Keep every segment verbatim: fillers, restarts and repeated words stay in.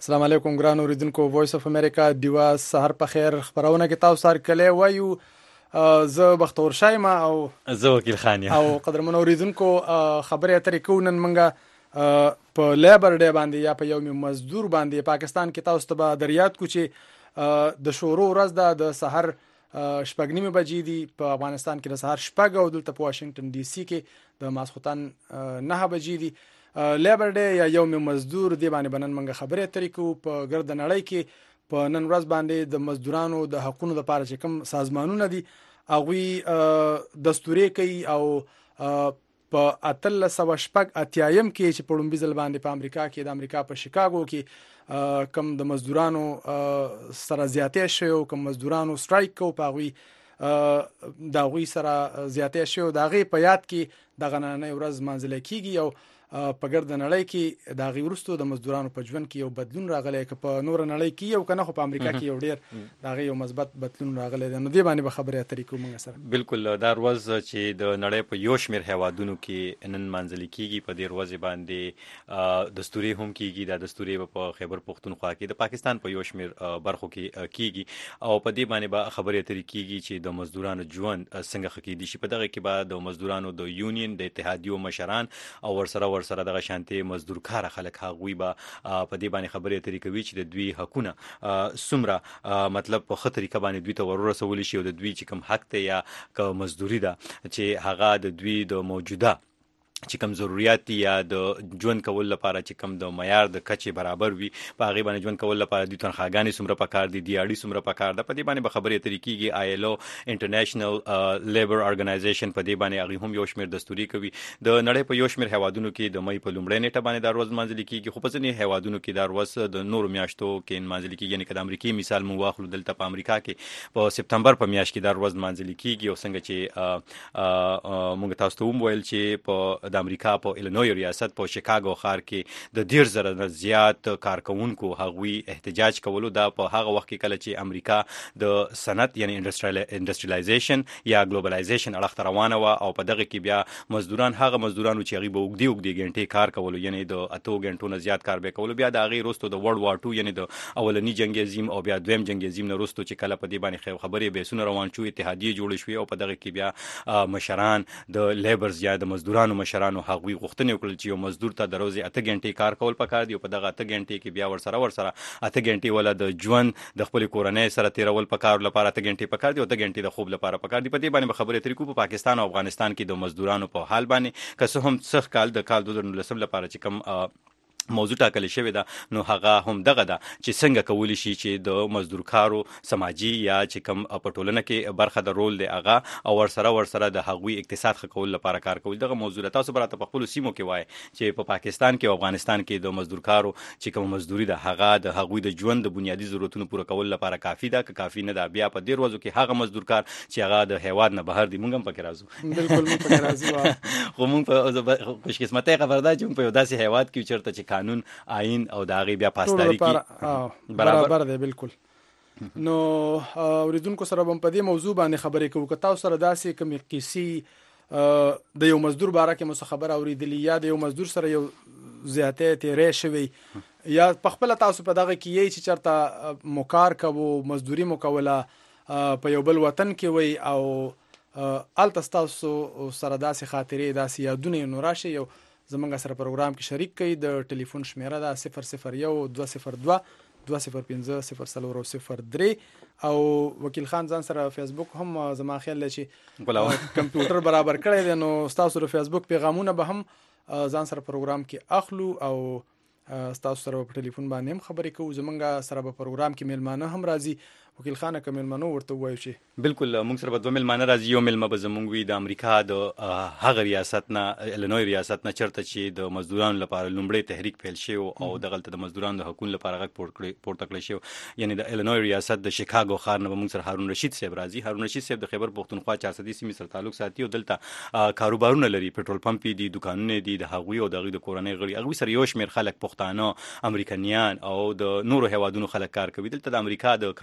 السلام علیکم ګران اوریدونکو وایس اف امریکا دیوا سحر په خیر خبرونه کې تاسو سره کله وایو زه بختور شایم او زه وکیل خان یم او قدرمن اوریدونکو خبرې اترې کوو نن منګه په لیبر ډے باندې یا په یوم مزدور باندې پاکستان کې تاسو ته به دریات کو چې د شورو ورځ ده د سحر شپږ نیمه بجې دي په افغانستان کې د سحر شپږ او دلته په واشنگټن ډي سي کې د ماسخوتن نه بجې دي لیبر ډے یا یوم مزدور دی باندې بنن منګه خبرې اترې کوو په ګرد نړۍ کې په نن ورځ باندې د مزدورانو د حقوقو لپاره چې کوم سازمانونه دي هغه دستوري کوي او په اتل سو شپږ اتیایم کې چې په لومبي ځل باندې په امریکا کې د امریکا په شیکاګو کې کم د مزدورانو سره زیاتې شوی او کم مزدورانو سټرایک کو په غوي دا غوي سره زیاتې شوی دا غي په یاد کې د غننې ورځ منځل کېږي او په ګرد نړۍ کې د غي ورستو د مزدورانو په ژوند کې یو بدلون راغلی ک په نور نړۍ کې یو کنه خو په امریکا کې یو ډیر دا غي یو مثبت بدلون راغلی نو دی باندې به خبره اترې کوم سره بالکل دا ورځ چې د نړۍ په یو شمیر هوادونو کې نن منځل کېږي په دې ورځ باندې دستوري هم کېږي دا دستوري په خیبر پختونخوا کې د پاکستان په یو شمیر برخو کې کېږي او په دې باندې به خبره اترې کېږي چې د مزدورانو ژوند څنګه خکېدي شي په دغه کې به د مزدورانو د یونین د اتحادیو مشران او ورسره ورسره دغه شانتي مزدور کار خلک هغوی به په دې باندې خبرې اترې کوي چې د دوی حقونه سمره مطلب په خطر کې باندې دوی ته ورسول شي او د دوی چې کوم حق ته یا کوم مزدوري ده چې هغه د دوی د موجوده چې کوم ضرورت دي یا د ژوند کول لپاره چې کوم د معیار د کچې برابر وي په هغه باندې ژوند کول لپاره د تنخواګانې سمره پکار دي د اړي سمره پکار ده په دې باندې به خبرې اترې کېږي آی ایل او انټرنیشنل لیبر ارګنایزیشن په دې باندې هغه هم یو شمیر دستوري کوي د نړۍ په یو شمیر هوادونو کې د مې په لومړۍ نیټه باندې د ورځ منځل کېږي خو په ځینې هوادونو کې د ورځ د نورو میاشتو کې منځل کېږي یعنی د امریکای مثال مو واخلو دلته په امریکا کې په سپتمبر په میاشت کې د ورځ منځل کېږي او څنګه چې موږ تاسو ته وویل چې په د امریکا په الینوی ریاست په شیکاګو ښار کې د ډیر زره نه زیات کارکونکو هغوی احتجاج کولو دا په هغه وخت کې کله چې امریکا د صنعت یعنی انډستریالایزیشن یا ګلوبلایزیشن اړخ روانه و او په دغه کې بیا مزدوران هغه مزدورانو چې هغه به وګړي وګړي غنټې کار کولو یعنی د اتو غنټو نه زیات کار به کولو بیا د هغه وروسته د ورلد وار ټو یعنی د اولنی جنگ عظیم او بیا دویم جنگ عظیم نه وروسته چې کله په دې باندې خبرې به سونه روان شو اتحادیه جوړ شوې او په دغه کې بیا مشران د لیبرز یا د مزدورانو مشرانو هغوی غوښتنه وکړه چې یو مزدور ته د ورځې اته غنټې کار کول پکار دی او په دغه اته غنټې کې بیا ورسره ورسره اته غنټې ولا د ژوند د خپل کورنۍ سره تیرول پکار لپاره اته غنټې پکار دی او اته غنټې د خوب لپاره پکار دی په دې باندې خبرې اترې کوو په پاکستان او افغانستان کې د مزدورانو په حال باندې که څه هم څخ کال د کال دوه هزار نولس لپاره چې کوم موضوع ټاکل شوی ده نو هغه هم دغه ده چې څنګه کولی شي چې د مزدور کارو سماجی یا چې کوم په ټولنه کې برخه د رول دی هغه او ورسره ورسره د هغوی اقتصاد ښه کول لپاره کار کوي دغه موضوع تاسو براته په خپل سیمو کې وای چې په پاکستان کې او افغانستان کې د مزدور کارو چې کوم مزدوري ده هغه د هغوی د ژوند د بنیادی ضرورتونو پوره کول لپاره کافی ده که کافی نه ده بیا په ډیر ورځو کې هغه مزدور کار چې هغه د هیواد نه بهر دی مونږ هم پکې راځو بالکل مونږ پکې راځو خو مونږ په خوش قسمتۍ خبر ده چې په داسې هیواد کې چیرته چې قانون آئین او د هغې بیا پاسداري کې برابر دی بالکل نو اوریدونکو سره هم په دې موضوع باندې خبرې کوو که تاسو سره داسې کومې کیسې د یو مزدور باره کې مو خبره اورېدلې یا د یو مزدور سره یو زیاتې تیرې شوی یا په خپل تاسو په دغه کې یې چې چرته مو کار کوو مزدوري مو کوله په یو بل وطن کې وي او الته تاسو سره داسې خاطرې داسې یادونه نو راشي یو زمونږ سره پروګرام کې شریک کړئ د ټلیفون شمیره ده صفر صفر یو دوه صفر دوه دوه صفر پنځه صفر څلور صفر درې او وکیل خان ځان سره فیسبوک هم زما خیال دی چې کمپیوټر برابر کړی دی نو ستاسو د فیسبوک پیغامونه به هم ځان سره پروګرام کې اخلو او ستاسو سره په ټلیفون باندې هم خبرې کوو زمونږ سره په پروګرام کې میلمانه هم راځي وکیل خان که میلمانو ورته ووایو چې بالکل موږ سره به دوه میلمانه راځي یو میلمه به زموږ وي د امریکا د هغه ریاست نه الینوی ریاست نه چرته چې د مزدورانو لپاره لومړی تحریک پیل شوی او دغلته د مزدورانو د حقوقو لپاره غږ پورته کړی شوی یعنی د الینوی ریاست د شیکاګو ښار نه به موږ سره هارون رشید صاحب راځي هارون رشید صاحب د خیبر پختونخوا چار صدۍ سیمې سره تعلق ساتي او دلته کاروبارونه لري پټرول پمپ دي دکانونه دي د هغوی او دغه د کورنۍ غړي هغوی سره یو شمیر خلک پښتانه امریکایان او د نورو هیوادونو خلک کار کوي دلته د امریکا د قانون او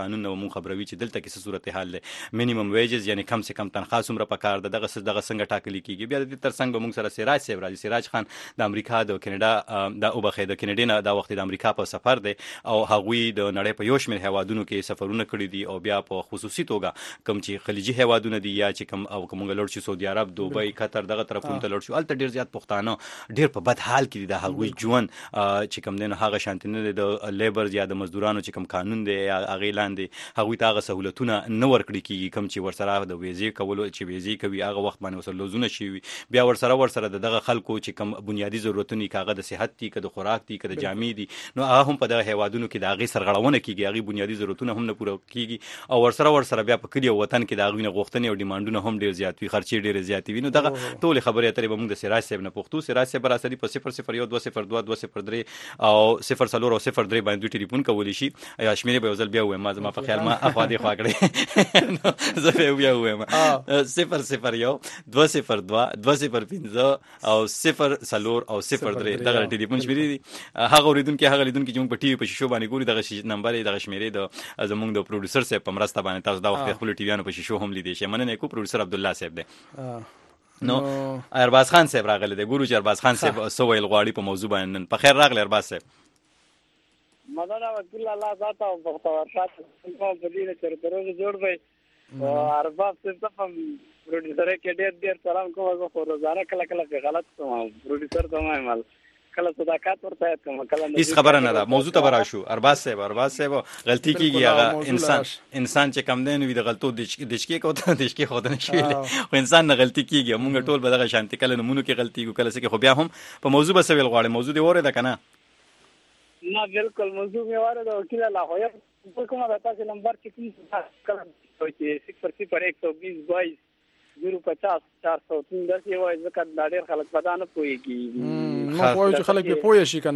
مون خبروي چې دلته کې څه صورتحال ده مینیمم ویجز یعنی کم سے کم تنخواه څومره پکار ده دغه دغه څنګه ټاکل کیږي بیا د دې ترڅنګ به موږ سره سراج صاحب راځي سراج خان د امریکا د کینیډا د اوبخې د کینیډا نه دا وخت د امریکا په سفر دی او هغوی د نړۍ په یو شمېر هیوادونو کې سفرونه کړي دي او بیا په خصوصي توګه کوم چې خلیجي هیوادونه دي یا چې کوم او کوم لړ شي سعودي عرب دوبۍ قطر دغه طرفونو ته لړ شو الته ډیر زیات پښتانه ډیر په بد حال کې دي د هغوی ژوند چې کوم دین هغه شانتنه د لیبر یا د مزدورانو چې کوم قانون دی هغه لاندې هغوی ته هغه سہولتونه نه ورکړي کیږي کوم چې ورسره د ویزې کولو چې ویزې کوي هغه وخت باندې وسره لوزونه شي بیا ورسره ورسره دغه خلکو چې کوم بنیادی ضرورتونه کاغه د صحت دي که د خوراک دي که د جامې دي نو هغه هم په دغه هیوادونو کې د هغې سرغړونه کېږي هغې بنیادي ضرورتونه هم نه پوره کېږي او ورسره ورسره بیا په کلي او وطن کې د هغوی نه غوښتنې او ډیمانډونه هم ډېر زیات وي خرچې ډېرې زیاتې وي نو دغه ټولې خبرې اترې به موږ د سراج صاحب نه پوښتو سراج صاحب به راسره په صفر صفر یو دوه صفر دوه دوه صفر درې او صفر څلور او صفر درې باندې دوی ټلیفون کولی شي یا شمېرې به یو ځل بیا ووایم ما زما په خیال ما اخوا دې خوا کړې زه به بیا ووایم صفر صفر یو دوه صفر دوه دوه صفر پنځه او صفر څلور او صفر درې دغه ټلیفون شمېرې دي هغه اوریدونکي هغه لیدونکي چې موږ په ټي وي په شیشو باندې ګوري دغه نمبر دغه شمېرې د زموږ د پروډوسر صاحب په مرسته باندې تاسو دا وخت خپل ټي ویانو په شیشو هم لیدئ شئ مننه کوم پروډوسر عبدالله صاحب دی نو ارباز خان صاحب راغلی دی ګورو چې ارباز خان صاحب سو ویل غواړي په موضوع باندې په خیر راغلی ارباز صاحب مدنه وکیل الله ذات او بختورات په دې تر دروغ جوړ وي او ارباب صاحب ته پروډوسر کې ډېر ډېر سلام کوم زه خو روزانه کله کله غلط کوم پروډوسر ته وایم مال کله صداقت ورته کوم کله هیڅ خبره نه ده موضوع ته برا شو ارباز صاحب ارباز صاحب غلطی کیږي هغه انسان انسان چې کم دین وي د غلطو د دشکی کوته دشکی خوده نشي خو انسان نه غلطی کیږي موږ ټول به دغه شانتي کله نمونه کې غلطي کو کله څه خو بیا هم په موضوع به سویل غواړي موضوع دی وره ده کنه نه بالکل موضوع می واره د وکیل الله خو یو کومه د تاسو نمبر چې کوم کله چې صفر صفر یک سو بیس بایس زیرو پچاس چار سو تین دس یو ځکه دا ډېر خلک پتا نه پوهېږي نو پوهېږي چې خلک پې پوه شي که نه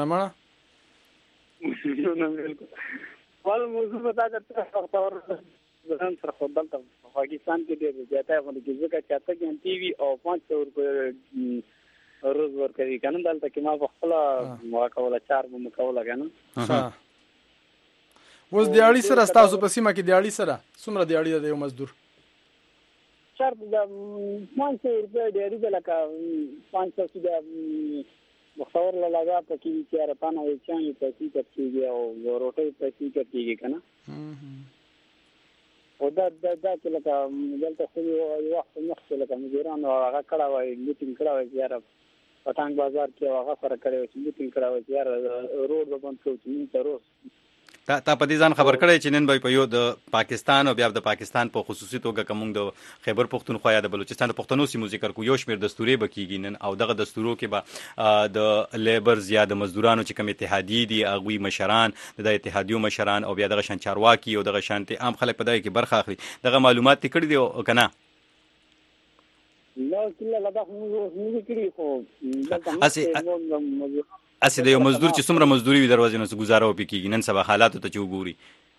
مړه نه بالکل ول موضوع به دا درته وختور ځان سره خو دلته په پاکستان کې ډېر زیاتی غوندې کې ځکه چې اته ګنټې وي او پانچ سو روپۍ روز ورکوي که نه دلته کې ما په خپله ما کوله چار به مو کوله که نه اوس دیاړي سره ستاسو په سیمه کې دیاړي سره څومره دیاړي ده د یو مزدور شرط د پانچ سو روپۍ ډېرې ده لکه پانچ سو چې د مختور له لګا پکې وي چې ارپانه وي چانې پیسې کټېږي او روټۍ پیسې کټېږي که نه او دا دا دا چې لکه دلته خو یو وخت مخکې لکه مدیرانو هغه کړی وای میټینګ کړی وای چې یاره پټانګ بازار کې هغه سره کړی وای چې میټینګ کړی وای چې یاره روډ به بند کړو چې موږ ته روز تا تا په دې ځان خبر کړی چې نن به په یو د پاکستان او بیا د پاکستان په خصوصي توګه کوم د خیبر پختونخوا یا د بلوچستان د پښتنو سیمو ذکر کو یو شمېر دستوري به کیږي نن او دغه دستورو کې به د لیبرز یا د مزدورانو چې کوم اتحادیې دي هغوی مشران د اتحادیو مشران او بیا دغه شان چارواکي او دغه شانتي عام خلک په دغه کې برخه اخلي دغه معلومات کړي دي او کنه لا کله لا دا موږ کړی خو اسی اسی د یو مزدور چې څومره مزدوري وي دروازې نه گزاره وپې کېږي نن سبا حالاتو ته چې وګوري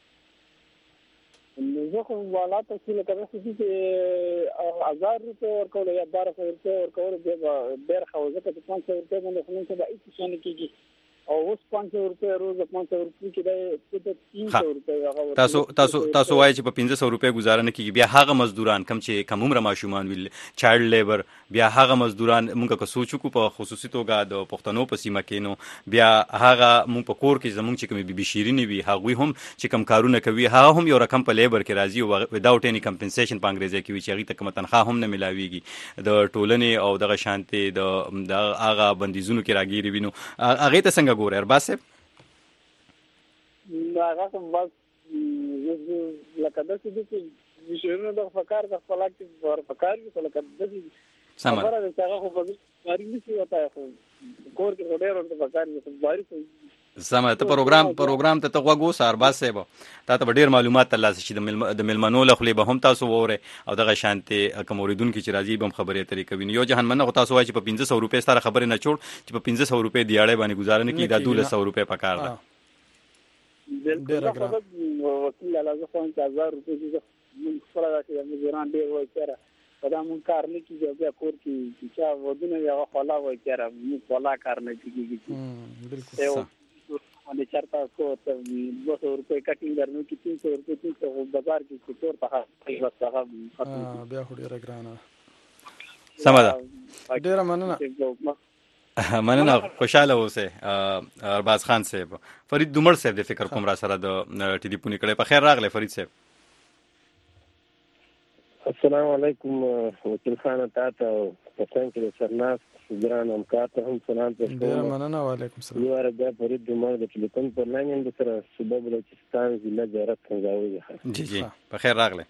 زه خو حالاتو چې لکه داسې دي چې هزار روپۍ ورکول یا باره سوه روپۍ ورکول ډېر ښه و ځکه چې پانچ سوه روپۍ باندې خو نن سبا هېڅ شی نه کېږي او اوس پانچ سوه روپۍ روز پانچ سوه روپۍ کې دی تین سوه روپۍ تاسو تاسو تاسو وایي چې په پنځه سوه روپۍ ګزاره نه کېږي بیا هغه مزدوران کوم چې کم عمره ماشومان وي چایلډ لیبر بیا هغه مزدوران موږ که سوچ وکړو په خصوصي توګه د پښتنو په سیمه کې نو بیا هغه موږ په کور کې زموږ چې کومې بیبي شیرینې وي هغوی هم چې کوم کارونه کوي هغه هم یو رقم په لیبر کې راځي او وداوټ اني کمپنسیشن په انګریزي کې وي چې هغې ته کومه تنخواه هم نه میلاویږي د ټولنې او دغه شانتې د هغه بندیزونو کې راګیرې وي نو هغې ته څنګه ګورئ ارباز صاحب هغه خو بس لکه داسې دي چې ویشورونه د فکر د خپل کې ور فکر کې لکه داسې خبره ده چې هغه خو په کاری نشي وتا خو کور کې ډېر ورته فکر کې باري سمه ته پروګرام پروګرام ته غوږ وسه ارباز صاحب تا ته ډېر معلومات ترلاسه شي د ملمنو له خولې به هم تاسو ووره او دغه شانتې کوم اوریدونکي چې راځي به هم خبرې اترې کوي یو جهان منه خو تاسو وایي چې په پنځه سوه روپۍ سره خبرې نه چوړ چې په پنځه سوه روپۍ دیاړۍ باندې ګزاره نه کړي دا دولس سوه روپۍ پکار ده ډېر ګران وکیل الله زه خو هزار روپۍ دې موږ خپل راځي موږ ګران ډېر وای چېرې په دا موږ کار نه کېږي بیا کور کې چې چا ودونه وي هغه خولا وای چېرې موږ خولا کار نه کېږي بالکل باندې چرته کو ته دو سو روپے کټینګ درنو کې تین سو روپے تین سو بازار کې څور ته بس هغه بیا خو ډیره ګرانه سم ده ډیره مننه مننه خوشاله اوسه ارباز خان صاحب. فرید دومر صاحب د فکر کوم را سره د ټلیفون کړي په خیر راغله فرید صاحب. السلام علیکم وکیل خان تاسو په څنګه کې سرناس ګران همکار ته هم سلام پېښ ډیر مننه. وعلیکم السلام. یو ارګه فرید دومر د ټلیفون پر لاین د سره صوبه بلوچستان ضلع زیارت څنګه جی جی په خیر راغله.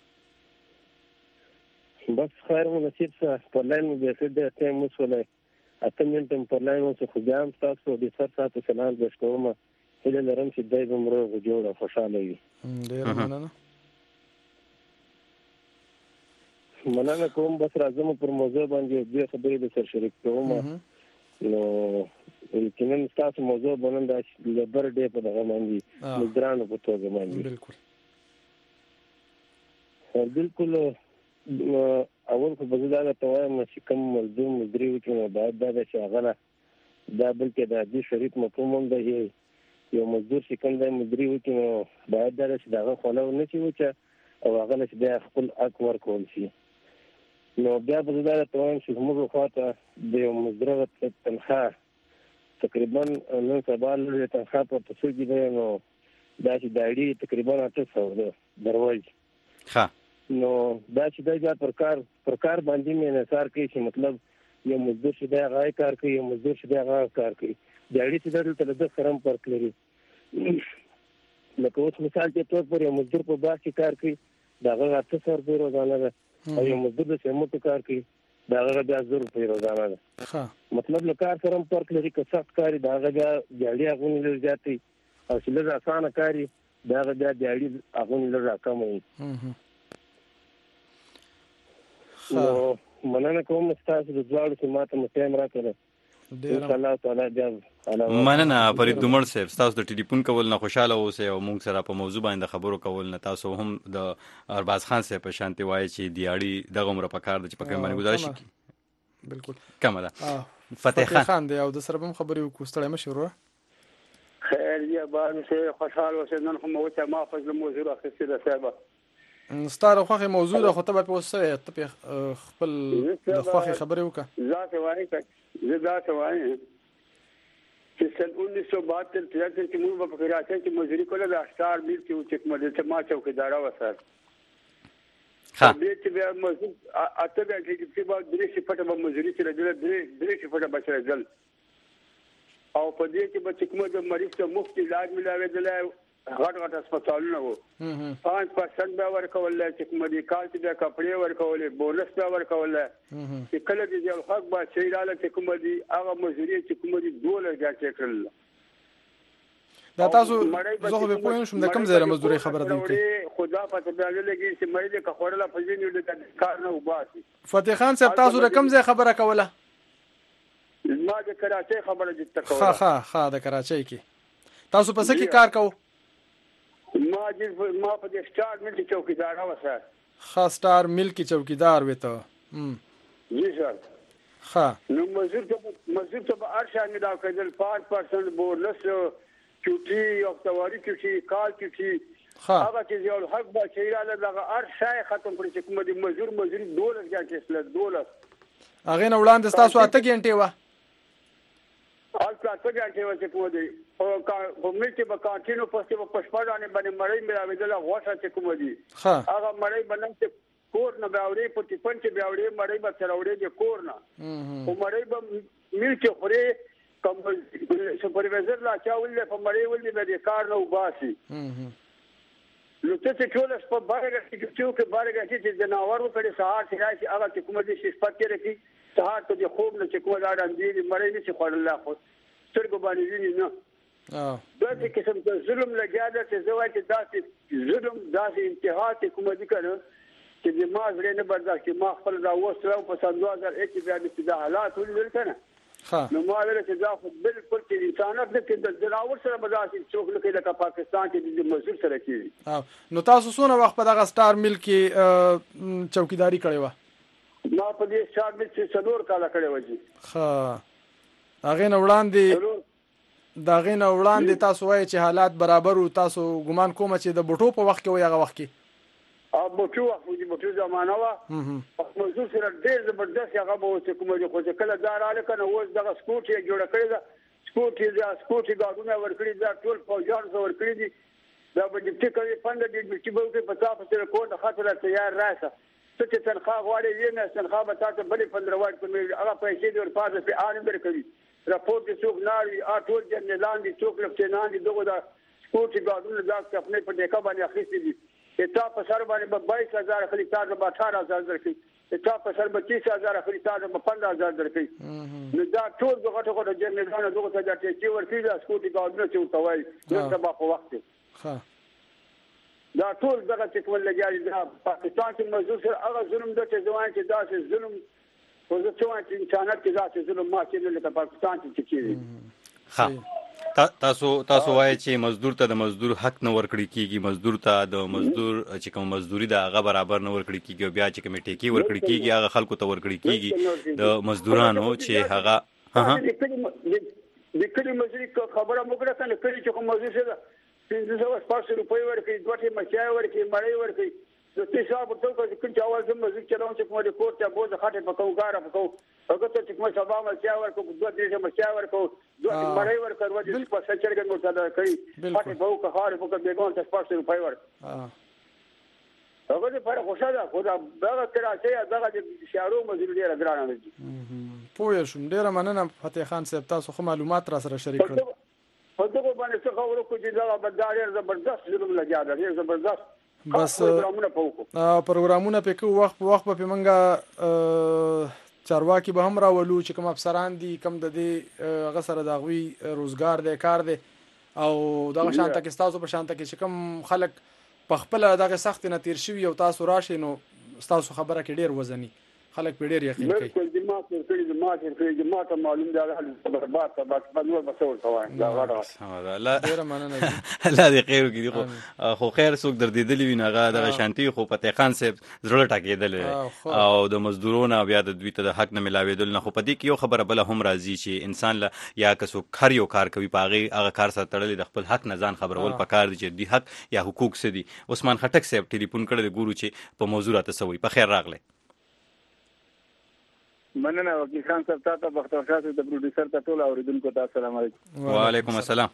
بس خیر مو نصیب سره پر لاین مو به څه د ټیم وسولای اته منټم پر لاین مو څه خو ځم تاسو د سر ساتو سلام پېښ کوم. هله لرم چې دای به مرو جوړه خوشاله وي. ډیر مننه. مننه کوم. بس راځم پر موضوع باندې دې خبرې د سر شریک کوم. نو یقینا تاسو موضوع باندې د لبر ډې په دغه باندې مدرانو په توګه باندې بالکل بالکل اول خو بزګاله ته وایم چې کوم ملزم مدري وکړي نو باید دا چې هغه دا بلکې د دې شریک مفهوم هم دی. یو مزدور چې کوم دی مدري وکړي نو باید دا چې دغه خلو نه شي وچه او هغه چې بیا خپل حق ورکول شي. نو بیا بزګاله ته وایم چې موږ خواته د یو مزدور تنخواه تقریبا نن سبا لږه تنخواه په تسوګي دی نو دا چې دایړي تقریبا اته سوه ده دروازه. ښه نو دا چې دا پر کار پر کار باندې مې نثار کوي چې مطلب یو مزدور چې دا غای کار کوي یو مزدور چې دا غای کار کوي دایړي چې دلته د خرم فرق لري. لکه اوس مثال کې تور پر یو مزدور په باغ کې کار کوي دا غا اته سوه روپۍ روزانه ده او یو مزدور د سیمټو کار کوي دا غا بیا زر روپۍ روزانه ده. مطلب له کار سره فرق لري. که سخت کاری دا غا بیا دیاړي هغه لږ زیاتې او چې لږ اسانه کاری دا غا بیا دیاړي هغه لږ کم وي. نو مننه کوم تاسو د ځوړو چې ماته متهم راکړه. ان شاء الله تعالی بیا مننه فرید دومر صاحب. تاسو د ټلیفون کول نه خوشاله اوسئ او موږ سره په موضوع باندې خبرو کول نه. تاسو هم د ارباز خان صاحب په شانتي وایي چې دیاړي دغه عمر په کار د چې په کوم باندې گزارش کی بالکل کومه ده فتح خان خان دی او د سره هم خبرې وکړه مشوره خیر یا باندې سه خوشاله اوسئ. نن خو مو ته ما فضل موضوع اخیسته ده صاحب ستاره خوخه موضوع ده خو ته په اوسه ته خپل د خوخه خبرې وکړه. ذات وایي چې ذات وایي چې سن انیس سو بهتر کې موږ په راځي چې مزدوري کوله د اشتار بیل کې چې کومه د ما چوکیدار وسر. ها دې چې بیا مزدور اته بیا چې په درې شپټه به مزدوري سره درې درې شپټه بچره ځل او په دې کې به کومه د مریض ته مفت علاج ملاوي دلای غټ غټ هسپتالونه وو. پانچ پرسنټ به ورکول چې کوم دي کال چې د کپړې ورکول بونس به ورکول چې کله دې یو حق به چې رااله چې کوم دي هغه مزوري چې کوم دي دوله ځکه کړل. دا تاسو زه به پوه شم د کوم ځای مزدوري خبره دی کوي خدا پته به لګي چې مریض که خورله فزینې د کار نه وباسي. فتح خان صاحب تاسو د کوم ځای خبره کوله؟ ما د کراچۍ خبره دي تکوله. ها ها ها د کراچۍ کې تاسو په څه کې کار کوئ؟ ما دې ما په دې سٹار مل کې چوکیدار اوسه. خاص سٹار مل کې چوکیدار وته. جی سر. ها نو مزدور ته مزدور ته ارشا نه دا کېدل پانچ پرسنټ بونس چوټي او تواری چوټي کال چوټي هغه چې یو حق به چیراله دغه ارشا ختم کړی چې کوم دي مزدور مزدوري دوله ځکه چې دوله هغه نه وړاندې تاسو اته غنټه و حال پلاټ غنټه و چې په دې او په ملته به کانټینو پسته په پښپړانه باندې مړی مې راوېدل غوښه چې کوم دي هغه مړی باندې کور نه باورې په ټیپن کې باورې مړی به تر وړې د کور نه او مړی به ملته خوري کوم سپروایزر لا چا ولې په مړی ولې د کار نه وباسي. نو ته چې ټول په بارګه کې چې بارګه چې جناور وکړي سهار چې راځي هغه چې کوم دي شپږ کې رکی سهار ته د خوب نه چې کوم دا راندي مړی نه چې خورل خو سترګو باندې ویني نه. اه دا چې قسم ته ظلم لګیا ده چې زوای چې داسې ظلم داسې انتها ته کوم دي کنه چې د ما زړه نه برداشت چې ما خپل دا وسره په سن دوه هزار یک بیا د دا حالات ولول کنه. ها نو ما ویل چې دا خو بالکل چې انسانیت نه کې د جناور سره بداسې څوک لکه لکه پاکستان کې د مزدور سره کیږي. اه نو تاسو څونه وخت په دغه سٹار مل کې چوکیداری کړې و؟ ما په دې سٹار مل کې څلور کال کړې و. جی ها هغه نه وړاندې دا غینه وړاندې تاسو وایي چې حالات برابر او تاسو ګمان کوم چې د بوټو په وخت کې وي هغه وخت کې او بوټو وخت د بوټو زمانہ وا موضوع سره ډېر زبردست هغه به چې کوم دی خو چې کله دار اله کنه اوس دغه سکوټي جوړ کړی دا سکوټي دا سکوټي غاډونه ورکړي دا ټول فوجان سره ورکړي دي دا به دې کوي پنځه دې چې به په تاسو سره کوټ خاطر تیار راځه څه چې تنخواه غواړي یې نه تنخواه به تاسو بلې پندره واټ کوي هغه پیسې دې ورپاسه په ان درکوي راپور دې څوک ناري اټول جنرالان دي څوک لفټنان دي دغه دا سکوټي غاډونه دا خپل په ټیکا باندې اخیستي دي اته په سر باندې به بایس هزار خلی تاسو به اټھارہ هزار درکړي اته په سر به تیس هزار خلی تاسو به پندرہ هزار درکړي نو دا ټول دغه ټکو جنرالان دغه څه چې چې ورکړي دا سکوټي غاډونه چې وتوي نو سبا په وخت ها دا ټول دغه چې کول لګیاري دا پاکستان کې موضوع سره هغه ظلم د چې ځوان چې دا چې ظلم خو زه څه وایم چې انسانیت کې دا چې ظلم ما چې نه لکه پاکستان کې کیږي ها تاسو تاسو وایي چې مزدور ته د مزدور حق نه ورکړي کیږي مزدور ته د مزدور چې کوم مزدوري دا هغه برابر نه ورکړي کیږي او بیا چې کمیټې کې ورکړي کیږي هغه خلکو ته ورکړي کیږي د مزدورانو چې هغه ها ها د کلی مزدوري خبره موږ کنه کلی چې کوم مزدور څه پنځه سوه شپږ روپۍ ورکړي دوه ټیمه چای ورکړي مړۍ ورکړي د تیسا په توګه چې کوم اول زم مزدور چلاون چې کومه کوټ ته بوز خاطه پکاو غاره پکاو هغه ته چې کومه سبا ما چای ورکړو دوه ټیمه چای ورکړو دوه مړۍ ورکړو د په سچرګن مو ته کړی خاطه به که خار په کې ګون ته شپږ روپۍ ورکړي هغه دې پر خوشاله خو دا دغه کراچۍ دغه شهرو مزدور ډیره ګرانه دي پوه شوم ډیره مننه فتح خان صاحب تاسو خو معلومات را سره شریک کړل په دغه باندې څه خبرو کو چې دا بدار زبردست ظلم لګیا دا ډیر زبردست بس پروګرامونه په کوم وخت په وخت په منګه چارواکي به هم راولو چې کوم افسران دي کوم د دې هغه سره د غوي روزګار دی کار دی او دغه شانته کې تاسو په شانته کې چې کوم خلک په خپل دغه سخت نه تیر شوی او تاسو راشي نو تاسو خبره کې ډیر وزني خلک په ډیر یقین کوي بالکل جماعت کړي جماعت کړي جماعت معلوم دی هغه برباد بس بنور بسول توای دا غواړم الله ډیر مننه الله دې خیر وکړي خو خیر څوک دردیدلی وي نه هغه د شانتي خو فتح خان صاحب زړه ټاکېدل او د مزدورونو بیا د دوی ته د حق نه ملاوېدل نه خو پدې کې یو خبره بل هم راځي چې انسان له یا کسو خر یو کار کوي پاغي هغه کار سره تړلې د خپل حق نه ځان خبرول پکار دي چې دی حق یا حقوق څه دي عثمان خټک صاحب ټلیفون کړل ګورو چې په موضوع راته سوي په خیر راغله مننه وکیل خان صاحب تاسو بختور شاه د پروډوسر ته ټول اوریدونکو ته السلام علیکم وعلیکم السلام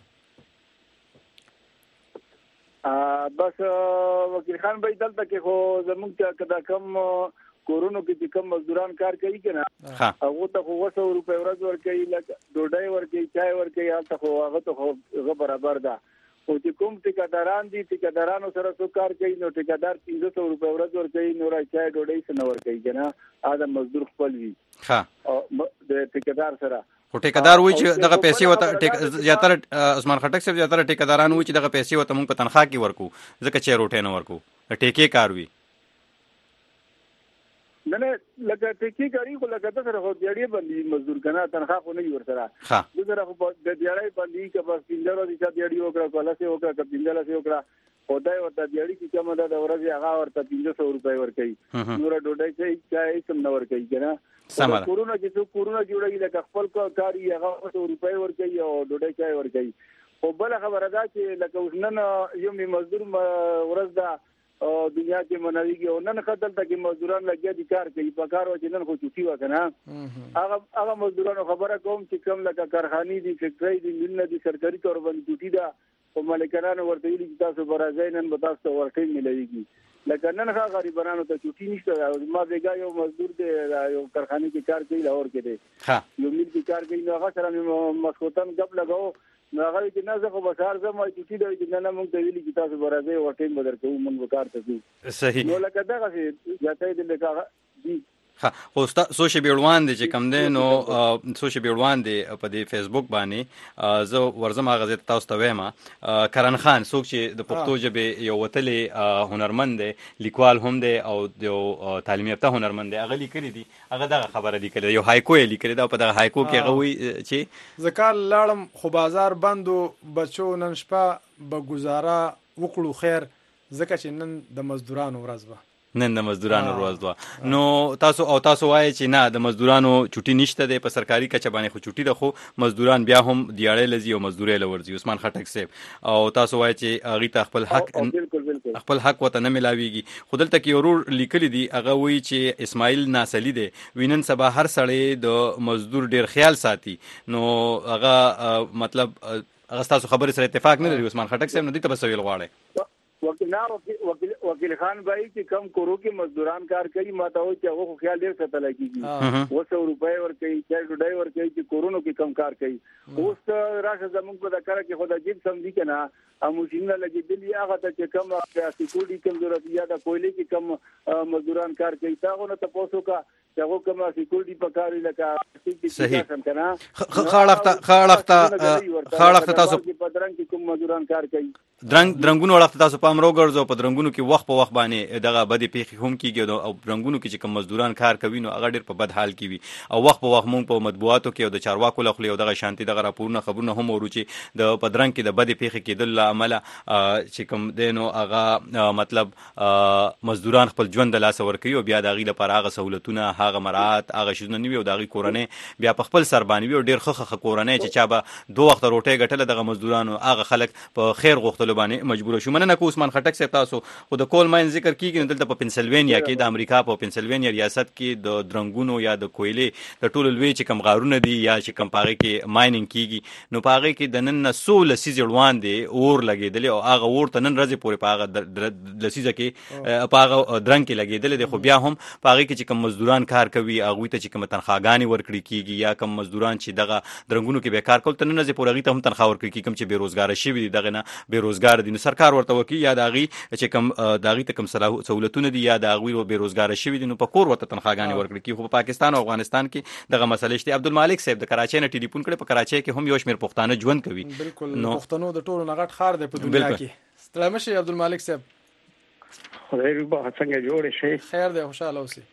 بس وکیل خان به دلته کې خو زموږ ته کدا کم کورونو کې چې کم مزدوران کار کوي کنه هغه ته خو وسو روپے ورځ ورکړي لکه ډوډۍ ورکړي چای ورکړي هغه خو هغه ته خو برابر ده او چې کوم ټیکاداران دي ټیکادارانو سره څو کار کوي نو ټیکادار پنځه سوه روپۍ ورځ ورکوي نو را چای ډوډۍ څه نه ورکوي کنه دا مزدور خپل وي ها د ټیکادار سره خو ټیکادار وایي چې دغه پیسې وته زیاتره عثمان خټک صاحب زیاتره ټیکاداران وایي چې دغه پیسې وته موږ په تنخواه کې ورکو ځکه چې روټۍ نه ورکو ټیکې کار وي نه نه لکه ټیکې کاری خو لکه د سره خو دیړې باندې مزدور کنه تنخواه خو نه ور سره ها د سره خو د دیړې باندې که بس پینځه ورځې چې دیړې وکړه کوله سي وکړه که پینځه لسي وکړه خدای ورته دیړې چې کومه ده د ورځې هغه ورته پنځه سوه روپۍ ورکوي نور ډوډۍ چې چای سم نه ورکوي کنه کورونه چې څوک کورونه جوړوي لکه خپل کاري هغه سوه روپۍ ورکوي او ډوډۍ چای ورکوي خو بله خبره ده چې لکه اوس نن یو مزدور ورځ ده دنیا کې منويږي او نن خدل ته کې مزدوران لګیا دي کار کوي په کار و چې نن خو چوټي وکنه هغه هغه مزدورانو خبره کوم چې کم لکه کارخاني دي فیکټري دي ملنه دي سرکاري تور باندې چوټي ده او مالکانو ورته ویلي چې تاسو برازای نن به تاسو ورته ملويږي لکه نن هغه غریبانو ته چوټي نشته ما بیګا یو مزدور دی یو کارخانه کې کار کوي لاهور کې دی یو مل کې کار کوي نو هغه سره مسکوتن غب لګاو نو هغه چې نه زه خو بشار زما چټي دی چې نه موږ ته ویلي چې تاسو برازه او ټیم بدر کوو موږ وکړ ته صحیح نو لکه دا غي ځاتې دې لکه دي ها خو سوشي بیروان دي چې کم دي نو سوشي بیروان دي په دې فیسبوک باندې زه ورزم هغه ځای تاسو ته وایم کرن خان څوک چې د پښتو ژبې یو وتلې هنرمند دی لیکوال هم دی او یو تعلیم یافته هنرمند دی هغه لیکلي دي هغه دغه خبره لیکلي یو هایکو یې لیکلي دا په دغه هایکو کې هغه وی چې زکال لاړم خو بازار بندو بچو نن شپه به گزاره وکړو خیر ځکه چې نن د مزدورانو ورځ به نن د مزدورانو ورځ ده. نو تاسو او تاسو وایي چې نه د مزدورانو چټي نشته دی په سرکاري کچه باندې، خو چټي ده، خو مزدوران بیا هم دیاړې لزي او مزدوري لورځي. عثمان خټک صاحب او تاسو وایي چې هغه ته خپل حق بالکل بالکل خپل حق وته نه ملاويږي. خو دلته کې ورور لیکلي دي هغه وایي چې اسماعیل ناسلی دی، وینن سبا هر سړی د مزدور ډیر خیال ساتي. نو هغه مطلب هغه تاسو خبرې سره اتفاق نه لري عثمان خټک صاحب، نو دې ته بس ویل غواړي. وکیل وکیل وکیل خان بھائی چې کم کورو کې مزدوران کار کوي، ماته وایي چې هغه خیال ډیر ساتل کیږي، و سو روپۍ ور کوي، چای ډوډۍ ور کوي چې کورونو کې کم کار کوي. اوس راشه زموږ په دکاره کې خدای جیب سمدي کنه اموشینه لګیدلی هغه ته چې کم سکیورټي کم ضرورت یا د کویلې کې کم مزدوران کار کوي. تاغه نه تاسو کا هغه کوم سکیورټي پکاري لکه صحیح خاړخته خاړخته خاړخته تاسو په درنګ کې کوم مزدوران کار کوي، درنګ درنګونو وړخته تاسو پام روګرځو په درنګونو کې وخت په وخت باندې دغه بدی پیخي هم کیږي او درنګونو کې چې کوم مزدوران کار کوي نو هغه ډیر په بد حال کې وي او وخت په وخت مونږ په مطبوعاتو کې او د چارواکو لخوا او دغه شانتي دغه راپورونه خبرونه هم ورو چې د پدرنګ کې د بدی پیخي کېدل عمله چې کوم دینو هغه مطلب مزدوران خپل ژوند د لاس ور کوي او بیا دغه لپاره هغه سہولتونه هغه مراد هغه شونه نیوي او دغه کورنۍ بیا په خپل سر باندې او ډیر خخه کورنۍ چې چا به دوه وخت روټي غټل دغه مزدورانو هغه خلک په خیر غوښتلو باندې مجبور شو. مننه کو عثمان خټک صاحب تاسو خو د کول ماین ذکر کیږي دلته په پنسلوانیا کې د امریکا په پنسلوانیا ریاست کې د درنګونو یا د کویلې د ټولو لوی چې کم غارونه دي یا چې کم پاغه کې ماینینګ کیږي نو پاغه کې د نن سو لسیز روان دي اور لګیدل او هغه اور ته نن ورځې پورې پاغه لسیزه کې پاغه درنګ کې لګیدل دي. خو بیا هم پاغه کې چې کم مزدوران کار کوي هغه ته چې کم تنخواګانی ورکړي کیږي یا کم مزدوران چې دغه درنګونو کې به کار کول ته نن ورځې پورې ته هم تنخوا ورکړي کیږي کم چې بیروزګار شي وي دغه نه بیروزګار دي. نو سرکار ورته وکي یا داغي چې کم داغي ته کم سہولتونه دي یا داغوی و بیروزګار شوی دي نو په کور ورته تنخواګانی ورکړي کی. خو په پاکستان او افغانستان کې دغه مسلې شته. عبدالمالک صاحب د کراچۍ نه ټلیفون کړي، په کراچۍ کې هم یو شمیر پښتانه ژوند کوي. بالکل پښتنو د ټولو نغټ خار دی په دنیا کې. ستړي مشه عبدالمالک صاحب، خدای به څنګه جوړ شي؟ خیر دی، خوشاله اوسئ.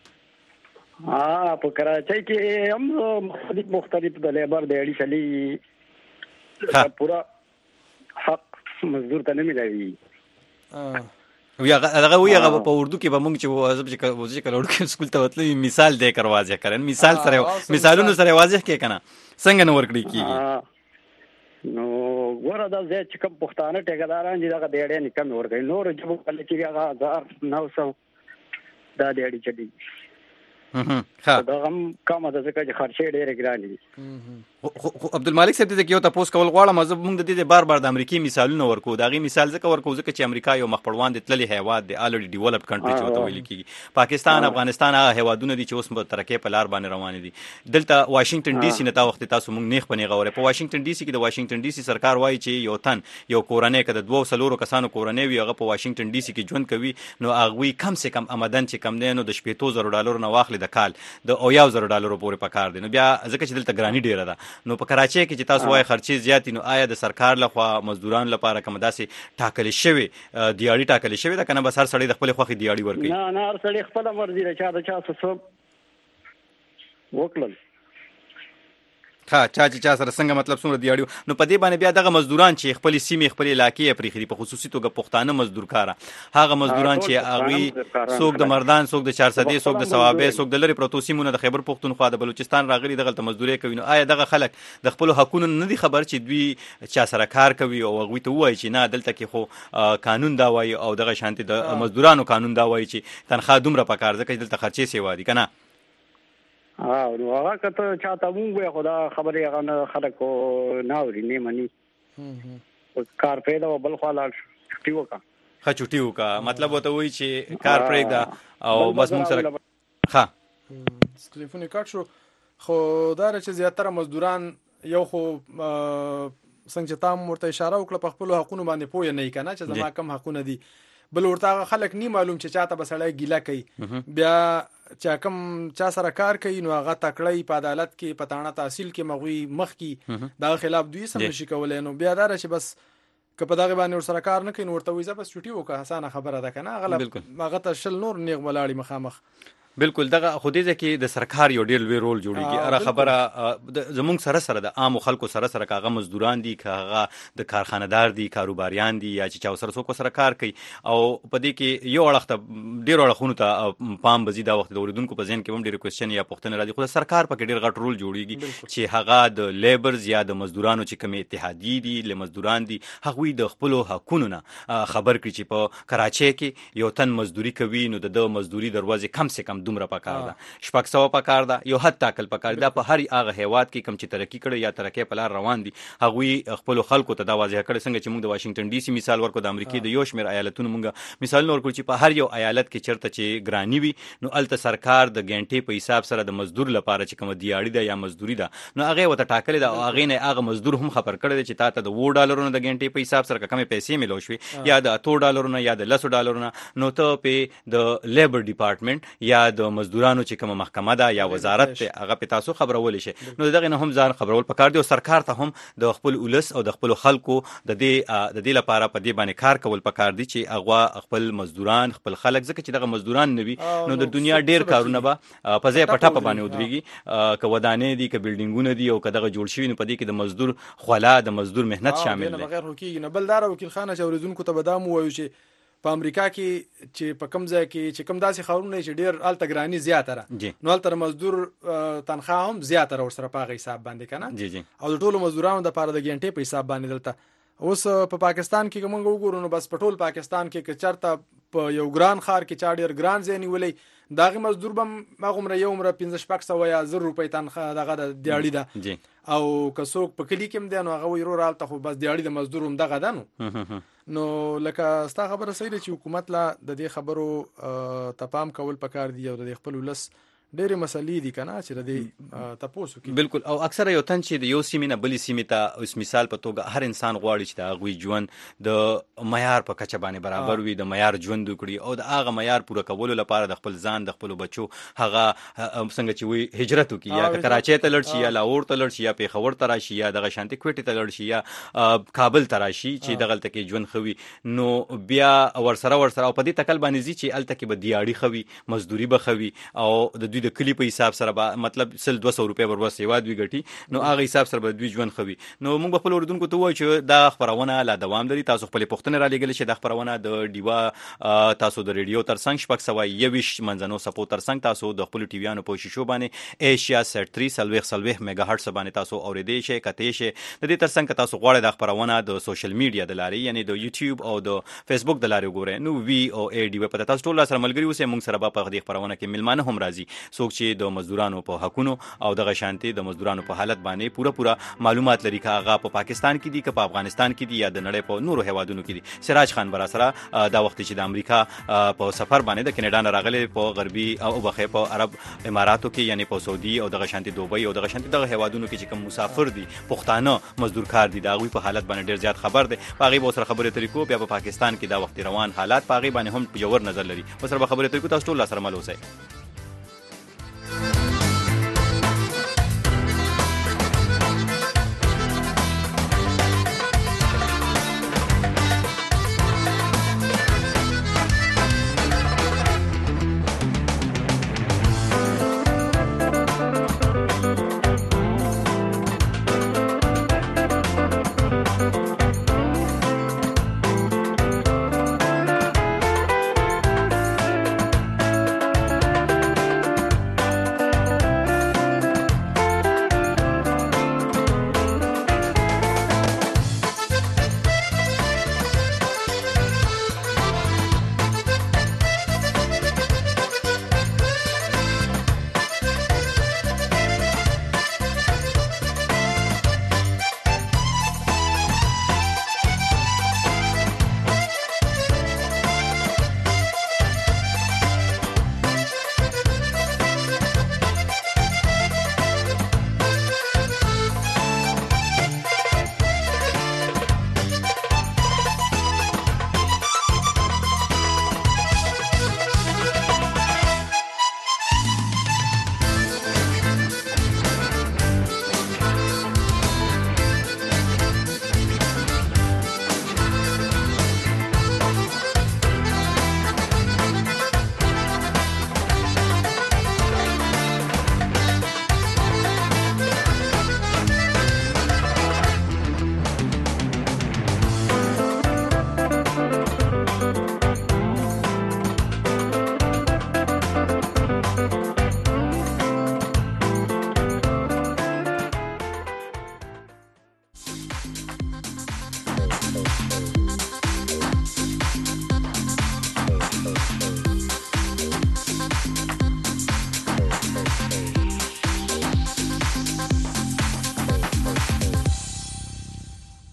ها په کراچۍ کې هم مختلف مختلف د لیبر د اړې چلی پورا حق مزدور ته نه ملایي. وی هغه وی هغه په اردو کې به مونږ چې وځب چې وځي کله اردو کې سکول ته وتلې مثال دې کر واضح کړي، مثال سره مثالونو سره واضح کې کنه څنګه نو ورکړي کیږي. نو ګوره دا زه چې کوم پښتانه ټیکداران دي دغه ډېرې نه کم ورکړي، نور چې په کله چې هغه هزار نو سو دا ډېرې چلی ها دا هم کومه د ځکه چې خرچې ډېرې ګرانې دي. خو عبدالمالک صاحب دې کې یو تاسو کول غواړم زه موږ د دې بار بار د امریکای مثالونه ورکو. دا غي مثال ځکه ورکو ځکه چې امریکا یو مخپړوان د تللي هیواد دی، الریډي ډیولپډ کنټری چې وته ویل کیږي. پاکستان افغانستان هغه هیوادونه دي چې اوس په ترقې په لار باندې روان دي. دلته واشنگټن ډي سي نه تا وخت تاسو موږ نیخ پنی غوړې په واشنگټن ډي سي کې د واشنگټن ډي سي سرکار وایي چې یو تن یو کورنۍ کده دوه سلورو کسانو کورنۍ وي هغه په واشنگټن ډي سي کې ژوند کوي نو هغه کم سے کم آمدن چې کم دی نو د شپږ سوه ډالر نه واخلي د کال د او یو زره ډالر پورې پکار دي. نو بیا ځکه چې دلته ګرانی ډیره ده نو په کراچۍ کې چې تاسو وایي خرچې زیاتې نو آیا د سرکار لخوا مزدوران لپاره کوم داسې ټاکل شوی دیاړي ټاکل شوی ده کنه بس هر سړی د خپل خوخي دیاړي ورکړي؟ نه نه هر سړی خپل مرزي له چا د چا څه وکړل ها چا چې چا سره څنګه مطلب څومره دیاړي نو په دې باندې بیا دغه مزدوران چې خپل سیمې خپل علاقې پرې خري په خصوصي توګه پښتانه مزدور کارا هغه مزدوران چې هغه څوک د مردان څوک د چارسدې څوک د ثوابې څوک د لری پروتو سیمونه د خیبر پښتونخوا د بلوچستان راغلي دغه مزدوري کوي نو آیا دغه خلک د خپل حقوقو نه دي خبر چې دوی چا سره کار کوي او هغه ته وایي چې نه دلته کې خو قانون دا وایي او دغه شانتي د مزدورانو قانون دا وایي چې تنخواه دومره پکار ځکه دلته خرچې سیوا دي کنه. ها نو هغه کته چاته مونږه خدا خبرې هغه نه خلکو ناوري نه مني کار پیدا بل خلا چټي وکا ها چټي وکا مطلب وته وایي چې کار پرېږده او بس مونږ سره ها ټلیفون کټ شو. خو دا چې زیاتره مزدوران یو خو څنګه چې تام ورته اشاره وکړه په خپل حقوقو باندې پوه نه کنه چې زما کم حقوق دي بل ورته خلک نه معلوم چې چاته بسړی ګیله کوي بیا چا کم چا سره کار کوي نو هغه تکړی په عدالت کې پټانه تحصیل کې مغوي مخ کې دا خلاف دوی سم نشي کولای نو بیا دا چې بس کپه دغه باندې ور سره کار نه کوي نو ورته وځه بس چټي وکړه اسانه خبره ده کنه غلط هغه ته شل نور نیغ ولاړی مخامخ. بالکل دغه خودی ځکه د سرکار یو ډیر لوی رول جوړیږي اره خبره زمونږ سره سره د عام خلکو سره سره کاغه مزدوران دي کاغه د کارخانه‌دار دي کاروباریان دي یا چې چا سره څوک سره کار کوي او په دې کې یو اړخته ډیر اړخونو ته پام بزي دا وخت د اوریدونکو په ذهن کې هم ډیر کوېسچن یا پوښتنه راځي خو سرکار په کې ډیر غټ رول جوړیږي چې هغه د لیبرز یا د مزدورانو چې کوم اتحادیې دي له مزدوران دي هغوی د خپل حقوقو نه خبر کړي چې په کراچۍ کې یو تن مزدوري کوي نو د مزدوري دروازه کم سے کم دومره پکار ده شپږ سوه پکار ده یو حد تاکل پکار ده په هر هغه هیواد کې کم چې ترقی کړي یا ترقی په لار روان دي هغوی خپل خلکو ته دا واضح کړي څنګه چې موږ د واشنگټن ډي سي مثال ورکو د امریکای د یو شمېر ایالتونو موږ مثال نور کړو چې په هر یو ایالت کې چرته چې ګرانی وي نو الته سرکار د غنټې په حساب سره د مزدور لپاره چې کوم دیاړي ده یا مزدوري ده نو هغه وته ټاکلې ده او هغه نه هغه مزدور هم خبر کړی چې تا ته د وو ډالرونو د غنټې په حساب سره کومه پیسې ملو شوي یا د اتو ډالرونو یا د لسو ډالرونو نو ته په د لیبر ډپارټمنټ یا د مزدورانو چې کوم محکمه ده یا وزارت ته هغه په تاسو خبرول شي نو دغه نه هم ځان خبرول پکار دی او سرکار ته هم د خپل ولس او د خپل خلکو د دې د دې لپاره په دې باندې کار کول پکار دی چې هغه خپل مزدوران خپل خلک ځکه چې دغه مزدوران نوي نو د دنیا ډیر کارونه به په ځای پټه په باندې ودرېږي که ودانې دي که بلډینګونه دي او که دغه جوړ شوي نو په دې کې د مزدور خلا د مزدور مهنت شامل دی بغیر حقوقي نه بل دار وکیل خانه چې اوریدونکو ته بدام وایو چې په امریکا کې چې په کوم ځای کې چې کوم داسې خبرونه چې ډیر الته ګرانی زیاته را نو الته مزدور تنخواه هم زیاته را ورسره په حساب باندې کنه جی جی او د ټولو مزدورانو د پاره د غنټې په حساب باندې دلته اوس په پاکستان کې کوم وګورو نو بس په ټول پاکستان کې که چرته په یو ګران خار کې چا ډیر ګران ځای نیولې داغه مزدور بم هغه یو عمر پنځه شپږ سوه یا زر روپۍ تنخواه دغه د دیاړي ده او که څوک په کلی کې هم دی نو هغه وایي ورور هلته خو بس دیاړي د مزدور هم دغه ده نو نو لکه ستا خبره صحیح ده چې حکومت لا د دې خبرو ته پام کول پکار دی او د خپل ولس ډېرې مسلې دي کنه چې د دې تاسو کې بالکل او اکثره یو تن چې د یو سیمې نه بلې سیمې ته اوس مثال په توګه هر انسان غواړي چې د هغوی ژوند د معیار په کچه باندې برابر وي د معیار ژوند وکړي او د هغه معیار پوره کولو لپاره د خپل ځان د خپلو بچو هغه څنګه چې وي هجرت وکړي یا کراچۍ ته لاړ شي یا لاهور ته لاړ شي یا پېښور ته راشي یا دغه شانتي کوټې ته لاړ شي یا کابل ته راشي چې دغلته کې ژوند ښه وي نو بیا ورسره ورسره او په دې تکل باندې ځي چې هلته کې به دیاړي ښه وي مزدوري به ښه وي او د دوی د کلي په حساب سره به مطلب سل دوه سوه روپۍ به وربس هېواد وي ګټي نو هغه حساب سره به دوی ژوند ښه وي نو موږ به خپل اورېدونکو ته ووایو چې دا خپرونه لا دوام لري تاسو خپلې پوښتنې رالېږلې چې دا خپرونه د ډیوا تاسو د ریډیو تر څنګ شپږ سوه یوویشت منځنو څپو تر څنګ تاسو د خپلو ټیویانو په شیشو باندې ایشیا سیټ تري څلوېښت څلوېښت میګا هرټز باندې تاسو اورېدی شئ کتلی شئ د دې تر څنګ که تاسو غواړئ دا خپرونه د سوشل میډیا د لارې یعنې د یوټیوب او د فیسبوک د لارې وګورئ نو وي او اے ډیوا په تاسو ټول سره ملګري اوسئ موږ سره به په دې خپرونه کې میلمانه هم راځي څوک چې د مزدورانو په حقونو او دغه شانتي د مزدورانو په حالت باندې پوره پوره معلومات لري که هغه په پاکستان کې دي که په افغانستان کې دي یا د نړۍ په نورو هیوادونو کې دي سراج خان برا سره دا وخت چې د امریکا په سفر باندې د کینیډا نه راغلی په غربي او بخې په عرب اماراتو کې یعنی په سعودي او دغه شانتي دوبۍ او دغه شانتي دغه هیوادونو کې چې کوم مسافر دي پښتانه مزدور کار دي د هغوی په حالت باندې ډېر زیات خبر دی په هغې به ورسره خبرې اترې کوو بیا په پاکستان کې دا وخت روان حالات په هغې باندې هم ژور نظر لري ورسره به خبرې اترې کوو تاسو ټول سره مل اوسئ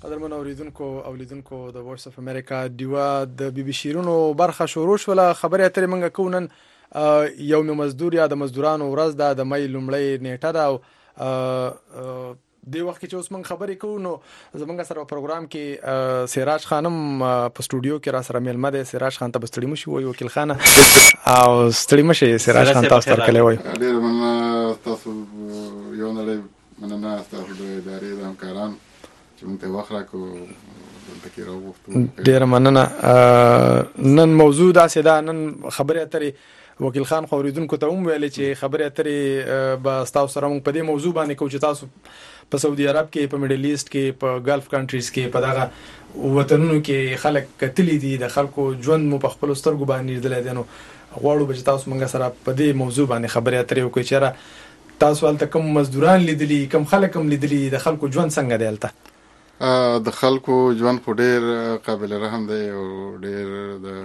قدرمن اوریدونکو او لیدونکو د وایس اف امریکا دیوا د بي بي شیرونو برخه شروع شوله. خبرې اترې موږ کوونن یوم مزدور یا د مزدورانو ورځ ده، د مې لومړۍ نیټه ده او د وخت کې چې اوس موږ خبرې کوو نو زمونږ سره په پروګرام کې سراج خانم په سټوډیو کې را سره میلمه دی. سراج خان ته بستړي مشي وي وکیل خانه او ستړي مشي سراج خان تاسو تر کله وي. ډیر مننه تاسو یو نه مننه تاسو د ادارې د همکاران چې موږ ته وخت راکړو دلته کې راوغوښتو. ډیر مننه. نن موضوع داسې ده، نن خبرې اترې وکیل خان خو اوریدونکو ته هم ویل چې خبرې اترې به تاسو سره موږ په دې موضوع باندې کوو چې تاسو په سعودي عرب کې، په میډل ایست کې، په ګلف کنټریز کې، په دغه وطنونو کې خلک کتلی دي، د خلکو ژوند مو په خپل سترګو باندې لیدلی دی. نو غواړو به چې تاسو موږ سره په دې موضوع باندې خبرې اترې وکړئ چې تاسو هلته کوم مزدوران لیدلي، کوم خلک هم لیدلي، د خلکو ژوند څنګه دی هلته؟ د خلکو ژوند خو ډېر قابل رحم دی او ډېر د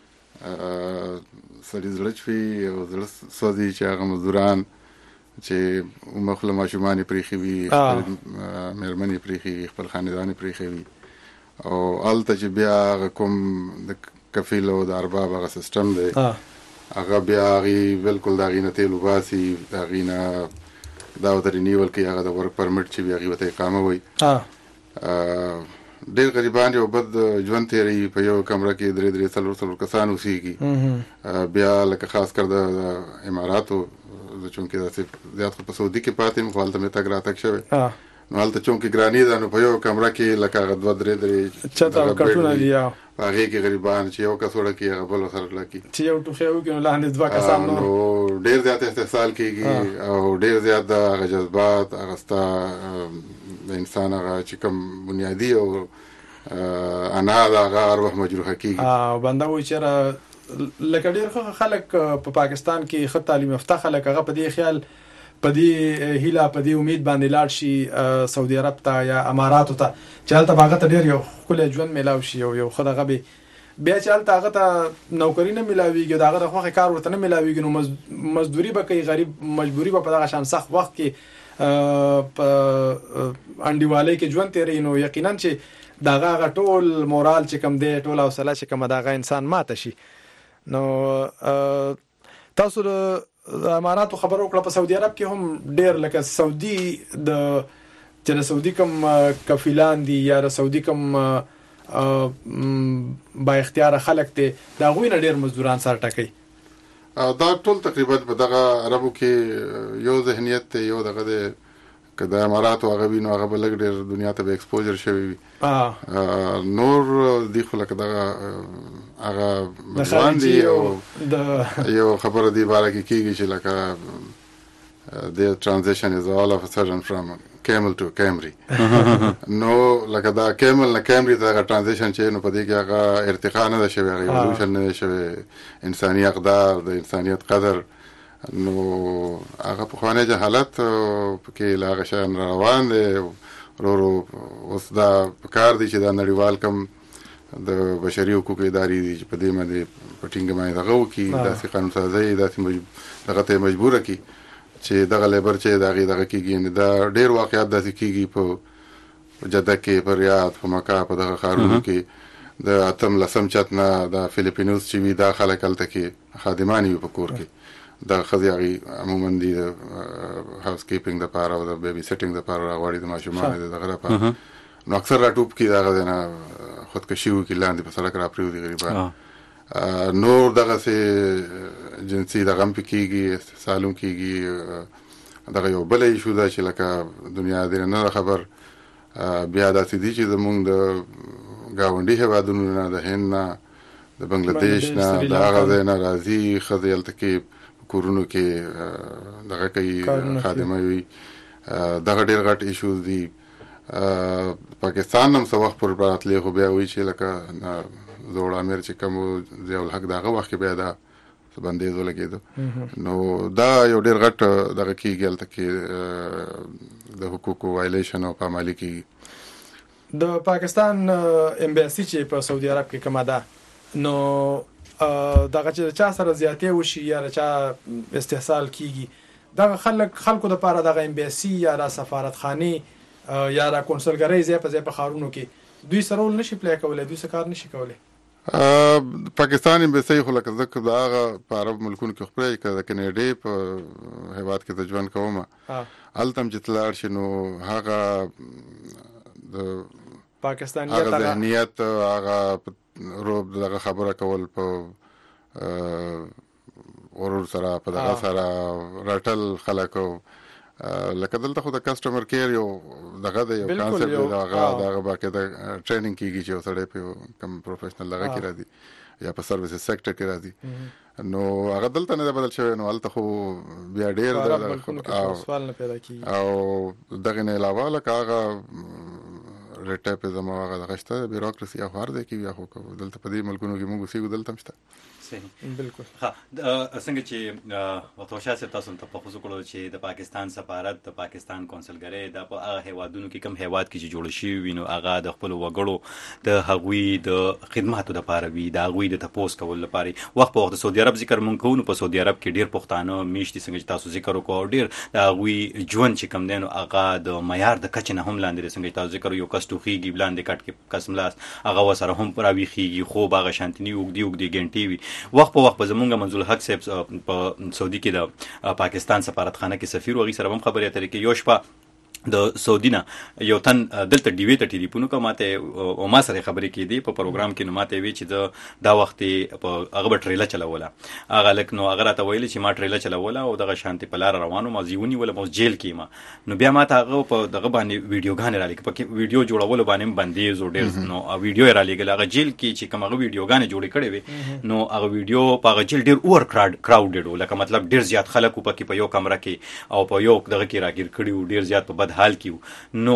سړي زړه چوي او زړه سوځي چې هغه مزدوران چې مخله ماشومان پریخي وي، مېرمنې پریخي وي، خپل خاندان پریخي وي او هلته چې بیا کوم د کفیل او د ارباب هغه سیستم دی هغه بیا هغې بالکل د هغې نه تیل وباسي، د هغې نه دا ورته رینیول کوي، هغه د ورک پرمټ چې وي هغې ورته اقامه وایي. ډېر غریبان یو بد ژوند تېروي، په یو کمره کې درې درې څلور څلور کسان اوسېږي. بیا لکه خاص کر د اماراتو زه چونکې داسې زیات خو په سعودي کې پاتې یم، خو هلته مې تګ راتګ شوی نو هلته چونکې ګراني ده نو په یو کمره کې لکه هغه دوه درې درې چت او کټونه دي په هغې کې غریبان چې یو کس وړه کړي هغه بل ورسره وړه کړي چې یو ټوخی وکړي نو لاندې دوه کسان نو ډېر زیات استحصال کېږي او ډېر زیات د هغه جذبات هغه ستا د انسان هغه چې کوم بنیادي او انا د هغه هر وخت مجروحه کېږي. او بنده وایي چېرې لکه ډېر خلک په پاکستان کې ښه تعلیم یافته خلک هغه په دې خیال په دې هیله په دې امید باندې لاړ شي سعودي عرب ته یا اماراتو ته چې هلته به هغه ته ډېر یو ښکلی ژوند میلاو شي او یو ښه دغه به بیا چې هلته هغه ته نوکري نه میلاویږي د هغه د خوښې کار ورته نه میلاویږي نو مزدوري به کوي، غریب مجبوري به په دغه شان سخت وخت کې په انډیوالۍ کې ژوند تېروي. نو یقینا چې د هغه هغه ټول مورال چې کوم دی، ټول حوصله چې کومه د هغه انسان ماته شي. نو تاسو د اماراتو خبرو کړه، په سعودي عرب کې هم ډېر لکه سعودي د چې د سعودي کوم کفیلان دي یا د سعودي کوم با اختیاره خلک دي د هغوی نه ډېر مزدوران سر ټکوي. دا ټول تقریبا په دغه عربو کې یو ذهنیت دی، یو دغه دی که د اماراتو هغه وي نو هغه به لږ ډېر دنیا ته به ایکسپوجر شوی وي. نور دی خو لکه دغه هغه مزوان دي او یو خبره دی باره کې کېږي چې لکه د ترانزیشن از all of a sudden from camel to Camry نو لکه دا کیمل نه کیمری ته هغه ترانزیشن چې نو په دې کې هغه ارتقا نه ده شوې، هغه ایولوشن نه ده شوې، انساني اقدار د انسانیت قدر نو هغه پخوانی جهالت پکې له هغه شیان را روان دی. ورو ورو اوس دا پکار دی چې دا نړیوال کم د بشري حقوقو ادارې دي چې په دې باندې په ټینګه باندې دغه وکړي، داسې قانون سازۍ داسې دغه ته مجبوره کړي چې دغه لیبر چې د هغې دغه کېږي. دا ډېر واقعات داسې کېږي په جده کې، په ریاض، په مکه، په دغه ښارونو کې د اتم لسم چت نه د فلیپینوس چې وي دا خلک هلته کې خادمانې وي په کور کې، د ښځې هغې عموما دي د هاوس کیپینګ دپاره او د بیبي سیټینګ دپاره راغواړي د ماشومانو د دغه لپاره نو اکثر راټوپ کړي د هغه ځای نه خودکشي وکړي، لاندې په سړک راپرېوځي غریبان. نور دغسې جنسي دغه هم پې کېږي، استحصال هم کېږي. دغه یو بله ایشو ده چې لکه دنیا دې نه ده خبر، بیا داسې دي چې زمونږ د ګاونډي هېوادونو نه، د هند نه، د بنګلادیش نه، د هغه ځای نه راځي ښځې هلته کې کورونو کې دغه کوي، خادمه وي. دغه ډېر غټ ایشوز دي. پاکستان هم څه وخت پورې راتلی خو بیا وایي چې لکه زوړ امیر چې کوم و ضیاء الحق د هغه وخت کې بیا دا بندیز ولګېده نو دا یو ډېر غټ دغه کېږي هلته کې د حقوقو وایلیشن او پامالي کېږي. د پاکستان امباسي چې په سعودي عرب کې کومه ده نو دغه چې چا سره زیاتې وشي یا چا استحصال کیږي دغه خلک خلکو د پاره دغه امباسي یا د سفارتخانه یا د کونسلګرۍ ځای په ځای په ښارونو کې دوی سره ول نشي پلی کولای، دوی سره کار نشي کولای. پاکستان امبیسي خو لکه ځکه د هغه په عرب ملکونو کې خپره که د کینیډې په هیواد کې د ژوند کوم هلته هم چې تلاړ شي نو هغه د پاکستانیت هغه ذهنیت هغه روب دغه خبره کول په ورور سره په دغه سره راټل خلکو لکه دلته خو د کسټمر کیر یو دغه د یو کانسپټ دی دغه دغه باقاعده ټریننګ کیږي چې سړی په کم پروفیشنل لغه کې راځي یا په سرویس سېکټر کې راځي نو هغه دلته نه بدل شوی نو هلته خو بیا ډیر د سوال نه پیدا کیږي او دغه نه علاوه لکه هغه ریټه په زمو هغه غشته بیروکراسي او هر دی کې بیا خو دلته په دې ملکونو کې موږ سیګو دلته مشته بالکل. ها څنګه چې وتوشا سره تاسو ته په خصوص کړو چې د پاکستان سفارت د پاکستان کونسلګرۍ د په هغه هیوادونو کې کوم هیواد کې چې جوړ شي وینو هغه د خپل وګړو د هغوی د خدماتو لپاره وي د هغوی د تپوس کول لپاره وخت په وخت سعودي عرب ذکر مونږ کوو په سعودي عرب کې ډیر پښتانه میشتي څنګه چې تاسو ذکر وکړو ډیر د هغوی ژوند چې کم دینو هغه د معیار د کچ نه هم لاندې څنګه تاسو ذکر یو کستوخیږي بلاندې کټ کې قسم لاس هغه وسره هم پراویخیږي خو باغ شانتنی وګدي وګدي ګنټي وي وخت په وخت زمونږ منزل حق صاحب په سعودي کې د پاکستان سفارتخانه کې سفیر وغي سره هم خبرې اترې کې یو شپه د سعودي نه یو تن دلته ډیوی ته ټلیفون کوم ماته او ما سره خبرې کې دي په پروګرام کې نو ماته وی چې د دا وخت په هغه ټریلا چلوله هغه لک نو هغه راته ویل چې ما ټریلا چلوله او دغه شانتي په لار روانو ما زیونی ولا مو جیل کې ما نو بیا ماته هغه په دغه باندې ویډیوګان را لیک په ویډیو جوړول باندې باندې زو ډیر نو ویډیو را لیکل هغه جیل کې چې کوم هغه ویډیوګان جوړې کړې وي نو هغه ویډیو په هغه جیل ډیر اور کراوډډ لکه مطلب ډیر زیات خلک په کې په یو کمره کې او په یو دغه کې راګیر کړي ډیر زیات په بد حال کې نو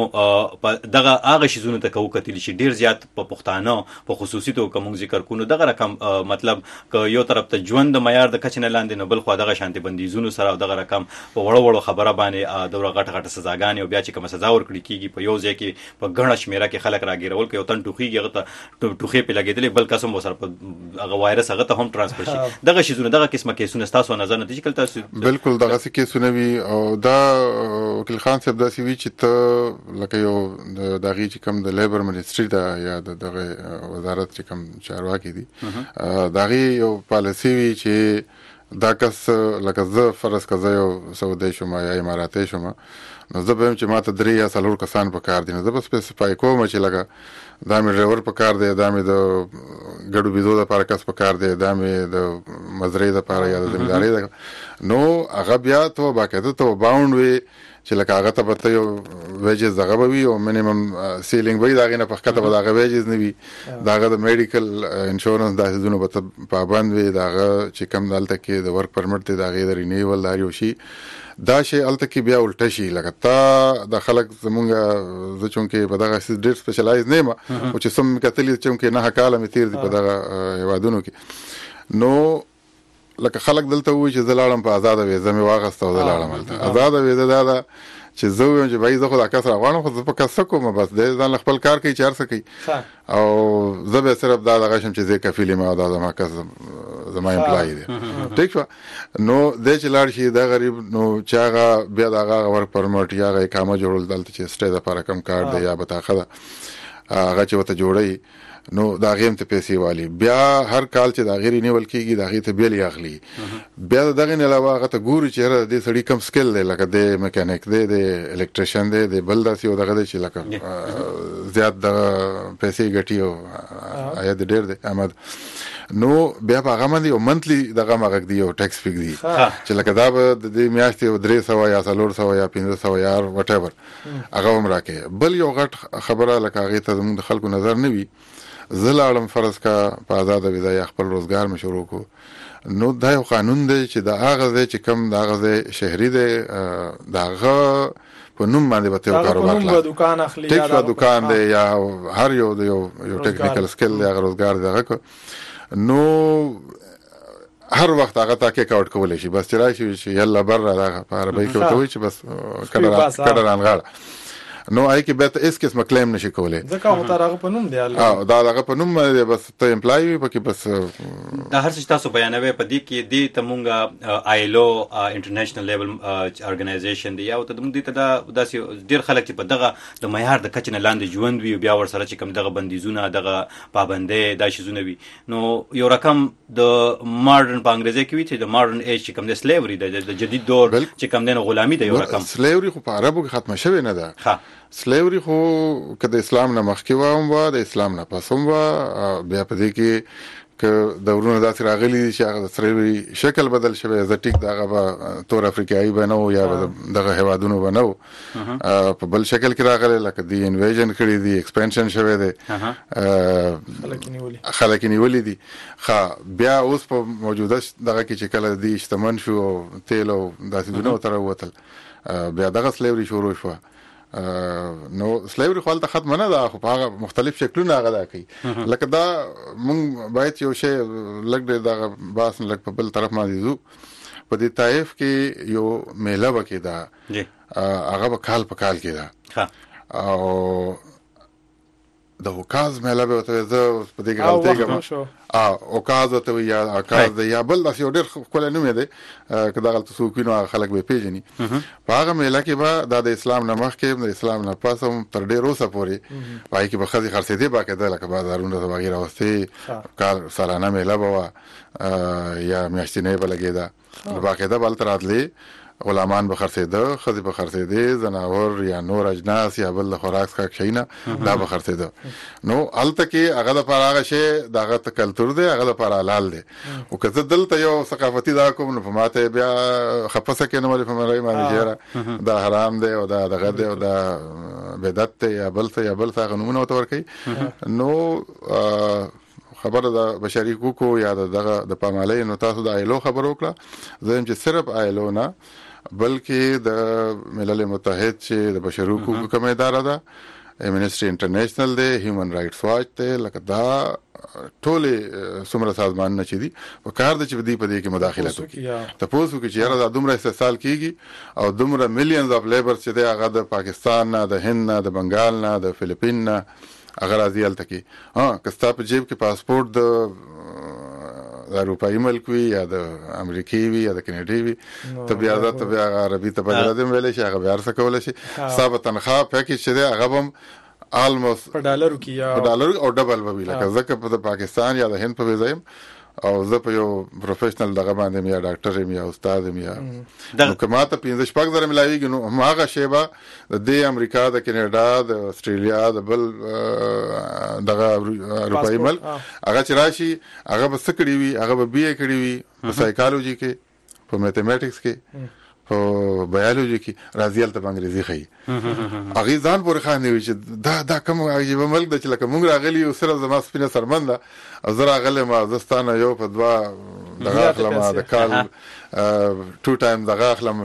دغه هغه شیزونه ته کو کتلی شي ډیر زیات په پښتانه په خصوصي تو کوم ذکر کو نو دغه رقم مطلب ک یو طرف ته ژوند د معیار د کچ نه لاندې نو بل خو دغه شانتي بندیزونو سره دغه رقم په وړو وړو خبره باندې دغه غټ غټ سزاګانې او بیا چې کوم سزا ورکړي کیږي په یو ځای کې په غڼه شمیره کې خلک راګیرول کوي او تن ټوخیږي هغه ته ټوخې په لګیدلې بل قسم وسره په هغه وایرس هغه ته هم ترانسفر شي دغه شیزونه دغه قسمه کیسونه تاسو نظر نه دي کول تاسو بالکل دغه کیسونه وی او دا وکیل خان صاحب دا سی وی چې ته لکه یو د دغه چې کوم د لیبر منیسټری دا یا د دغه وزارت چې کوم چارواکي دي دغه یو پالیسی وی چې دا کس لکه زه فرض کزه یو سعودي شوم یا اماراتي شوم نو زه به چې ماته درې یا څلور کسان په کار دي نو زه به سپیسیفای کوم چې لکه دا مې ډرایور په کار دی دا مې د ګډو بيزو د لپاره کس په کار دی دا مې د مزرعې لپاره یا د زمیندارۍ نو هغه بیا ته باقاعده ته باوند وي چې لکه هغه ته به یو ویجز دغه به وي او مینیمم سیلینګ به دغه نه پخکته به دغه ویجز نه وي دغه د میډیکل انشورنس د حدودونو به پابند وي دغه چې کم دلته کې د ورک پرمټ دی دغه د رینیول دار یو شي دا شی الته کې بیا الټه شي لکه تا د خلک زمونږ زه چونکې په دغه ډېر سپیشلایز نه یم او چې سم کتلی چونکې نه کاله مې تیر دي په دغه هیوادونو کې نو لکه خلک دلته وایي چې زه لاړم په آزاده ویزه مې واخیسته او زه لاړم هلته آزاده ویزه دا ده چې زه وایم چې بھائی زه خو دا کس راغواړم خو زه په کس څه کوم بس دی ځان خپل کار کوي چې هر څه کوي او زه به صرف دا دغه شم چې زه کفیل یم او دا زما کس زما امپلای دی ټیک شو نو دی چې لاړ شي دا غریب نو چې هغه بیا د هغه ورک پرمټ یا هغه اقامه جوړول دلته چې سټې دپاره کم کار دی یا بطاقه ده هغه چې ورته جوړوي نو دا غیم ته پیسې والی بیا هر کال چې دا غیر نیول کیږي دا غی ته بیل یاخلی بیا دغه نه علاوه هغه ته ګوري چې د سړی کم سکل دی لکه د میکانیک دی د الکتریشن دی د بل داسې او دغه چې لکه زیات د پیسې ګټي او آیا د ډیر دی احمد نو بیا هغه باندې یو منتلی دغه مغک دی او ټیکس فیک دی چې لکه دا به د میاشتې او درې سوه یا څلور سوه یا پنځه سوه یا وټ ایور هغه هم راکې بل یو غټ خبره لکه هغې ته زموږ د خلکو نظر نه وي زه لاړم فرض کا په آزاده ویزه یا خپل روزګار مې شروع کو نو دا یو قانون دی چې د هغه ځای چې کوم د هغه ځای شهري دی د هغه په نوم باندې به ته یو کاروبار خلاص ټیک شو دوکان دی یا هر یو د یو یو ټیکنیکل سکل دی هغه روزګار دی هغه نو هر وخت هغه تا کې کاوټ کولی شي بس چې راشي چې یلا بره دغه په عربۍ کې ورته وایي چې بس کډه رانغاړه نو آی کې به اس قسم کلیم نشي کولای ځکه هو ترغه په نوم دی اه دا هغه په نوم دی بس ته امپلای وي پکې بس دا هر څه تاسو بیانوي په دې کې دی ته مونږه آیلو انټرنیشنل لیول ارګنایزیشن دی او ته مونږ ته دا داسې ډیر خلک چې په دغه د معیار د کچ نه لاندې ژوند وي بیا ور سره چې کوم دغه بندیزونه دغه پابندۍ دا شیزونه وي نو یو رقم د ماډرن په انګریزي کې وي چې د ماډرن ایج چې کوم د سلیوري د جدید دور چې کوم د غلامي د یو رقم سلیوري خو په عربو کې ختمه شوی نه ده ها سلیوري خو که د اسلام نه مخکې و او د اسلام نه پس هم و بیا په دې کې که دورونه داسې راغلي چې هغه د سلیوري شکل بدل شوی زه ټیک دغه به تور افریقایي به نه و یا دغه هیوادونو به نه و په بل شکل کې راغلی لکه دی انویژن کړي دي ایکسپینشن شوی دی خلک یې نیولي دي ښه بیا اوس په موجوده دغه کې چې کله دی شتمن شو او تیل او داسې دونه ورته راووتل بیا دغه سلیوري شروع شوه نو سلیوري خو هلته ختمه نه ده خو په هغه مختلف شکلونه هغه دا کوي لکه دا مونږ باید یو شی لږ دی دغه باس لږ په بل طرف باندې ځو په دې طایف کې یو میله به کېده هغه به کال په کال کېده او د اوکاز میله به ورته زه په دې کې غلطۍ کوم اوکاز ورته وي یا اکاز دی یا بل داسې یو ډېر ښکلی نوم یې دی که دغه هلته څوک وي نو هغه خلک به یې پېژني په هغه میله کې به دا د اسلام نه مخکې د اسلام نه پس هم تر ډېر اوسه پورې په هغې کې به ښځې خرڅېدې به کېده لکه بازارونه د هغې راوستې کال سالانه میله به وه یا میاشتنۍ به لګېده باقاعده به هلته راتلې غلامان به خرڅېده ښځې به خرڅېدې زناور یا نور اجناس یا بل د خوراک څښاک شیونه دا به خرڅېده نو هلته کې هغه دپاره هغه شی د هغه ته کلتور دی هغه دپاره حلال دی خو که زه دلته یو ثقافتي دا کوم نو په ما ته بیا خفه څه کېنم ولې په مرۍ باندې چېره دا حرام دی او دا دغه دی او دا بدعت دی یا بل څه یا بل څه هغه نومونه ورته ورکوي نو خبره د بشري حقوقو یا دغه د پامالۍ نو تاسو د آیلو خبر وکړه زه یم چې صرف آیلو نه بلکې د ملل متحد چې د بشري حقوقو کومه اداره ده امنسټي انټرنیشنل دی هیومن رائټس واچ دی لکه دا ټولې څومره سازمانونه چې دي په کار ده چې دوی په دې کې مداخلت وکړي تپوس وکړي چې یاره دا دومره استحصال کېږي او دومره ملیونز اف لیبر چې دی هغه د پاکستان نه د هند نه د بنګال نه د فلیپین نه هغه راځي هلته کې ها که ستا په جیب کې پاسپورټ د د اروپایي ملک وي یا د امریکې وي یا د کینیډې وي ته بیا دا ته بیا عربي ته بدله دې ویلی شي هغه بیا هر څه کولی شي ستا به تنخواه پیکیج چې دی هغه به هم آلموست په ډالرو کې یا په ډالرو او ډبل به وي لکه زه که په د پاکستان یا د هند په ویزه یم او زه په یو پروفیشنل دغه باندې یا ډاکټر یم یا استاد یم یا نو که ما ته پنځه شپږ زره میلاویږي نو هماغه شی به د دې امریکا د کینیډا د استرالیا د بل دغه اروپایي ملک هغه چې راشي هغه به څه کړي وي هغه به بی اے کړي وي په سایکالوجي کې په میتھمیټکس کې په بیالوجي کې راځي هلته په انګریزي ښیي هغې ځان پورې خاندي وي چې دا دا کوم عجیبه ملک ده چې لکه مونږ راغلي یو صرف زما سپینه سرمن ده او زه راغلی ما زه ستا نه یو په دوه دغه اخلم د کال ټو ټایم دغه اخلم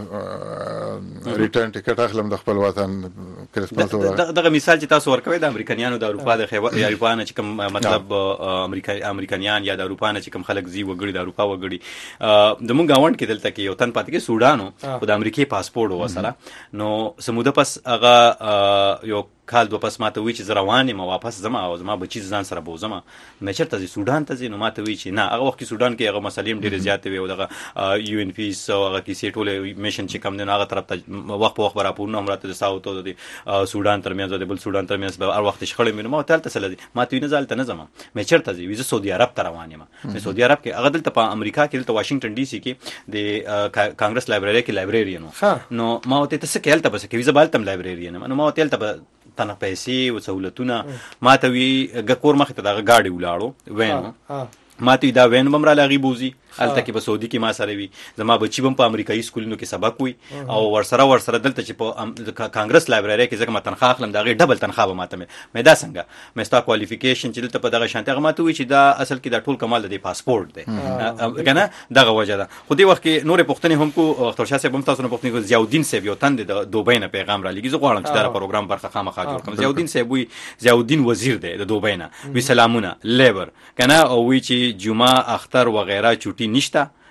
ریټرن ټیکټ اخلم د خپل وطن کرسمس دغه مثال چې تاسو ورکوئ د امریکایانو د اروپا د اروپا نه چې کوم مطلب امریکایان یا د اروپا نه چې کوم خلک ځي وګړي د اروپا وګړي د مونږ ګاونډ کې دلته کې یو تن پاتې کې سوډان و د امریکې پاسپورټ و سره نو سموده پس هغه یو کال دو پس ماته وی چې زه روان یم واپس ځم او زما بچي ځان سره بوځم مې چېرته ځي سوډان ته ځي نو ماته وی چې نه هغه وخت کې سوډان کې هغه مسلې هم ډېرې زیاتې وې او دغه یو ان پیس او هغه کیسې ټولې میشن چې کوم دی نو هغه طرف ته وخت په وخت به راپورونه هم راته د ساوت او د سوډان ترمنځ او د بل سوډان ترمنځ به هر وخت شخړې مې نو ما ورته هلته څه لدي ماته وي نه زه هلته نه ځم مې چېرته ځي وي زه سعودي عرب ته روان یم مې سعودي عرب کې هغه دلته په امریکا کې دلته واشنګټن ډي سي کې د کانګرس لایبرري کې لایبرریان نو ما ورته ته څه کوې هلته به څه کوې زه به هلته هم لایبرریان یم نو ما ورته هلته به تنه پیسې او سهولتونه ماته وی کور مخې ته دغه ګاډي ولاړو وین ماته دا وین بم را لاغي بوزي الته کې په سعودي کې ما سره وي زما بچي بم په امریکایي سکولونو کې سبق وي او ورسره ورسره دلته چې په کانګرس لایبرري کې ځکه ما تنخواه اخلم دا غي ډبل تنخواه به ماته مې دا څنګه مې ستا کوالیفیکیشن چې دلته په دغه شانتي هغه ماته وي چې دا اصل کې دا ټول کمال د پاسپورت دی کنه دغه وجه ده خو دې وخت کې نور پښتنې هم کو اختر شاه صاحب هم تاسو نه پښتنې کو ضیاءالدین صاحب یو تند د دوبۍ نه پیغام را لګي زه غواړم چې دا پروګرام برخه خامخا جوړ کړم ضیاءالدین صاحب وي ضیاءالدین وزیر دی د دوبۍ نه وی سلامونه لیبر کنه او وی چې جمعه اختر وغیرہ چټي نشته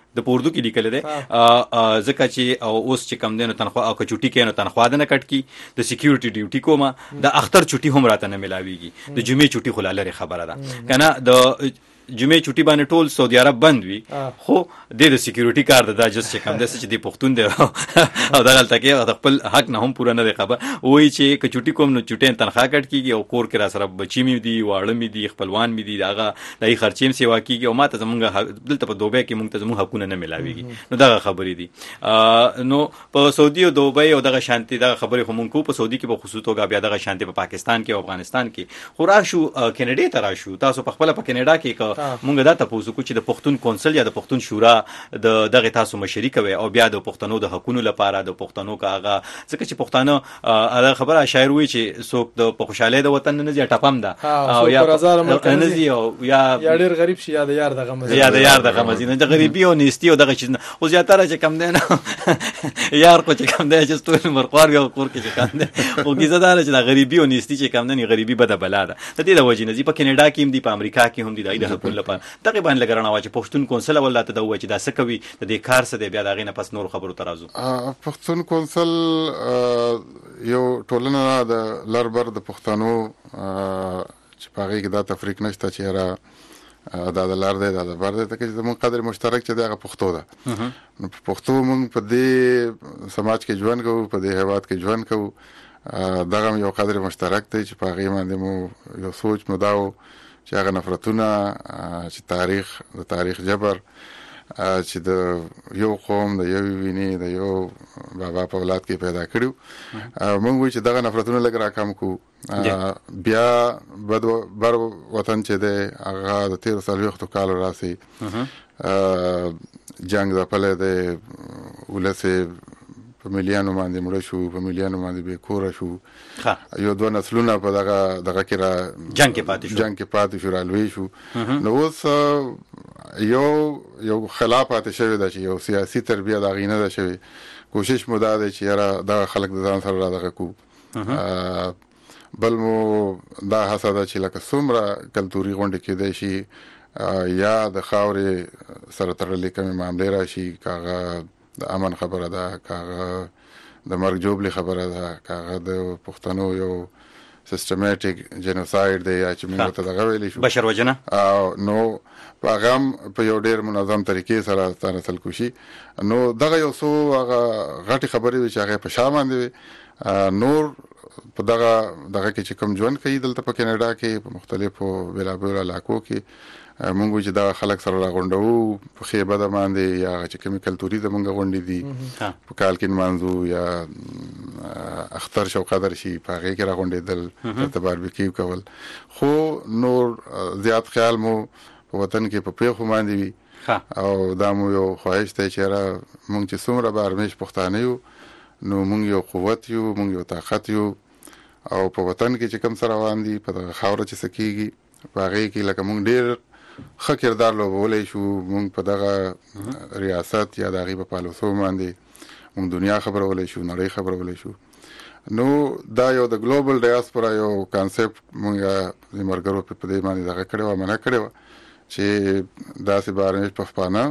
د پوردو کې لیکل دی ځکه چې اوس چې کم دینو تنخوا او چټي کې نو تنخوا نه کټ کی د سکیورټي ډیوټي کومه د اختر چټي هم راته نه ملاويږي د جمعې چټي خو لاره خبره ده کنه د جمعې چټي باندې ټول سعودي عرب بند وي خو د سکیورټي کار د جس چې کم د چې د پښتون دی او دغه تکي د خپل حق نه هم پوره نه دی خبر وای چې ک چټي کوم نو چټي تنخوا کټ کیږي او کور کې را سره بچی می دي واړه می دي خپلوان می دي دغه دای خرچیم سیوا کیږي او ماته زمونږ دلته په دوبه کې مونږ ته زموږ حقونه نه ملاويږي نو دغه خبرې دي نو په سعودي او دوبه او دغه شانتي دغه خبرې خو مونږ کو په سعودي کې په خصوص توګه بیا دغه شانتي په پاکستان کې او افغانستان کې خو راشو کینیډا ته راشو تاسو په خپل په کینیډا کې مونږ دا تاسو کو چې د پښتون کونسل یا د پښتون شورا د دغه تاسو مشري کوي او بیا د پښتنو د حقوقو لپاره د پښتنو کاغه ځکه چې پښتانه هغه خبره شاعر وی چې څوک د خوشاله د وطن نه ځي ټپم ده او یا نه ځي او یا یا ډیر غریب شي یا د یار دغه مزه یا د یار دغه مزه نه د غریبي او نیستی او دغه چیز او زیاتره چې کم دی نه یار کو چې کم دی چې ستوري مرقوار یو کور کې چې کم دی او کیزدار چې د غریبي او نیستی چې کم نه غریبي بده بلا ده د دې د وجې نه په کینیډا کې هم دي په امریکا کې هم دي د حقوقو لپاره دغه باندې لګرانه واچ پښتون کونسل ولته د وجه دا څه کوي د دې کار څه دی بیا دغه نه پس نور خبرو ترازو پښتون کونسل یو ټولنه د لربر د پښتنو چې پاره کې دا تفریق نشته چې را دا د لار دی دا د بر دی ته چې زموږ قدر مشترک چې دغه پښتو ده نو پښتو موږ په دې سماج کې ژوند کوو په دې هیواد کې ژوند کوو دغه یو قدر مشترک دی چې پاره باندې مو یو سوچ مو داو چې هغه نفرتونه چې تاریخ د تاریخ جبر چې د یو قوم د یو ویني د یو بابا په اولاد کې پیدا کړو موږ وی چې دغه نفرتونه لګ را کم کو بیا بد بر وطن چې د هغه د تیر سالوختو کال راسي جنگ د پله د ولسه په مليانو باندې مړ شو په مليانو باندې به کور شو یو دوه نسلونه په دغه دغه کې را جنگ کې پاتې شو جنگ کې پاتې شو رالوي شو نو اوس یو یو خلافات شوی دا چې یو سیاسي تربیه دا غینه ده شوی کوشش مو دا ده چې را د خلک د ځان سره را دغه کو بل مو دا حسد چې لکه څومره کلتوري غونډه کې دی شي یا د خاورې سره تړلې کوم معاملې راشي کاغه د امن خبره ده کاغه د مرګ جوړلې خبره ده کاغه د پښتنو یو سیستماتیک جنوساید دی یا چې موږ ته دغه ویلې شو بشر وجنه او نو پیغام په یو ډیر منظم طریقې سره تنسل کوشي نو دغه یو څو هغه غټي خبرې چې هغه په شامل دي نور په دغه دغه کې چې کوم ژوند کوي دلته په کینیډا کې په مختلفو بلابل علاقو کې مونږ چې دا خلک سره راغونډو په خیبه د باندې یا چې کوم کلتوري د مونږ غونډې دي په کال کې منځو یا اختر شو قدر شي په هغه کې راغونډېدل د باربیکیو کول خو نور زیات خیال مو په وطن کې په پیښو باندې وي او دا مو یو خواهش دی چې را مونږ چې څومره بارمش پښتانه یو نو مونږ یو قوت یو مونږ یو طاقت یو او په وطن کې چې کوم سره روان دي په خاور چې سکیږي په هغه کې لکه مونږ ډیر ښه کردار لوبولی شو مونږ په دغه ریاست یا د هغې په پالوسو باندې مونږ دنیا خبرولی شو نړۍ خبرولی شو نو دا یو د ګلوبل ډایاسپورا یو کانسپټ مونږ د مرګرو په دې باندې دغه کړی و منع کړی و چې داسې بارنیش پښپانه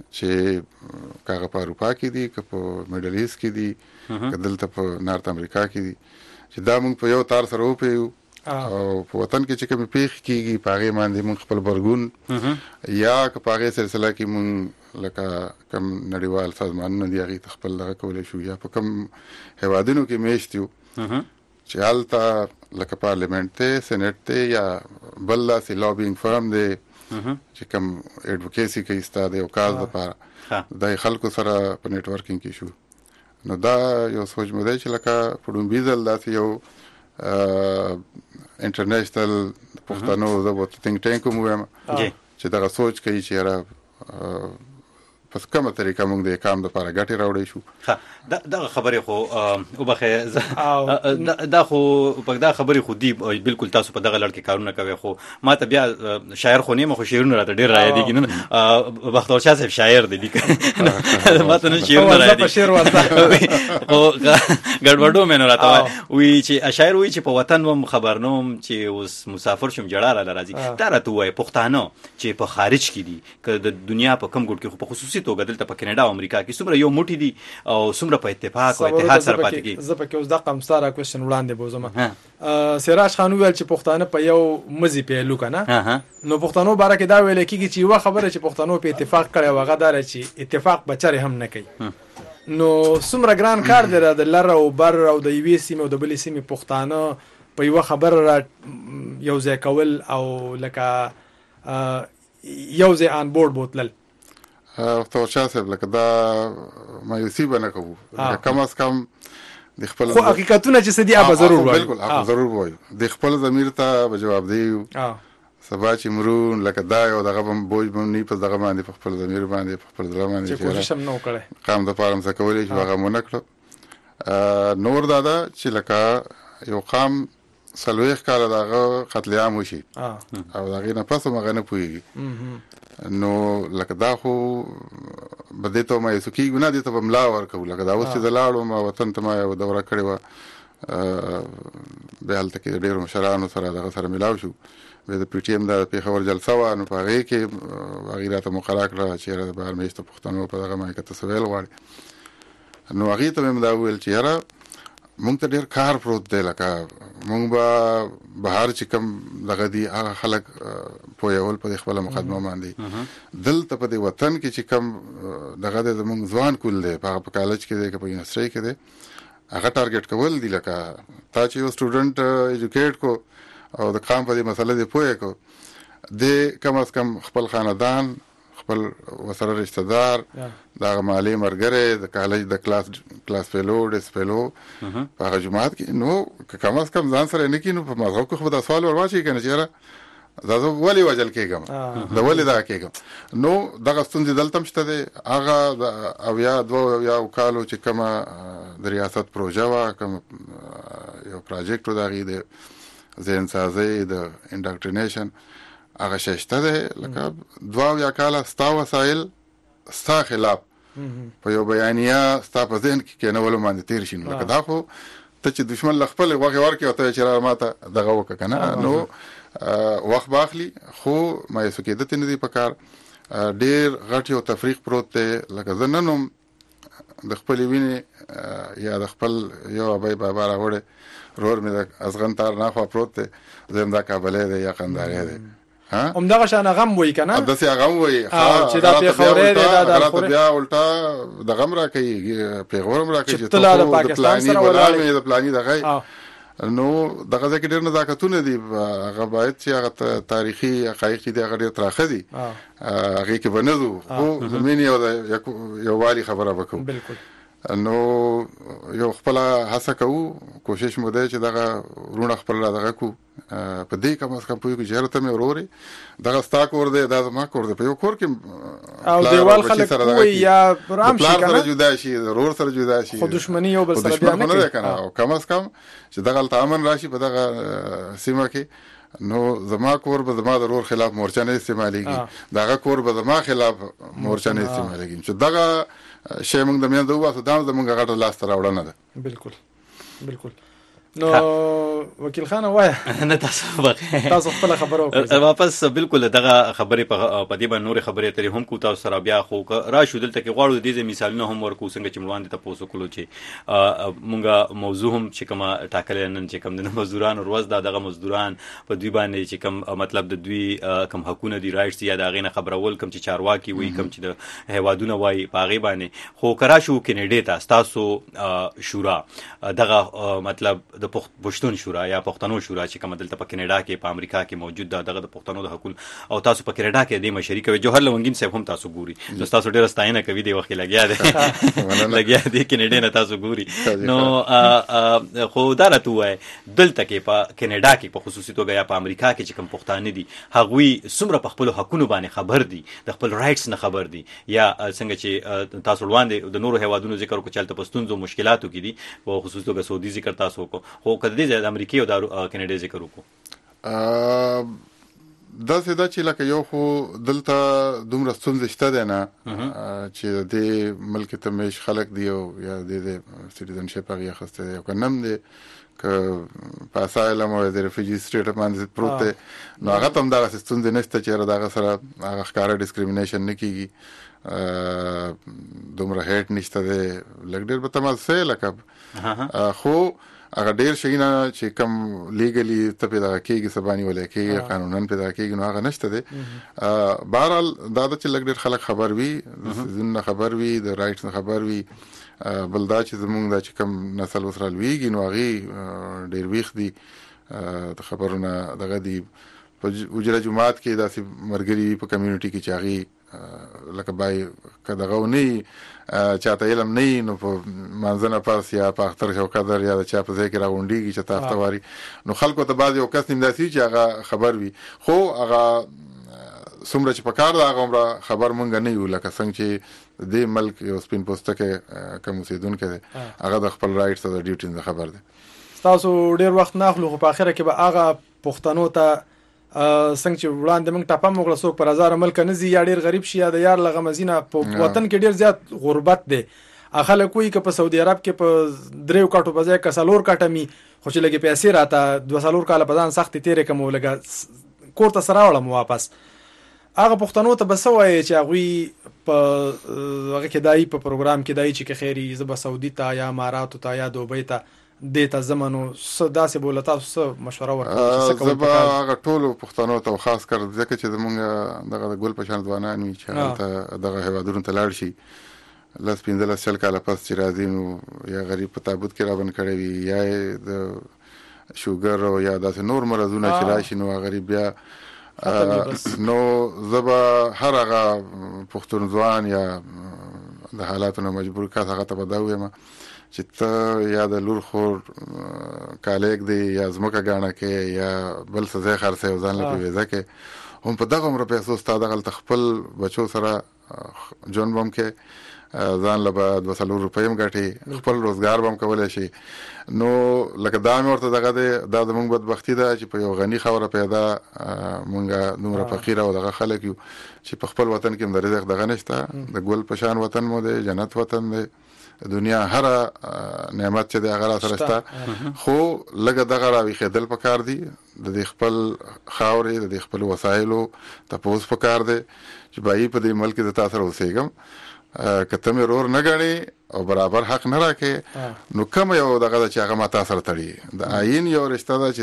چې کاغه په اروپا کې دي که په میډل ایست کې دي که دلته په نارت امریکا کې دي چې دا مونږ په یو تار سره وپیو او په وطن کې چې کوم پیښ کیږي پاغه باندې مونږ خپل برګون یا که پاغه سلسله کې مونږ لکه کم نړیوال سازمانونه دی هغه خپل لغه کولای شو یا په کم هوادونو کې میشتو چې حالت لکه پارلیمنت ته سېنات ته یا بل لا لابینګ فرم دی چې کوم اډوکیسي کوي ستاده او کار لپاره د خلکو سره په نیټ ورکینګ کې شو نو دا یو سوچ مو دی چې لکه پډون بیزل داسې یو انټرنیشنل پښتنو د وټ ثینک ټانک مو چې دا سوچ کوي چې را پس کومه طریقه موږ د کام د لپاره غټي راوړی شو ها دا دا خبره خو او بخې دا خو په دا خبره خو دی بالکل تاسو په دغه لړ کې کارونه کوي خو ما ته بیا شاعر خو نه مخ شعرونه راته ډیر راځي دي نه بختور شاه صاحب شاعر دی ما ته نه شعرونه راځي شعر ورته او ګډوډو مې نه راته وی چې شاعر وی چې په وطن و خبرنوم چې اوس مسافر شم جړه را راځي دا راته وای پښتانه چې په خارج کې دي که د دنیا په کم ګوټ کې په خصوصي توګه دلته په کینیډا او امریکا کې څومره یو موټی دي او څومره په اتفاق او اتحاد سره پاتې کیږي؟ زه پکې اوس د قمستاره کوېشن وړاندې بوزم. سراج خان ویل چې پښتانه په یو مزي پیلو کنه، نو پښتنو باره کې دا ویل کېږي چې یو خبره چې پښتنو په اتفاق کړي وغه دار چې اتفاق بچره هم نه کوي. نو څومره ګران کار دی د لر او بر او د یوې سیمې او د بلې سیمې پښتانه په یو خبره را یو ځای کول او لکه یو ځای آن بورډ بوتلل. تو چا صاحب لکه دا مایوسی به نه کوو، کم از کم د خپل خو حقیقتونه چې سدي اب ضرور وایي. بالکل اب ضرور وایي، د خپل ضمیر ته به جواب دیو. سبا چې مرون لکه دا یو دغه بم بوج بم نه په دغه باندې په خپل ضمیر باندې په خپل ځل باندې چې کوشش هم نو کړي قام د پارم څخه کولې چې هغه مونږ کړو. نور دادا چې لکه یو قام سلويخ کال دغه قتل عام وشي او دغه نه پسو مغه نه پويږي، نو لکه دا خو بده ته مې سکی ګنا دي ته بملا ورکو. لکه دا اوس چې دلاړو ما وطن ته ما یو دوره کړې و به حالت کې ډېر مشرانو سره دغه سره ملاو شو د پی ټی ایم د پیښور جلسه و، نو په هغه کې غیرت مقرره کړه چې د بهر میشته پښتنو په دغه مې کته سویل غواړي. نو هغه ته مې دا ویل چې یاره مونږ ته ډېر کار پروت دی، لکه مونږ به بهر چې کوم دغه دي هغه خلک پوهول په خپل مقدمه باندې، دلته په دې وطن کې چې کوم دغه د مونږ ځوان کول دی په کالج کې دی که په یونیورسيټي کې دی هغه ټارګټ کول دي. لکه تا چې یو سټوډنټ ایجوکیټ کو او د قام په دې مسله دی پوهه کو، د کم از کم خپل خاندان خپل وسره رشتہ دار د مالی مرګره د کالج د کلاس کلاس فیلو ډیس فیلو په هغه جماعت کې، نو کم از کم ځان سره نه کینو په مازغه کې خو دا سوال ورواچي کنه چې دا ولی وجل کېږم دا ولی دا کېږم. نو دغه ستونزې دلته مشته دی. هغه او یا دوه یا کالو چې کومه د ریاست پروژه وا کوم یو پروجیکټ دغه دی ذهن سازي د انډاکټرینیشن هغه ششته ده، لکه دوا یا کاله ستا وسایل ستا خلاف په یو بیانیه ستا په ذهن کې کېنولو باندې تیر شي. لکه دا خو ته چې دشمن خپل وغه ورکې او ته چې را ماته دغه وک کنه، نو وخت باخلی خو مې سکیدت نه دی پکار. ډیر غټ یو تفریق پروت دی، لکه زننم د خپل ویني یا د خپل یو ابي بابا راوړې رور مې د ازغن تار نه خو پروت دی، زم دا کابلې دی یا قندارې دی هم دغه شان غم وای کنه، د سي غم وای چې دا په خورې دا د خورې بیا الټا د غم را کوي پیغور را کوي چې ته پاکستان سره ولاړې د پلاني دغه. نو دغه ځکه ډېر نزاکتونه دي، هغه باید چې هغه تاریخي حقایق دي هغه ډېر تراخه دي، هغه کې بنځو خو زمين یو یو والی خبره وکړو. بالکل. نو یو خپل هڅه کوو، کوشش مو دی چې دغه رونه خپل دغه کو په دې کوم اس کوم په جهرته مې وروري دغه ستا کور دی دا ما کور دی په یو کور کې او دیوال خلک کوی یا رام شي کنه جدا شي ضرور سره جدا شي خو دښمنی یو بل سره بیا نه کنه، او کم اس کم چې دغه تامن راشي په دغه سیمه کې، نو زما کور به زما ضرور خلاف مورچه نه استعمالېږي، دغه کور به زما خلاف مورچه نه استعمالېږي، چې دغه شی موږ د مینه د واسه دام زموږ غټه لاس تر راوړنه ده. بالکل بالکل. نو وکیل خان وای نه تاسو بخیر تاسو خپل خبرو کوئ واپس بالکل دغه خبرې په دې باندې نور خبرې ترې هم کو تاسو سره بیا خو را شو دلته کې غواړو د دې مثالونه هم ورکو څنګه چې مړوند ته پوسو کولو چې مونږه موضوع هم چې کومه ټاکل نن چې کوم د مزدوران ورځ دا دغه مزدوران په دوی باندې چې کوم مطلب د دوی کوم حقوقونه دي رائټس یا د غینه خبرول کوم چې چارواکي وي کوم چې د هیوادونه وای پاغي باندې خو کرا شو کینیډا ته تاسو شورا دغه مطلب د پښتون شورا یا پښتنو شورا چې کوم دلته په کینیډا کې په امریکا کې موجود ده دغه د پښتنو د حقوق او تاسو په کینیډا کې د مشري کوي جوهر لونګین صاحب هم تاسو ګوري نو تاسو ډیر ستاینه کوي دی وخت لګیا دی لګیا دی کینیډا نه تاسو ګوري نو خو دا راته وای دلته کې په کینیډا کې په خصوصي توګه یا په امریکا کې چې کوم پښتانه دي هغوی څومره په خپل حقوقو باندې خبر دي د خپل رائټس نه خبر دي یا څنګه چې تاسو وړاندې د نورو هیوادونو ذکر کو چلته پښتون زو مشکلاتو کې دي په خصوصي توګه سعودي ذکر تاسو کو خو کله دې د امریکای او د کینیډا ذکر وکړو دا څه دا چې لکه یو خو دلته دومره ستونزې شته دی نه چې د ملک ته مېش خلک دی او یا د سټیزنشپ هغې اخیستی دی او که نم دی که په اسایلم او د ریفیوجي سټیټ باندې پروت دی نو هغه ته هم دغسې ستونزې نشته چې د هغه سره هغه ښکاره ډسکریمینیشن نه کېږي دومره هیټ نشته دی لږ ډېر به تماسه لکه خو هغه ډېر شیونه چې کم لیګلی ته پې دغه کېږي سبا نیولی کېږي قانونا پې دغه کېږي نو هغه نشته دی بهرحال دا ده چې لږ ډېر خلک خبر وي د سیزون نه خبر وي د رایټس نه خبر وي بل دا چې زمونږ دا چې کم نسل اوس را لویږي نو هغې ډېر ویښ دي د خبرونه دغه دي په اجره جماعت کې داسې ملګري په کمیونټي کې چې هغې لکه بای که دغه نه چاته علم نه نو په منځ نه پاس یا په اختر شو قدر یا د چا په ځای کې راغونډېږي چې ته هفتواري نو خلکو ته بعض یو کس نیم داسې چې هغه خبر وي خو هغه څومره چې په کار ده هغه عمره خبر مونږ نه یو لکه څنګه چې د دې ملک یو سپین پوستکی کوم اوسېدونکی دی هغه د خپل رایټس او د ډیوټي نه خبر دی. ستاسو ډېر وخت نه اخلو خو په اخره کې به هغه پښتنو ته څنګه چې وړاندې موږ ټاپه موږ له څوک پر هزاره ملک نه ځي یا ډېر غریب شي یا د یار له غمزینه په وطن کې ډېر زیات غربت دی خلک وایي که په سعودي عرب کې په دریو کاټو په ځای که څلور کاټه می خو چې لږې پیسې راته دوه څلور کاله په ځان سختې تېرې کړم او لږه کور ته سره راوړم واپس هغه پښتنو ته به څه وایي چې هغوی په هغه کې دایي په پروګرام کې دایي چې که خیري زه به سعودي ته یا اماراتو ته یا دوبۍ ته دې ته ځم نو څه داسې بوله تاسو څه مشوره ورکړئ؟ زه به هغه ټولو پښتنو ته خاص کر ځکه چې زمونږ دغه د ګل په شان ځوانان وي چې هلته دغه هېوادونو ته لاړ شي لس پنځلس شل کاله پس چې راځي نو یا غریب په تابوت کې رابند کړی وي یا یې د شوګر او یا داسې نور مرضونه چې راشي نو هغه غریب بیا نو زه به هر هغه پښتون ځوان یا د حالاتو نه مجبور کس هغه ته به دا ووایم چې ته یا د لور خور کالیک دی یا ځمکه ګاڼه کې یا بل څه ځای خرڅوي او ځان له په ویزه کې هم په دغه عمره پیسو ستا دغلته خپل بچو سره ژوند به هم کې ځان له به دوه څلور روپۍ هم ګټي خپل روزګار به هم کولی شي نو لکه دا مې ورته دغه دی دا زموږ بدبختي ده چې په یو غني خاوره پیدا مونږ دومره فقیره او دغه خلک یو چې په خپل وطن کې هم د رزق دغه نشته د ګل په شان وطن مو دی جنت وطن دی دنیا هر نعمت چې د هغه را سره شته خو لږه دغه راویښېدل پکار دي د دې خپل خاورې د دې خپل وسایلو تپوس پکار دی چې بایي په دې ملک د تا سره اوسېږم که ته مې رور نه ګڼې او برابر حق نه راکې نو کوم یو دغه ده چې هغه ما تا سره تړي د آیین یو رشته ده چې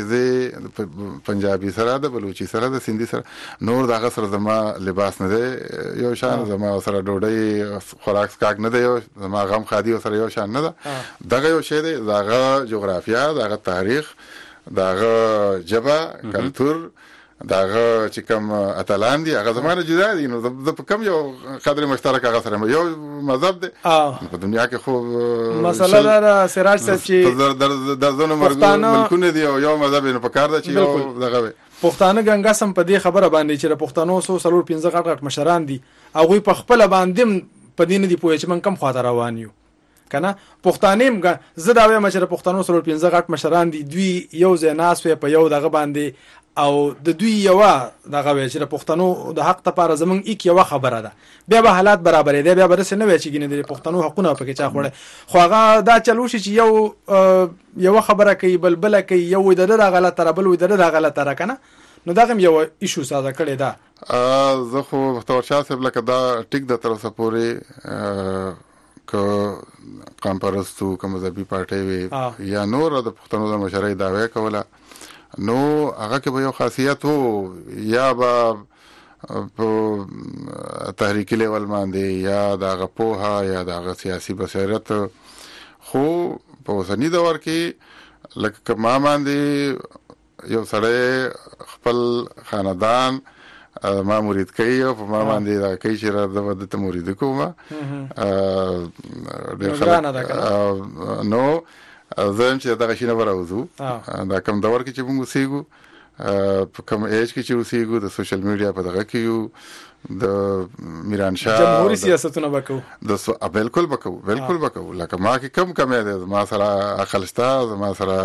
زه پنجابي سره د بلوچي سره د سندي سره نور د هغه سره زما لباس نه دی یو شان زما سره ډوډۍ خوراک څښاک نه دی یو زما غم خادي سره یو شان نه ده دغه یو شی دی د هغه جغرافیا د هغه تاریخ د هغه ژبه کلتور داغه چې کوم اتلان دي هغه زمانه جدا دي نو د کوم یو قدر مشترک هغه سره یو مذهب دی په دنیا کې خو مسله دا سراج صاحب چې د د زونو ملکونه دي او یو مذهب نه پکار ده چې یو دغه پښتانه ګنګا سم په دې خبره باندې چې پښتنو سو سلور پنځه غټ غټ مشران دي هغه په خپل باندې په دین دي پوهې چې من کم خاطر روان یو کنه پښتانیم زه دا وایم چې پښتنو سلور پنځه غټ مشران دي دوی یو ځای ناس په یو دغه باندې او د دوی یو دغه وی چې پښتنو د حق لپاره زمونږ یک یو خبره ده بیا به حالات برابرې دي بیا به رسې نه وي چې ګینه د پښتنو حقونه پکې چا خوړه خو هغه دا چلو شي چې یو یو خبره کوي بلبل کوي یو د دغه غلطه را بل د دغه غلطه را کنه نو دغه یو ایشو ساده کړی دا زه خو مختار شاه صاحب لکه دا ټیک د تر اوسه پورې که قام پرستو که مذهبي پارټۍ وي یا نور د پښتنو د مشرۍ دعوی کوله نو هغه کې به یو خاصیت وو یا به په تحریکي لیول باندې یا د هغه پوهه یا د هغه سیاسي بصیرت خو په اوسني دور کې لکه که ما باندې یو سړی خپل خاندان ما مرید کوي او په ما باندې دا کوي چې را د ته مرید کوم ډېر خلک نو زه هم چې دغه شي نه به راوځو دا کوم دور کې چې موږ اوسېږو په کوم ایج کې چې اوسېږو د سوشل میډیا په دغه کې یو د میران شاه جمهوریت سیاستونه وکړو د سو بالکل وکړو بالکل وکړو لکه ما کې کم کم دی ما سره عقل شته ما سره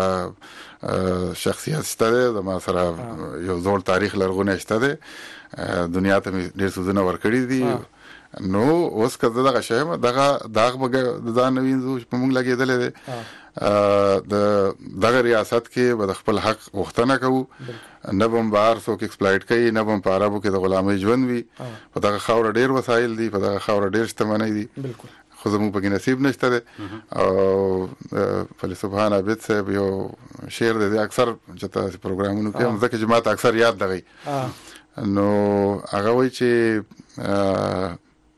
شخصیت شته دی ما سره یو زوړ تاریخ لرغونه شته دی دنیا ته ډېر سوزونه ورکړي دي نو اوس کله دغه شایم دغه داغ بګ د ځان وینځو په موږ لګېدل دي د دغه ریاست کې به د خپل حق غوښتنه کوو نه بم بهر څوک ایکسپلایټ کوي نه بم په عربو کې د غلامۍ ژوند وي په دغه خاوره ډېر وسایل دي په دغه خاوره ډېر شتمنۍ دي خو زموږ پکې نصیب نشته دی او فیلسوفان عابد صاحب یو شعر دی اکثر چې تاسو پروګرامونو کې هم ځکه چې ماته اکثر یاد دغی نو هغه وایي چې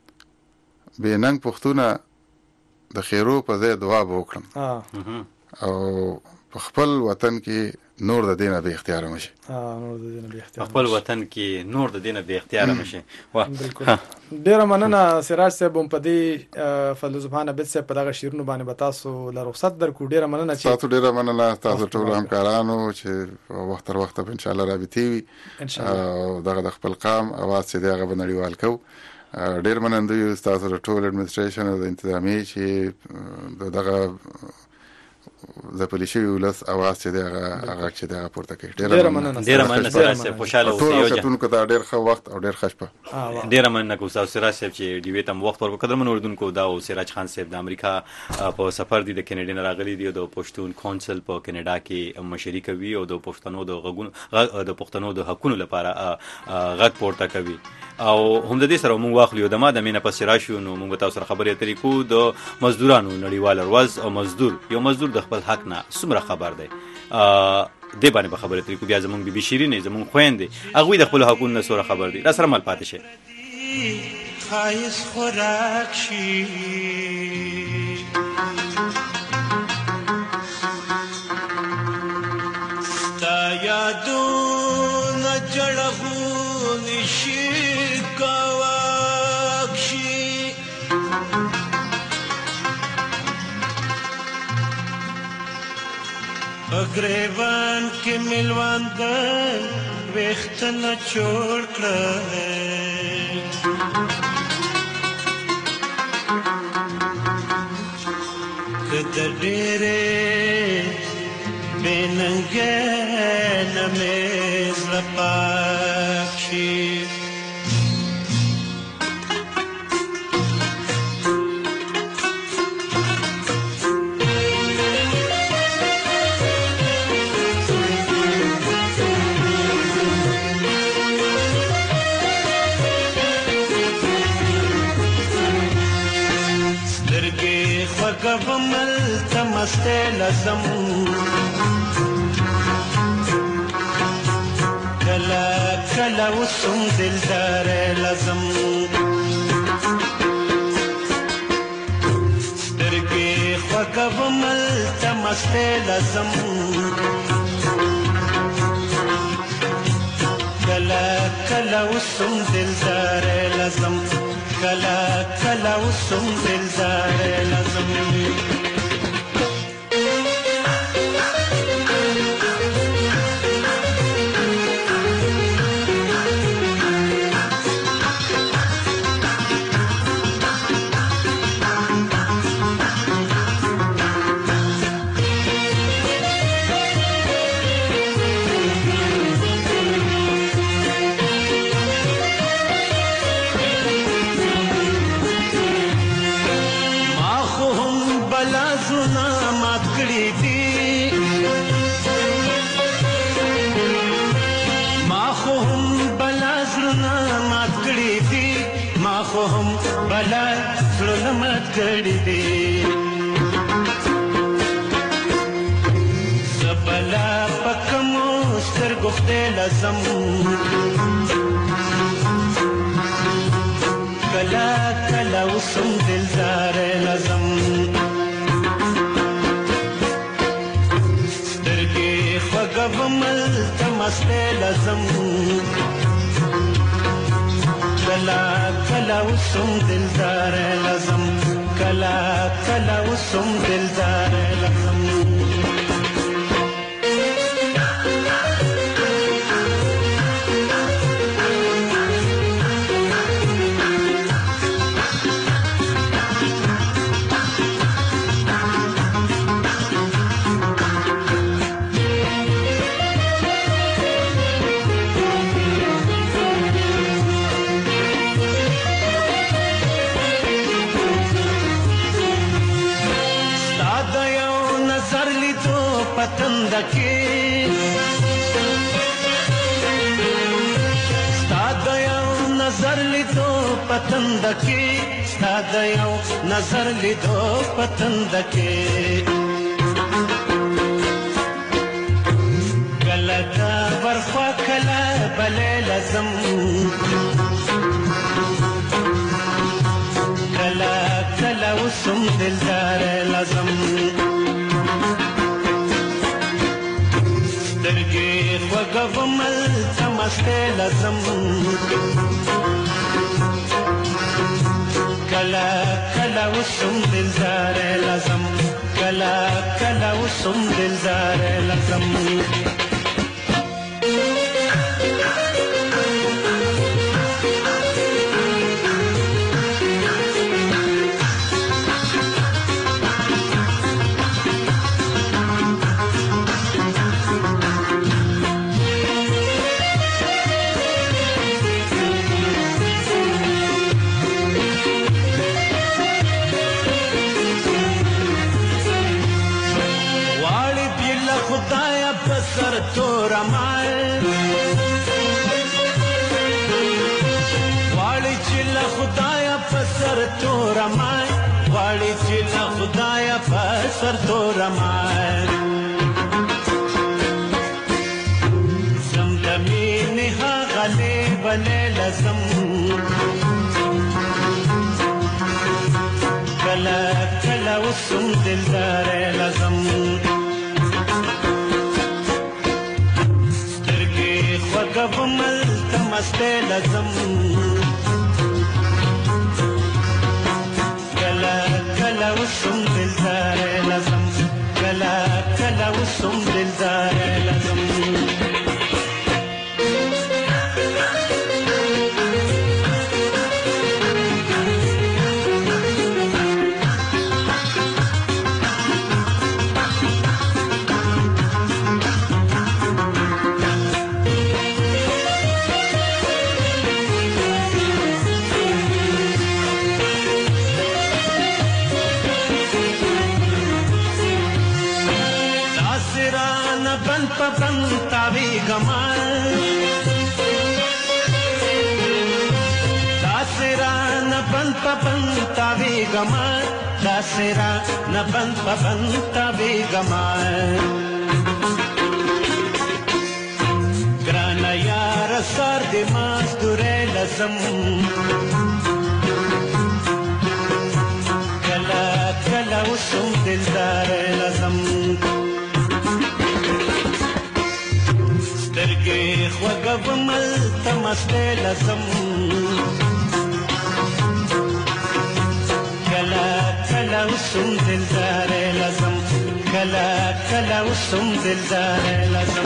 بېننګ پښتونه د خیرو په ځای دعا به وکړم او په خپل وطن کې نور د دینه به اختیار مشي نور د دینه به اختیار خپل وطن کې نور د دینه به اختیار مشي واه ډیره مننه سراج صاحب هم په دې فلسفانه بت صاحب په دغه شیرونو باندې به تاسو له رخصت درکو ډیره مننه چې تاسو ډیره مننه تاسو ټول همکارانو چې وخت تر وخت ان شاء الله رابطي وي او دغه د خپل قام اواز چې دغه بنړیوال کو ډیر مننه یو تاسو د ټول اډمنستریشن او د انتظامی چې دغه د پولیسي ولس اواز چې دغه هغه چې دغه پورته کوي ډیر مننه ډیر مننه سراج صاحب خوشاله اوسئ یو ټول کو دا ډیر ښه وخت او ډیر خوشبه ډیر مننه کو تاسو سراج صاحب چې دی ویتم وخت ورکړ قدر منو اردوونکو دا او سراج خان صاحب د امریکا په سفر دی د کینیډا نه راغلي دی د پښتون کونسل په کینیډا کې مشري کوي او د پښتنو د غږونو د پښتنو د حقونو لپاره غږ پورته کوي او هم د دې سره موږ واخلو د ما د مینه پس راشو نو موږ تاسو سره خبرې اترې کو د مزدورانو نړیوال ورځ او مزدور یو مزدور د خپل حق نه څومره خبر دی د باندې به خبرې اترې کو بیا زموږ بي بي شیرینې زموږ خويندې هغوی د خپل حقونو نه څومره خبر دي را سره مل پاتې شي خایس خوراک شي تا یادونه جړغونې شي کواک شي اگریوان کې ملوان د وختنه چور کړه کده ډېرې بننګه نمې زپاک شي ومل تمسته لزم کلا کلا وسم دلدار لزم درګه خوګه ومل تمسته لزم کلا کلا وسم دلدار لزم کلا کلا وسم دلدار لازم کړي دي زبلا پکمو ستر ګفته لازم کلا کلا وسم دلدار لازم سترګې خوګومل تمسته لازم کلا کلا وسم دلدار لازم کلا کلا وسم دلدار لازم نظر لیدو پتند کې ستا د یو نظر لیدو پتند کې کله دا ورخوا کله بلې لازم کله کله وسم دلدار لازم درګې وګومل تمسته لازم کلا کلا وسم دلدار لازم کلا کلا وسم دلدار لازم سر تور مال واړی چې له خدایا په سر تور مال واړی چې له خدایا په سر تور مال زم د مینې هغه لیبلې لازم کله کله وسم دلدار لازم وګومل تمسته لازم کلا کلا وسم دلدار لازم کلا کلا وسم دلدار لازم پپنتاوی گمان داسرا نبن پپنتاوی گمان داسرا نبن پپنتاوی گمان گرانا یار سار دی مزدوره لازم کلا کلا وسم دلدار لازم درګې خوګومل تمسته لازم کلا کلا وسم دلدار لازم کلا کلا وسم دلدار لازم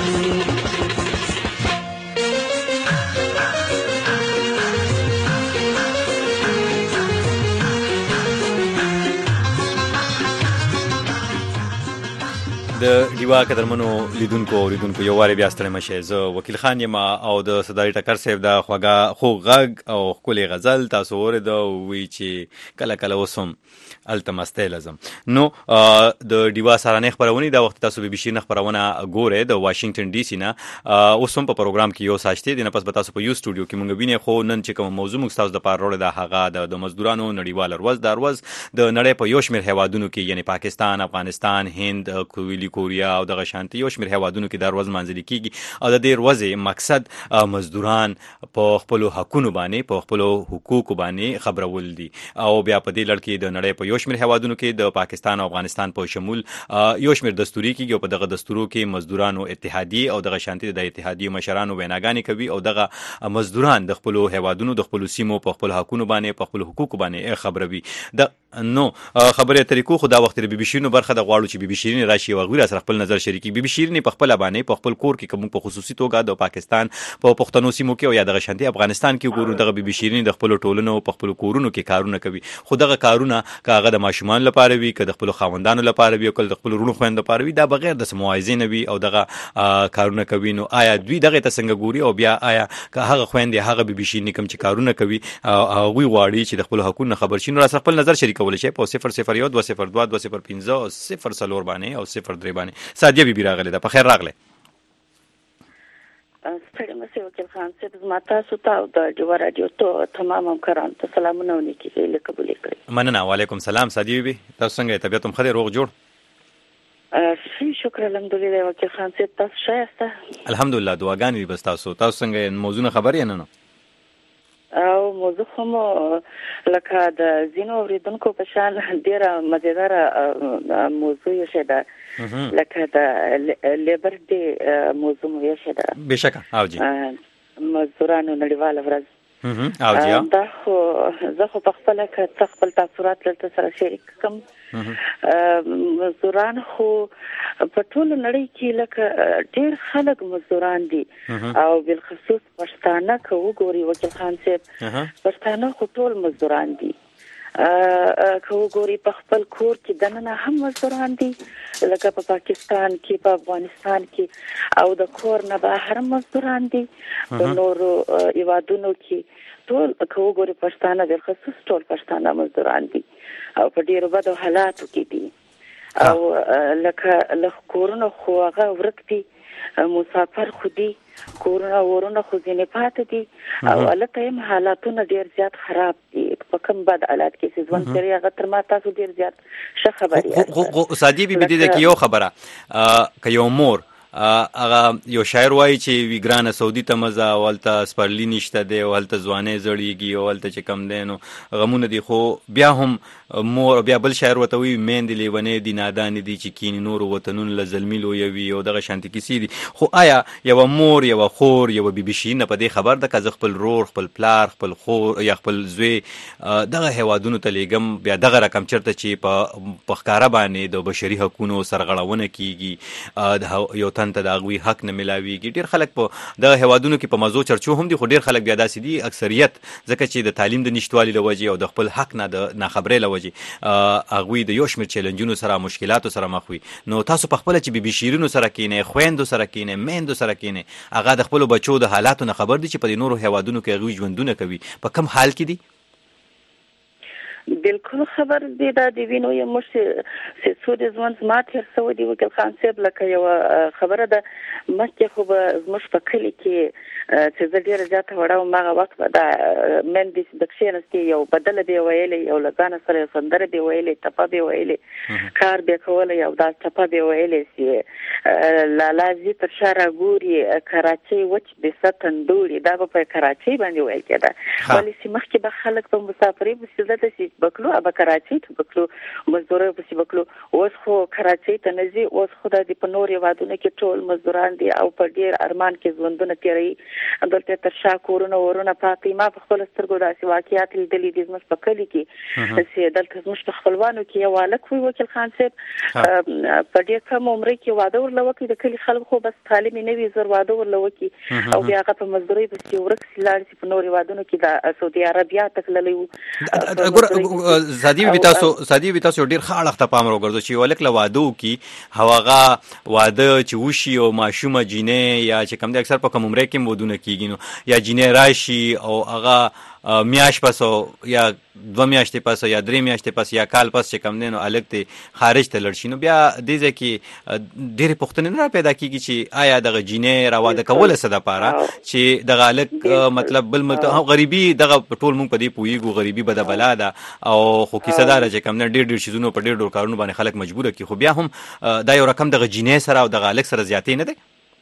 د دیوا قدرمنو لیدونکو لیدونکو یو واره بیا ستړی مشه زه وکیل خان یم او د صداري ټکر صاحب د خوګه خو غږ او خولي غزل تاسو ورده وی چې کله کله وسم التمسته لازم نو د دیوا سارانه خبرونه د وخت تاسو به بشیر خبرونه ګوره د واشنگټن ډي سي نه اوسم په پروګرام کې یو ساشته دي نه پس به تاسو په یو سټوډیو کې مونږ ویني خو نن چې کوم موضوع موږ تاسو د پاره وړل د هغه د مزدورانو نړیوال ورځ د ورځ د نړۍ په یو شمېر هیوادونو کې یعنی پاکستان افغانستان هند کویلی کوریا او دغه شانتي یو شمېر هیوادونو کې د ورځ منځلي کیږي او د دې ورځې مقصد مزدوران په خپل حقوقو باندې په خپل حقوقو باندې خبرول دي او بیا په دې لړ کې د نړۍ په یو شمېر هیوادونو کې د پاکستان او افغانستان په شمول یو شمېر دستوري کیږي او په دغه دستورو کې مزدورانو اتحادیه او دغه شانتي د اتحادیه مشرانو ویناګانې کوي او دغه مزدوران د خپل هیوادونو د خپل سیمو په خپل حقوقو باندې په خپل حقوقو باندې خبروي د نو خبره طریقو خدا وخت بي بي شيرینو برخه د غواړو چې بي بي شيرین راشي او غوړي سره خپل نظر شریکي بي بي شيرین په خپل باندې په خپل کور کې کوم په خصوصي توګه د پاکستان په پښتنو سیمو کې او یا دغه شانتي افغانستان کې ګورو دغه بي بي شيرین د خپل ټولنو په خپل کورونو کې کارونه کوي خو دغه کارونه کاغه د ماشومان لپاره وي که د خپل خاوندانو لپاره وي او که د خپل رونو خويند لپاره وي دا بغیر د موازنه نه وي او دغه کارونه کوي نو آیا دوی دغه څنګه ګوري او بیا آیا که هغه خويند هغه بي بي شيرین کوم چې کارونه کوي هغه غواړي چې د خپل حقوقو خبر شي نو را خپل نظر شریکول شي په صفر صفر یو دو صفر دو دو صفر پنځه او صفر څلور باندې او صفر درې باندې سادیه بي بي راغله ده په خیر راغله ستړي مشه وکیل خان صاحب زما تاسو ته او د ډیوا رادیو ته تمام همکارانو ته سلامونه ونیکي له قبول کړئ. مننه. وعلیکم سلام سادي بي، تاسو څنګه طبيعت هم خیر روغ جوړ؟ ښه شکر الحمدلله وکیل خان صاحب تاسو ښه یاست؟ الحمدلله دعاګانې بس تاسو تاسو څنګه موضوع خبر یې نه نو او موضوع هم لکه د زینو اوریدونکو په شان ډیره مزیداره موضوع یې شته لکه د لیبر ډے موضوع یې شته بشکه او جی مزدورانو نړیواله ورځ او جی دا خو زه خو په خپل کې خپل تاثرات لته سره شریک کوم. مزدوران خو په ټول نړۍ کې لکه ډیر خلک مزدوران دي او بالخصوص پښتانه که وګوري وکیل خان صاحب پښتانه خو ټول مزدوران دي که وګوري په خپل کور کې دننه هم مزدوران دي لکه په پاکستان کې په افغانستان کې او د کور نه بهر مزدوران دي په نورو هیوادونو کې ټول که وګوري پښتانه بالخصوص ټول پښتانه مزدوران دي او په ډیرو بدو حالاتو کې دي او لکه له کورونو خو هغه ورک دي مسافر خو دي کورونه ورونه خو ځینې پاتې دي او هلته هم حالاتونه ډیر زیات خراب دي په کوم بد حالات کې چې ژوند کوي هغه تر ما تاسو ډیر زیات ښه خبر یاست. سادي بي دې کې یو خبره که یو مور هغه یو شاعر وایي چې وی ګرانه سعودي ته مزه ولته سپرلی نشته دی ولته ځوانې زړیږي ولته چې کم دی نو غمونه دي خو بیا هم مور بیا بل شاعر وته وی میندې لیونې دي نادان دي چې کین نور وطنون لزلمی لو یوي او دغه شانتي کیسې دي. خو آیا یو مور یو خور یو بیبي نه په دې خبر ده که خپل رور خپل پلار خپل خور یا خپل زوی دغه هوادونو ته لګم بیا دغه رقم چرته چې په پخکاره باندې د بشري حقوقو سرغړونه کیږي یو ته د هغوی حق نه ملاویږي. ډیر خلک په دغه هوادونو کې په موضوع چرچو هم دي خو ډیر خلک بیا داسې دي اکثریت ځکه چې د تعلیم د نشټوالي له وجې او د خپل حق نه د ناخبرۍ له وجې هغوی د یو شمېر چیلنجونو سره مشکلاتو سره مخ وي. نو تاسو په خپله چې بیبي شیرینو سره کینې خویندو سره کینې میندو سره کینې هغه د خپلو بچو د حالاتو نه خبر دي چې په دې نورو هوادونو کې هغوی ژوندونه کوي په کم حال کې دي؟ بالکل خبر دی دا دی وینو یو مش سې څو د ځوان زما تیر سوی دی وکیل خان صاحب لکه یو خبره ده مخکې خو به زموږ په کلي کې چې زه ډېره زیاته وړه وم هغه وخت به دا مندې د کښېناستې یو بدله به یې ویلې یو له ځانه سره یو سندره به یې ویلې ټپه به یې ویلې کار به یې کولی او دا ټپه به یې ویلې چې لالا زی تر شا راګوري کراچۍ وچ بېسه تندوري دا به په کراچۍ باندې ویل کېده ولې چې مخکې به خلک په مسافرۍ پسې دلته چې بکلو ابا کراچۍ ته بکلو مزدورۍ پسې بکلو اوس خو کراچۍ ته نه ځي اوس خو دا د په نور هېوادونو کې ټول مزدوران دي او په ډېر ارمان کې ژوندونه تېروي دلته تر شا کورونه ورونه پاتې ما په خپلو سترګو داسې واقعات لیدلي دي زموږ په کلي کې چې دلته زموږ په خپلوانو کې یو هلک وي وکیل خان صاحب په ډېر کم عمرۍ کې واده ورله وکړي د کلي خلک خو بس تعلیم یې نه وي زر واده ورله وکړي او بیا هغه په مزدورۍ پسې ورک سي لاړ سي په نورو هېوادونو کې د سعودي عربیا ته تللی و. سادي بي تاسو سادي بي تاسو ډیر خاړه ته پام راوګرځو چې ولک له واده کی هواغه واده چې وشي او ماشومه جینې یا چې کم دي اکثر په کوم عمره کې مودونه کیږي نو یا جینې راشي او هغه میاش پس یا دو میاشتې پس یا درې میاشتې پس یا کال پس چې کم دی نو الګ ته خارج ته لړ شي نو بیا دې ځکه ډېرې پوښتنې نه پیدا کیږي چې آیا دغه جینې راواده کوله څه دپاره چې دغه الګ مطلب بل غریبي دغه ټول مونږ په دې پوهېږو غریبي بده بلا ده او خو کیسه داره چې کم نه ډېر ډېر شیزونو په ډېر ډېر کارونو باندې خلک مجبوره کړي خو بیا هم دا یو رقم دغه جینې سره او دغه الګ سره زیاتې نه دی.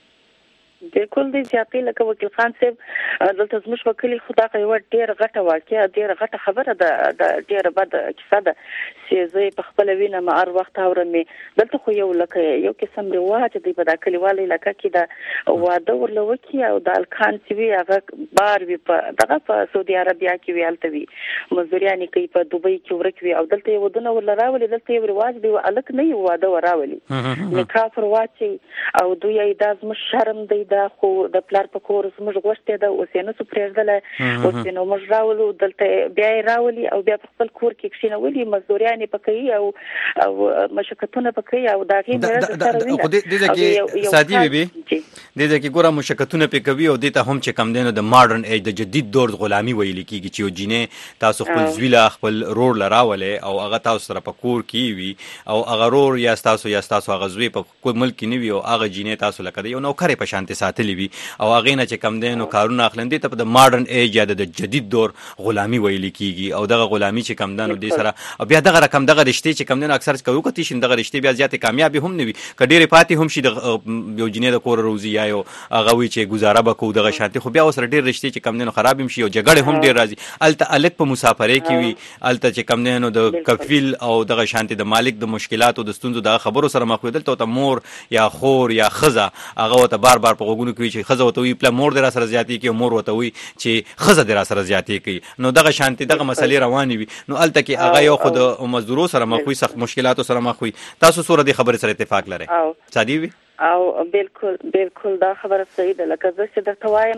بالکل دی زیاتې لکه وکیل خان صاحب دلته زموږ په کلي خو دغه یوه ډېره غټه واقعه ډېره غټه خبره ده د ډېره بده کیسه ده چې زه یې په خپله وینم هر وخت اورم یې دلته خو یو لکه یو قسم رواج دی په دا کلیواله علاقه کې د واده ورله وکړي او د الکان چې وي هغه بار وي په دغه په سعودي عربیا کې وي هلته وي مزدوریانې کوي په دوبۍ کې ورک وي او دلته یې ودونه ورله راولي دلته یو رواج دی هلک نه یې واده ور راولي نکاح پر واچوي او دوی یې دا زموږ شرم دی دا خو د پلار په کور زموږ غوښتې ده اوس یې نسو پرېږدلی اوس یې نو موږ راولو دلته بیا یې راولي او بیا په خپل کور کې کښېنولي مزدوریانې په کوي او او مشقتونه په کوي او د هغې مېړه د سره وینه دې ځای کې سادي بیبي دې ځای کې ګوره مشقتونه پې کوي او دې ته هم چې کم دی نو د ماډرن ایج د جدید دور غلامي ویل کېږي چې یو جینۍ تاسو خپل زوی له خپل رور له راولئ او هغه تاسو سره په کور کې وي او هغه رور یا ستاسو یا ستاسو هغه زوی په کوم ملک کې نه وي او هغه جینۍ تاسو لکه د یو نوکرې په شانتې ساتئ ساتلې وي او هغه نه چې کم دینو کارونه اخلندې ته په ماډرن ایج یا د جدید دور غلامي ویل کیږي او دغه غلامي چې کم دانو دې سره بیا دغه رقم دغه رشتې چې کم دینو اکثر کوي کتي شین دغه رشتې بیا زیات کامیاب هم نه وي کډېر پاتې هم شي د یو جنې د کور روزي یا یو هغه وی چې گزاره وکړو دغه شانتي خو بیا وسره ډېر رشتې چې کم دینو خراب هم شي او جګړه هم ډېر راځي الته الک په مسافرۍ کې وي الته چې کم دینو د کفیل او دغه شانتي د مالک د مشکلاتو د ستونزو د خبرو سره مخ وي دلته ته مور یا خور یا خزه هغه ته بار بار په غوګونو کوي چې خزه وته وي پله مور در سره زیاتی کوي مور وته وي چې خزه در سره زیاتی کوي نو دغه شانتي دغه مسلې روانې وي نو الته کې هغه یو خود مزدورو سره مخ وي سخت مشکلاتو سره مخ وي تاسو سره د خبرې سره اتفاق لرئ صادی وي او بالکل بالکل دا خبره صحیح ده لکه زه چې درته وایم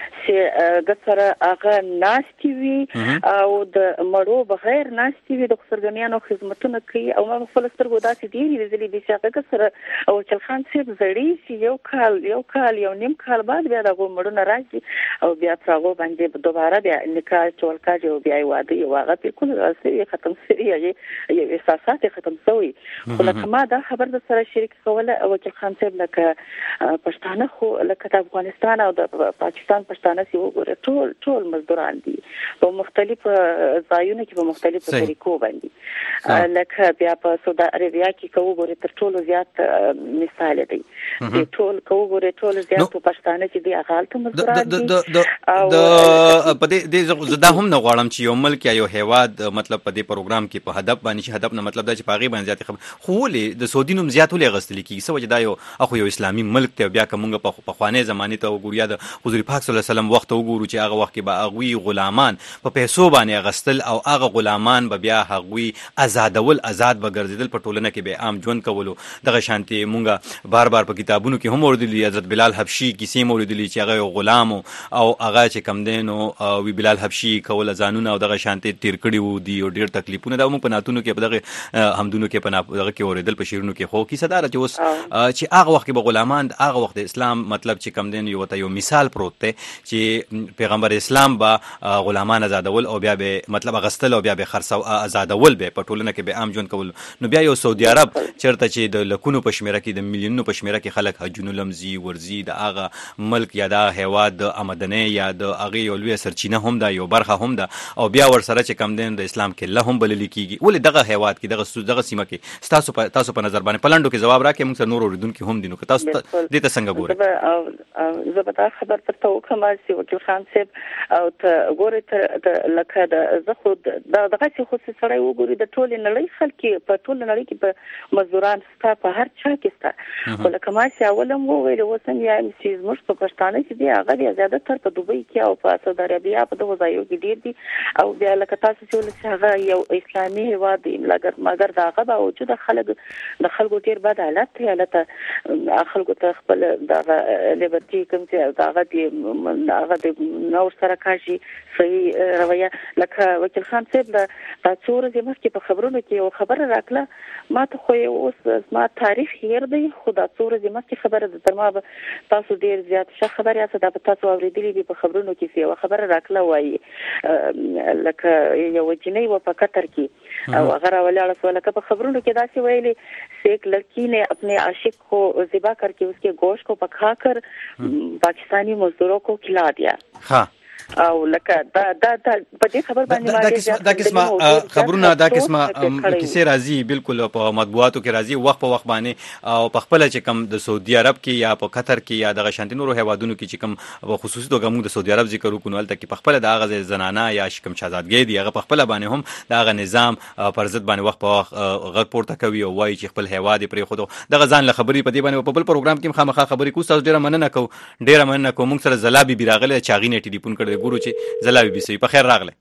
چې ګسره هغه ناستي وي او د مړو بغیر ناستي وي د خسرګنیانو خدمتونه کوي او ما خپل سترګو داسې ډېرې لیدلې دي چې هغه ګسره او چلخان صاحب زړی چې یو کال یو کال یو نیم کال بعد بیا دغه مړونه راځي او بیا پر هغه باندې دوباره بیا نکاح چول کاږي او بیا واده یو هغه بالکل راځي ختم سری یو احساسات ختم شوی خو لکه ما دا خبر د سره شریک کوله او چلخان لکه پښتانه خو لکه د افغانستان او د پاکستان پښتانه سی وګوره ټول ټول مزدوران دي په مختلف ځایونو کې په مختلفو طریقو باندې لکه بیا په سعودي عربیا کې کوو ګوره تر ټولو زیات مثال دی ټول کوو ګوره ټول زیات پښتانه چې دی هغه ته مزدوران دي او په دې زدا هم نه غواړم چې یو ملک یا یو هیواد مطلب په دې پروګرام کې په هدف باندې چې هدف نه مطلب دا چې پاغي باندې زیات خبر خو ولې د سعودي نوم زیات ولې غستل کیږي سوجه دا یو اخو یو اسلامي ملک ته بیا کومه په خوانه زمانه ته وګوریا د حضور پاک صلی الله علیه وسلم وخت وګورو چې هغه وخت کې به هغه غلامان په پیسو باندې غستل او هغه غلامان به بیا هغه آزادول آزاد به ګرځیدل په ټولنه کې به عام ژوند کولو دغه شانتي مونږه بار بار په کتابونو کې هم اوریدلی حضرت بلال حبشي کیسې موریدلی چې هغه غلام او هغه چې کم دینو وی بلال حبشي کول ځانونه او دغه شانتي تیر کړي وو دی او ډیر تکلیفونه دا مونږ په ناتونو کې په دغه حمدونو کې په دغه کې اوریدل په شیرونو کې خو کیسه دار چې اوس چې هغه وخت به غلامان هغه وخت اسلام مطلب چې کم دین یو ته یو مثال پروت دی چې پیغمبر اسلام با غلامان آزادول او بیا به مطلب غستل او بیا به خرڅ او آزادول به په ټولنه کې به عام ژوند کول نو بیا یو سعودي عرب چرته چې د لکونو په شمیره کې د میلیونونو په شمیره کې خلک حجونو لمزي ورزي د هغه ملک یا د هیواد د آمدنی یا د هغه یو لوی سرچینه هم ده یو برخه هم ده او بیا ور سره چې کم دین د اسلام کې له هم بلل کیږي ولې دغه هیواد کې دغه دغه سیمه کې تاسو په تاسو په نظر باندې پلانډو کې جواب راکې موږ نور اوریدونکو هم دي نو تاسو دې ته څنګه ګورئ زه به دا خبر درته وکړم چې وکیل خان صاحب او ته ګورې ته لکه د زه خو دغسې خو سړی وګوري د ټولې نړۍ خلک په ټوله نړۍ کې په مزدوران شته په هر چا کې شته خو لکه ما چې اول هم وویل اوس هم وایم چې زموږ په پښتانه چې دی هغه بیا زیاتره په دوبۍ کې او په سعودي عربیا په دغو ځایو کې ډېر دي او بیا لکه تاسو چې ویل چې هغه یو اسلامي هېواد دی مګر د هغه باوجود خلک د خلکو ډېر بد حالت دی هلته خلکو ته خپل دغه لیبرټي کوم چې هغه د هغه د نور سره کاشي صحیح رویه لکه وکیل خان صاحب د څو ورځې مخکې په خبرونو کې یو خبره راکړه ما ته خو اوس ما تاریخ هیر دی خو دا څو ورځې مخکې خبره ده تر ما به تاسو ډېر زیات ښه خبر یاست دا به تاسو اورېدلي دي په خبرونو کې یوه خبره راکړه وایي لکه یوه جنۍ وه په قطر کې او هغه راولاړه شوه لکه په خبرونو کې داسې ویلي چې ایک لڑکی نے اپنے عاشق کو ذبح کر کے اس کے گوشت کو پکا کر پاکستانی مزدوروں کو کھلا دیا ها او لکه دا دا د په دې خبر باندې دا قسمه دا قسمه خبرونه دا قسمه کیسه راځي بالکل په مطبوعاتو کې راځي وخت په وخت باندې او په خپل چې کم د سعودي عرب کې یا په قطر کې یا د شانتي نورو هیوادونو کې چې کم خصوصي توګه موږ د سعودي عرب ذکر وکړو البته کې په خپل د هغه زنانه یا شکم شاهزادګۍ دی هغه په خپل باندې هم د هغه نظام پر ضد باندې وخت په وخت غږ پورته کوي او وایي چې خپل هیواد پرې خود دغه ځان له خبرې په دې باندې په بل پروګرام کې خامخا خبرې کوو تاسو ډیره مننه کوو ډیره مننه کوم موږ سره زلابي بیراغله چاغینه ټلیفون کړی ګورو چې زلابي بي سي په خیر راغله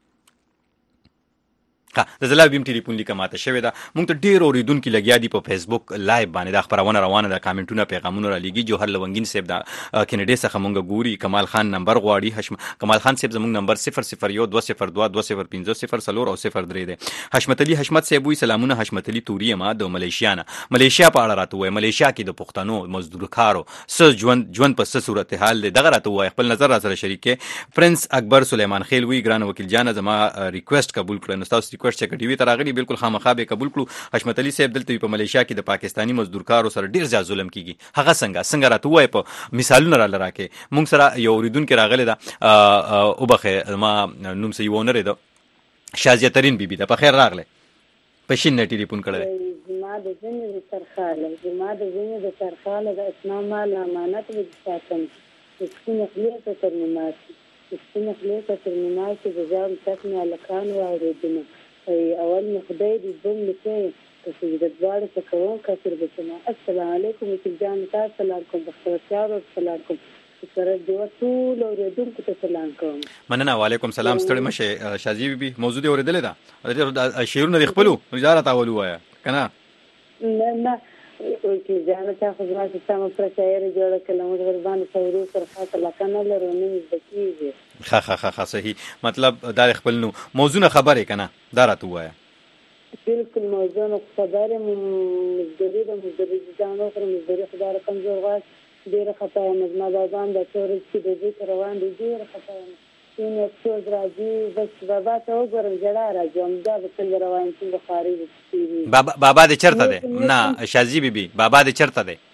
ها د زلابي بیم ټلیفون لیکه ماته شوی دا مونږ ته ډیر اوریدونکو لګیا دي په فیسبوک لایو باندې د خبرونه روانه ده کامنټونه پیغامونه را لګي جوهر لونګین صاحب دا کینیډا څخه مونږ ګوري کمال خان نمبر غواړي حشم کمال خان صاحب زمونږ نمبر صفر صفر یو دوه صفر دوه دوه صفر پنځه صفر صفر او صفر درې ده حشمت علي حشمت صاحب وی سلامونه حشمت علي توري ما د ملیشیا نه ملیشیا په اړه راته وای ملیشیا کې د پښتنو مزدور کارو س ژوند ژوند په س صورت حال ده دغه راته وای خپل نظر را سره شریک پرنس اکبر سلیمان خیل وی ګران وکیل جان زما ریکوست قبول کړئ نو تاسو ریکوست چې ډیوی تراغلی بالکل خامخا به قبول کړو. حشمت علي صاحب دلته په ملیشیا کې د پاکستانی مزدورکارو سره ډیر زیات ظلم کیږي. هغه څنګه څنګه راته وای په مثالونه را لراکه مونږ سره یو اوریدونکو راغلی دا او بخه ما نوم سې ونه رید شازیه ترين بیبي دا په خیر راغله پښین نه ټلیفون کړل. زما د ځینې د سرخاله زما د ځینې د سرخاله د اسلام مال امانت و ساتم سپینه خلیه ته ترمینات سپینه خلیه ته ترمینات د ځان تکنه الکان و اوریدنه اول مې خدای دې بم لکه چې د دوړ څخه کوم کثر بچنه. السلام علیکم چې جان تاسو سلام کوم بختیار سلام کوم سره د ټول اوریدونکو ته سلام کوم. مننه. وعلیکم سلام. ستړي مشه شازي بیبي موضوع دی اوریدلې ده شیرونه د خپلو وزارت اولو وایا کنه نه نه چې ځان ته خو ځما سم پر شاعر جوړ کلم ور باندې ثوري سره خاطر لکنه لرونه مزدکیږي. ها ها ها صحیح مطلب دا خپل نو موضوع خبره کنه دا راته وایا بالکل موضوع خبره مزدری د مزدری ځانو پر مزدری خبره کمزور واس ډیره خطا مزما بابان د څور چې د دې روان دي ډیره خطا نه څو راځي بس بابا ته وګورم جړه راځم دا به څنګه روان شي بخاري وي. بابا بابا دې چرته ده؟ نه شازي بیبي بابا دې چرته ده؟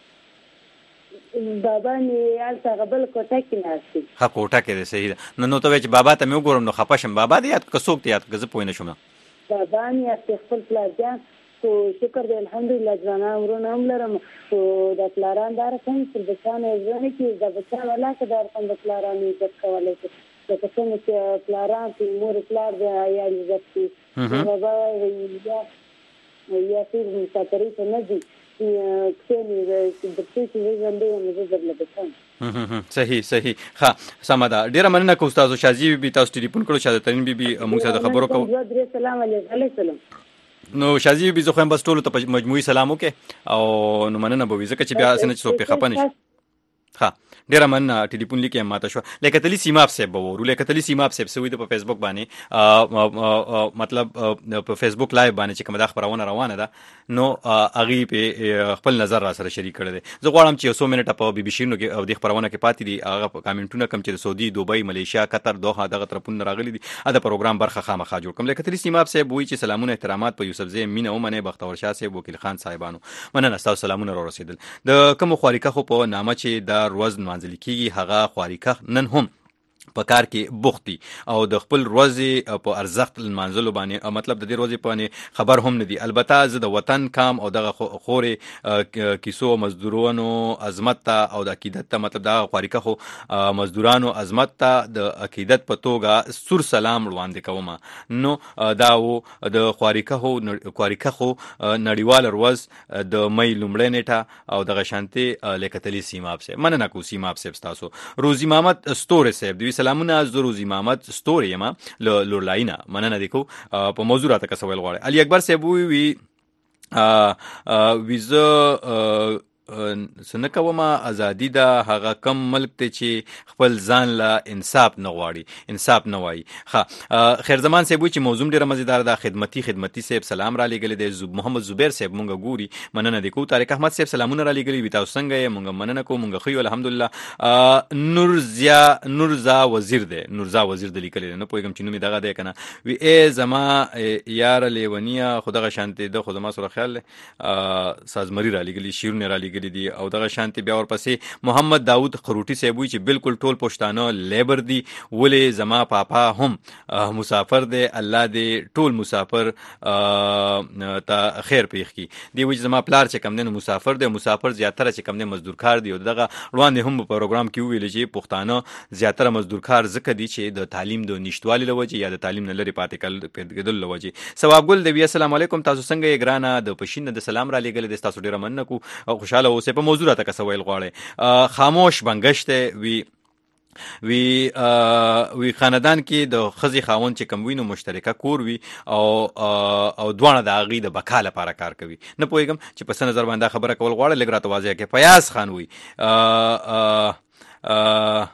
بابا نه الته غبل کوټه کې ناشتي. ها کوټه کې ده صحیح ده. نو نو ته چې بابا ته مې وګورم نو خپاشم بابا دې یاد کڅوک ته یاد کزه پوینه شوم. بابا نه خپل پلاجان خو شکر دې الحمدلله ځانا ورونه هم لرم خو د پلاران دار کوم چې بچانه ځنه کې د بچا ولا کې دار کوم د پلاران عزت کولای شي لکه څنګه چې پلاران چې مور پلار د یا عزت کوي بابا یا یا چې مسافرې ته نه دي چې چې د څه چې زنده یې مزه درلته. صحیح صحیح. ها سمدا ډیره مننه کو استاد شازي بیبي تاسو ټلیفون کړو شاده ترين بیبي موږ سره خبرو کوو. السلام علیکم. نو شازي بیبي زه خو هم بس ټولو ته مجموعي سلام وکړه او نو مننه به وي ځکه چې بیا اسنه څه په خپنه شي. ها ډیره مننه ټلیفون لیکه ماته شو لکه تلی سیماب صاحب وورو لکه تلی سیماب صاحب سوي د په فیسبوک باندې مطلب په فیسبوک لایو باندې چې کومه د خبرونه روانه ده نو اغي په خپل نظر را سره شریک کړل. زه غواړم چې یو منټه په بي بي سي نو کې او د خبرونه کې پاتې دي هغه کمنټونه کم چې سعودي دوبۍ ملیشیا قطر دوحه دغه طرفونه راغلي دي دا پروګرام برخه خامخا جوړ کوم. لکه تلی سیماب صاحب وایي چې سلامونه احترامات په یوسف زی مینه ومنه بختور شاه صاحب وکیل خان صاحبانو مننه تاسو سلامونه را رسیدل. د کوم خواریکه خو په نامه چې د روز منځل کیږي هغه خواریکه نن هم په کار کې بوختي او د خپل ورځې په ارزښت منځلو باندې مطلب د دې ورځې په خبر هم نه دي. البته زه د وطن کام او دغه خورې کیسو مزدورانو عظمت ته او د عقیدت ته مطلب د خواریکه خو مزدورانو عظمت ته د عقیدت په توګه سور سلام وړاندې کوم. نو دا و د خواریکه خو خواریکه خو نړیوال ورځ د مې لومړۍ نیټه او دغه شانتي لیکتلی سیماب سه مننه کو سیماب سه تاسو. روزي محمد ستوره سه دوی سلامونه از روزي محمد ستوري ما لورلاینا مننه دیکو په موضوع راته کسویل غواړي. علي اکبر صاحب وی ویزه سنه کومه ازادي ده هغه کم ملک ته چې خپل ځان له انصاف نه غواړي انصاف نه وایي. ها خیر زمان صاحب چې موضوع ډیره مزیدار ده خدمتي خدمتي صاحب سلام را لګل دي. محمد زبیر صاحب مونږ ګوري مننه دی کو. طارق احمد صاحب سلامونه را لګل وی تاسو څنګه مونږ مننه کو مونږ خو الحمدلله. نورزیا نورزا وزیر ده نورزا وزیر د لیکل نه پوهیږم چې نوم دغه ده کنه وی ای زما یار لیونیا خدغه شانته ده خود ما سره خیال سازمری را لګل شیرونه را لګل دي او دغه شانتي بیا ورپسې محمد داوود خروټي صاحب وی چې بالکل ټول پښتانه لیبر دي ولې زما پاپا هم مسافر دی الله دې ټول مسافر ته خیر پیښ کی دی وی زما پلار چې کم نه مسافر دی مسافر زیاتره چې کم نه مزدور کار دی او دغه روان هم په پروګرام کې ویل چې پښتانه زیاتره مزدور کار زکه دي چې د تعلیم د نشټوالي لوجه یا د تعلیم نه لري پاتې کېدل لوجه. ثواب ګل دی السلام علیکم تاسو څنګه یې ګرانه د پښین د سلام را لګل د تاسو ډیره مننه کو او خوشاله اوسه په موضوع راته کسویل غواړي. خاموش بنگشته وی وی وی خاندان کې د خزي خاون چې کم وینو مشترکه کور وی او او دوانه د اغي د بقا لپاره کار کوي. نه پوهیږم چې په نظر باندې خبره کول غواړي لګرا توازیه کې فیاض خان وی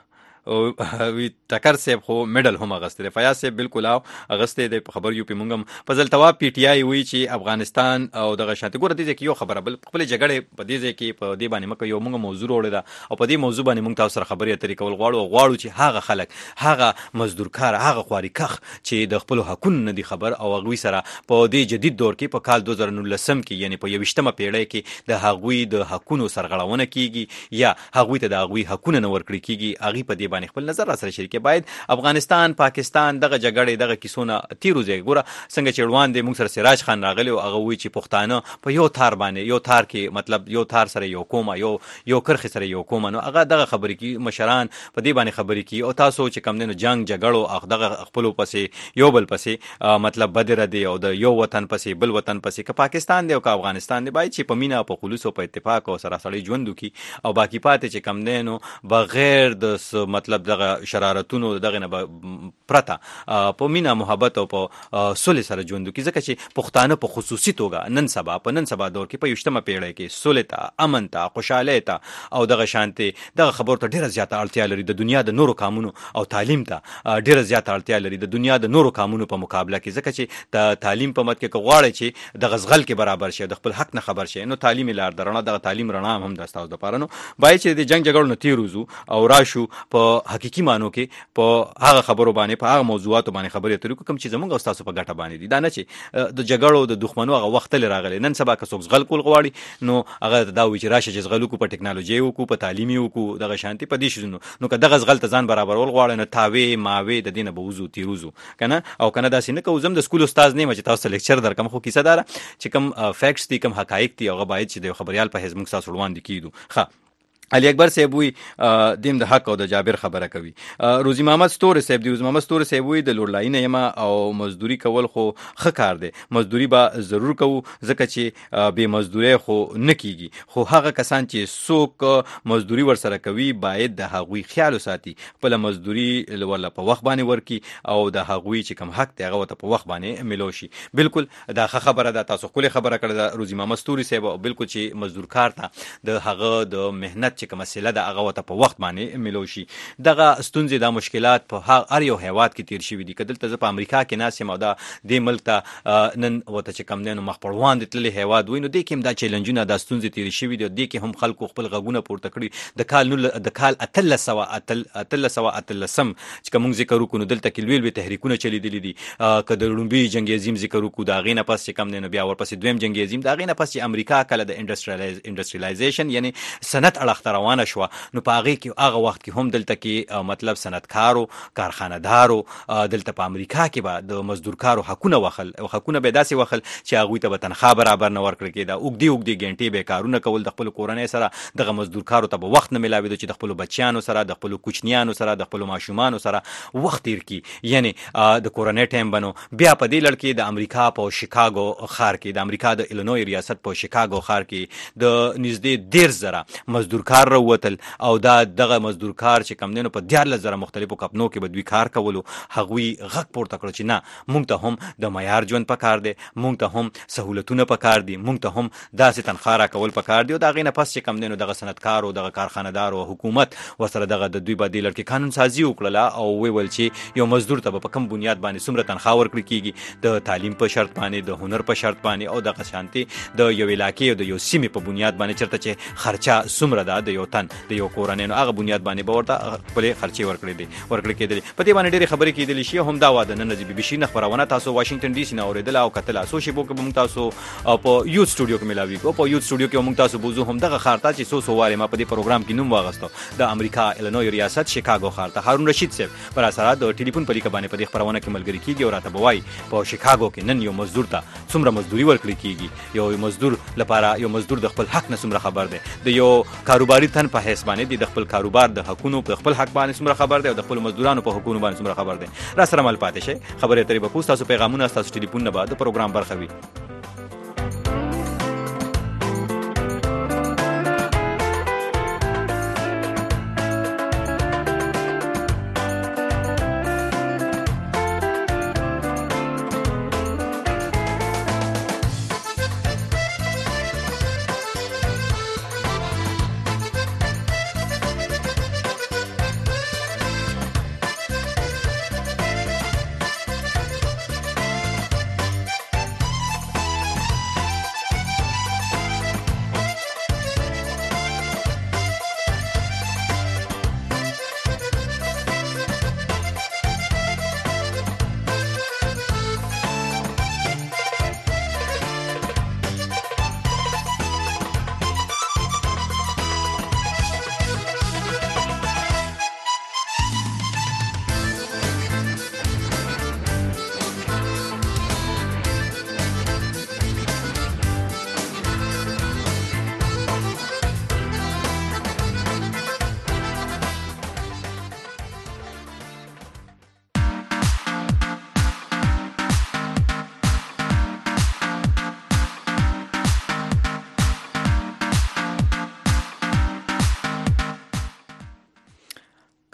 وی ټکر صاحب خو میډل هم اغسته فیاض صاحب بالکل او اغسته د خبر یو په مونږم فضل تواب پی ټی آی وی چې افغانستان او دغه شانت ګور دي چې یو خبره بل خپل جګړه په دې کې په دې باندې مکه یو مونږ موضوع وړه ده او په دې موضوع باندې مونږ تاسو سره خبرې اترې کول غواړو غواړو چې هغه خلک هغه مزدور کار هغه خواري کخ چې د خپل حقوقو نه دي خبر او غوي سره په دې جدید دور کې په کال دوه زره نولسم کې یعنی په یوشتمه پیړۍ کې د هغوی د حقوقو سرغړونه کیږي یا هغوی ته د هغوی حقوقو نه ورکړي کیږي هغه په دې باندې خپل نظر را سره شریک باید افغانستان پاکستان دغه جګړې دغه کیسونه تیرو ځای ګوره څنګه چې روان دي موږ سره سراج خان راغلی او هغه وی چې پښتانه په یو تار باندې یو تار کې مطلب یو تار سره یو کومه یو یو کرخ سره یو کومه نو هغه دغه خبرې کی مشران په دې باندې خبرې کی او تاسو چې کم دینو جنگ جګړو اخ دغه خپل پسې یو بل پسې مطلب بدر دی او د یو وطن پسې بل وطن پسې که پاکستان دی او که افغانستان دی باید چې په مینا په خلوص او په اتفاق او سره سړی ژوند وکي او باقی پاتې چې کم دینو بغیر د مطلب دغه شرارتونو دغه نه پرته په مینا محبت او په صلح سره ژوند وکي ځکه چې پښتانه په خصوصي توګه نن سبا په نن سبا دور کې په یشتمه پیړۍ کې صلح ته امن ته خوشاله ته او دغه شانتي دغه خبرو ته ډیره زیاته اړتیا لري د دنیا د نورو قانونو او تعلیم ته ډیره زیاته اړتیا لري د دنیا د نورو قانونو په مقابله کې ځکه چې د تعلیم په مت کې غواړي چې د غزغل کې برابر شي د خپل حق نه خبر شي نو تعلیم لار درنه د تعلیم رڼا هم د تاسو د پاره نو باید چې د جنگ جګړو نه تیروزو او راشو په حقيقي مانو کې په هغه خبرو باندې په هغه موضوعاتو باندې خبرې اترې کوم چې زموږ او تاسو په ګټه باندې دي دا نه چې د جګړو د دښمنو هغه وخت لري راغلي نن سبا که څوک زغل کول غواړي نو هغه دا وی چې راشه چې زغلو کو په ټکنالوژي او کو په تعلیمي او کو دغه شانتي په دې شنو نو که دغه زغل ته ځان برابرول غواړي نه تاوي ماوي د دینه بوزو تیروزو کنه او کنه داسې نه کوم زم د سکول استاد نه چې تاسو لیکچر درکم خو کیسه دار چې کوم فیکټس دي کوم حقایق دي هغه باید چې د خبريال په حزب موږ تاسو وړاندې کیدو ښه علي اکبر صاحب وی دیم د حق او د جابر خبره کوي روزي محمد ستوره صاحب دی روزي محمد ستوره صاحب وی د لوړلاینه یما او مزدوري کول خو ښه کار دی مزدوري به ضرور کوو ځکه چې به مزدوري خو نه کیږي خو هغه کسان چې څوک مزدوري ور سره کوي باید د هغوی خیال وساتي خپل مزدوري ولا په وخت باندې ورکی او د هغوی چې کم حق دی هغه ته په وخت باندې ملو شي بالکل دا خبره ده تاسو خپل خبره کړه د روزي محمد ستوري صاحب بالکل چې مزدور کار ته د هغه د مهنت چې کوم مسله د هغه وته په وخت باندې ملو شي دغه ستونزې د مشکلات په هر یو هیواد کې تیر شوی دي کدل ته په امریکا کې ناسې مو دا د ملک ته نن وته چې کم نه مخ پړوان دي تل هیواد وینو د کوم دا چیلنجونه د ستونزې تیر شوی دي د کې هم خلکو خپل غوونه پورته کړی د کال نو د کال اتل سوا اتل اتل سوا اتل سم چې کوم ذکر وکړو دلته کې لویل به تحریکونه چلی دي دي کده لومبي جنگ عظیم ذکر وکړو دا غینه پس چې کم نه بیا ورپسې دویم جنگ عظیم دا غینه پس چې امریکا کله د انډستریالایز انډستریالایزیشن یعنی صنعت اړه روانه شو نو په هغه کې هغه وخت کې هم دلته کې مطلب صنعتکارو کارخانه‌دارو دلته په امریکا کې به د مزدورکارو حقونه وخل او حقونه به داسې وخل چې هغه ته به تنخواه برابر نه ورکړي کېده اوګدي اوګدي غنټې به کارونه کول د خپل کورنۍ سره دغه مزدورکارو ته به وخت نه ملاوي چې د خپل بچیانو سره د خپل کوچنیانو سره د خپل ماشومان سره وخت تیر کی یعنی د کورنۍ ټایم بنو بیا په دې لړ کې د امریکا په شیکاګو ښار کې د امریکا د ایلینوی ریاست په شیکاګو ښار کې د نږدې ډیر زره مزدورکار وروتل او دا دغه مزدورکار چې کم دینو په دیارلس زره مختلفو کپنو کې بدوی کار کولو هغوی غږ پورته کړ چې نه مونږ ته هم د معیار ژوند پکار دی مونږ ته هم سہولتونه پکار دي مونږ ته هم داسې تنخواه راکول پکار دی او دا غینه پس چې کم دینو دغه صنعتکار او دغه کارخانه‌دار او حکومت وسره دغه د دوی بدیل کې قانون سازي وکړه او وی ول چې یو مزدور ته په کم بنیاد باندې څومره تنخواه ورکړي کیږي د تعلیم په شرط باندې د هنر په شرط باندې او دغه شانتي د یو علاقې او د یو سیمې په بنیاد باندې چرته چې خرچه څومره ده د یو تن د یو کورنۍ نو هغه بنیاد باندې به ورته خپل خرچې ورکړي دي ورکړي کېدل په دې باندې ډېرې خبرې کېدل شي هم دا واده نن د بي بي سي نه خبرونه تاسو واشنگټن ډي سي نه اوریدل او کتل اسو شی بو کې موږ تاسو په یوت سټوډیو کې ملاوي کو په یوت سټوډیو کې موږ تاسو بوزو هم دغه خارته چې سو سو واره ما په دې پروګرام کې نوم واغستو د امریکا ایلینوی ریاست شیکاګو خارته هارون رشید صاحب پر اساس د ټلیفون په لیک باندې په دې خبرونه کې ملګری کیږي او راته بوای په شیکاګو کې نن یو مزدور ته څومره مزدوري ورکړي کیږي یو مزدور لپاره یو مزدور د خپل حق نه څومره خبر دی د یو کاروباري تن په حساب باندې د خپل کاروبار د حقونو په خپل حق باندې څومره خبر دی او د خپل مزدورانو په حقونو باندې څومره خبر دی را سره مل پاتې شي خبره ترې په پوسټ تاسو پیغامونه تاسو ټلیفون نه بعد پروګرام برخوي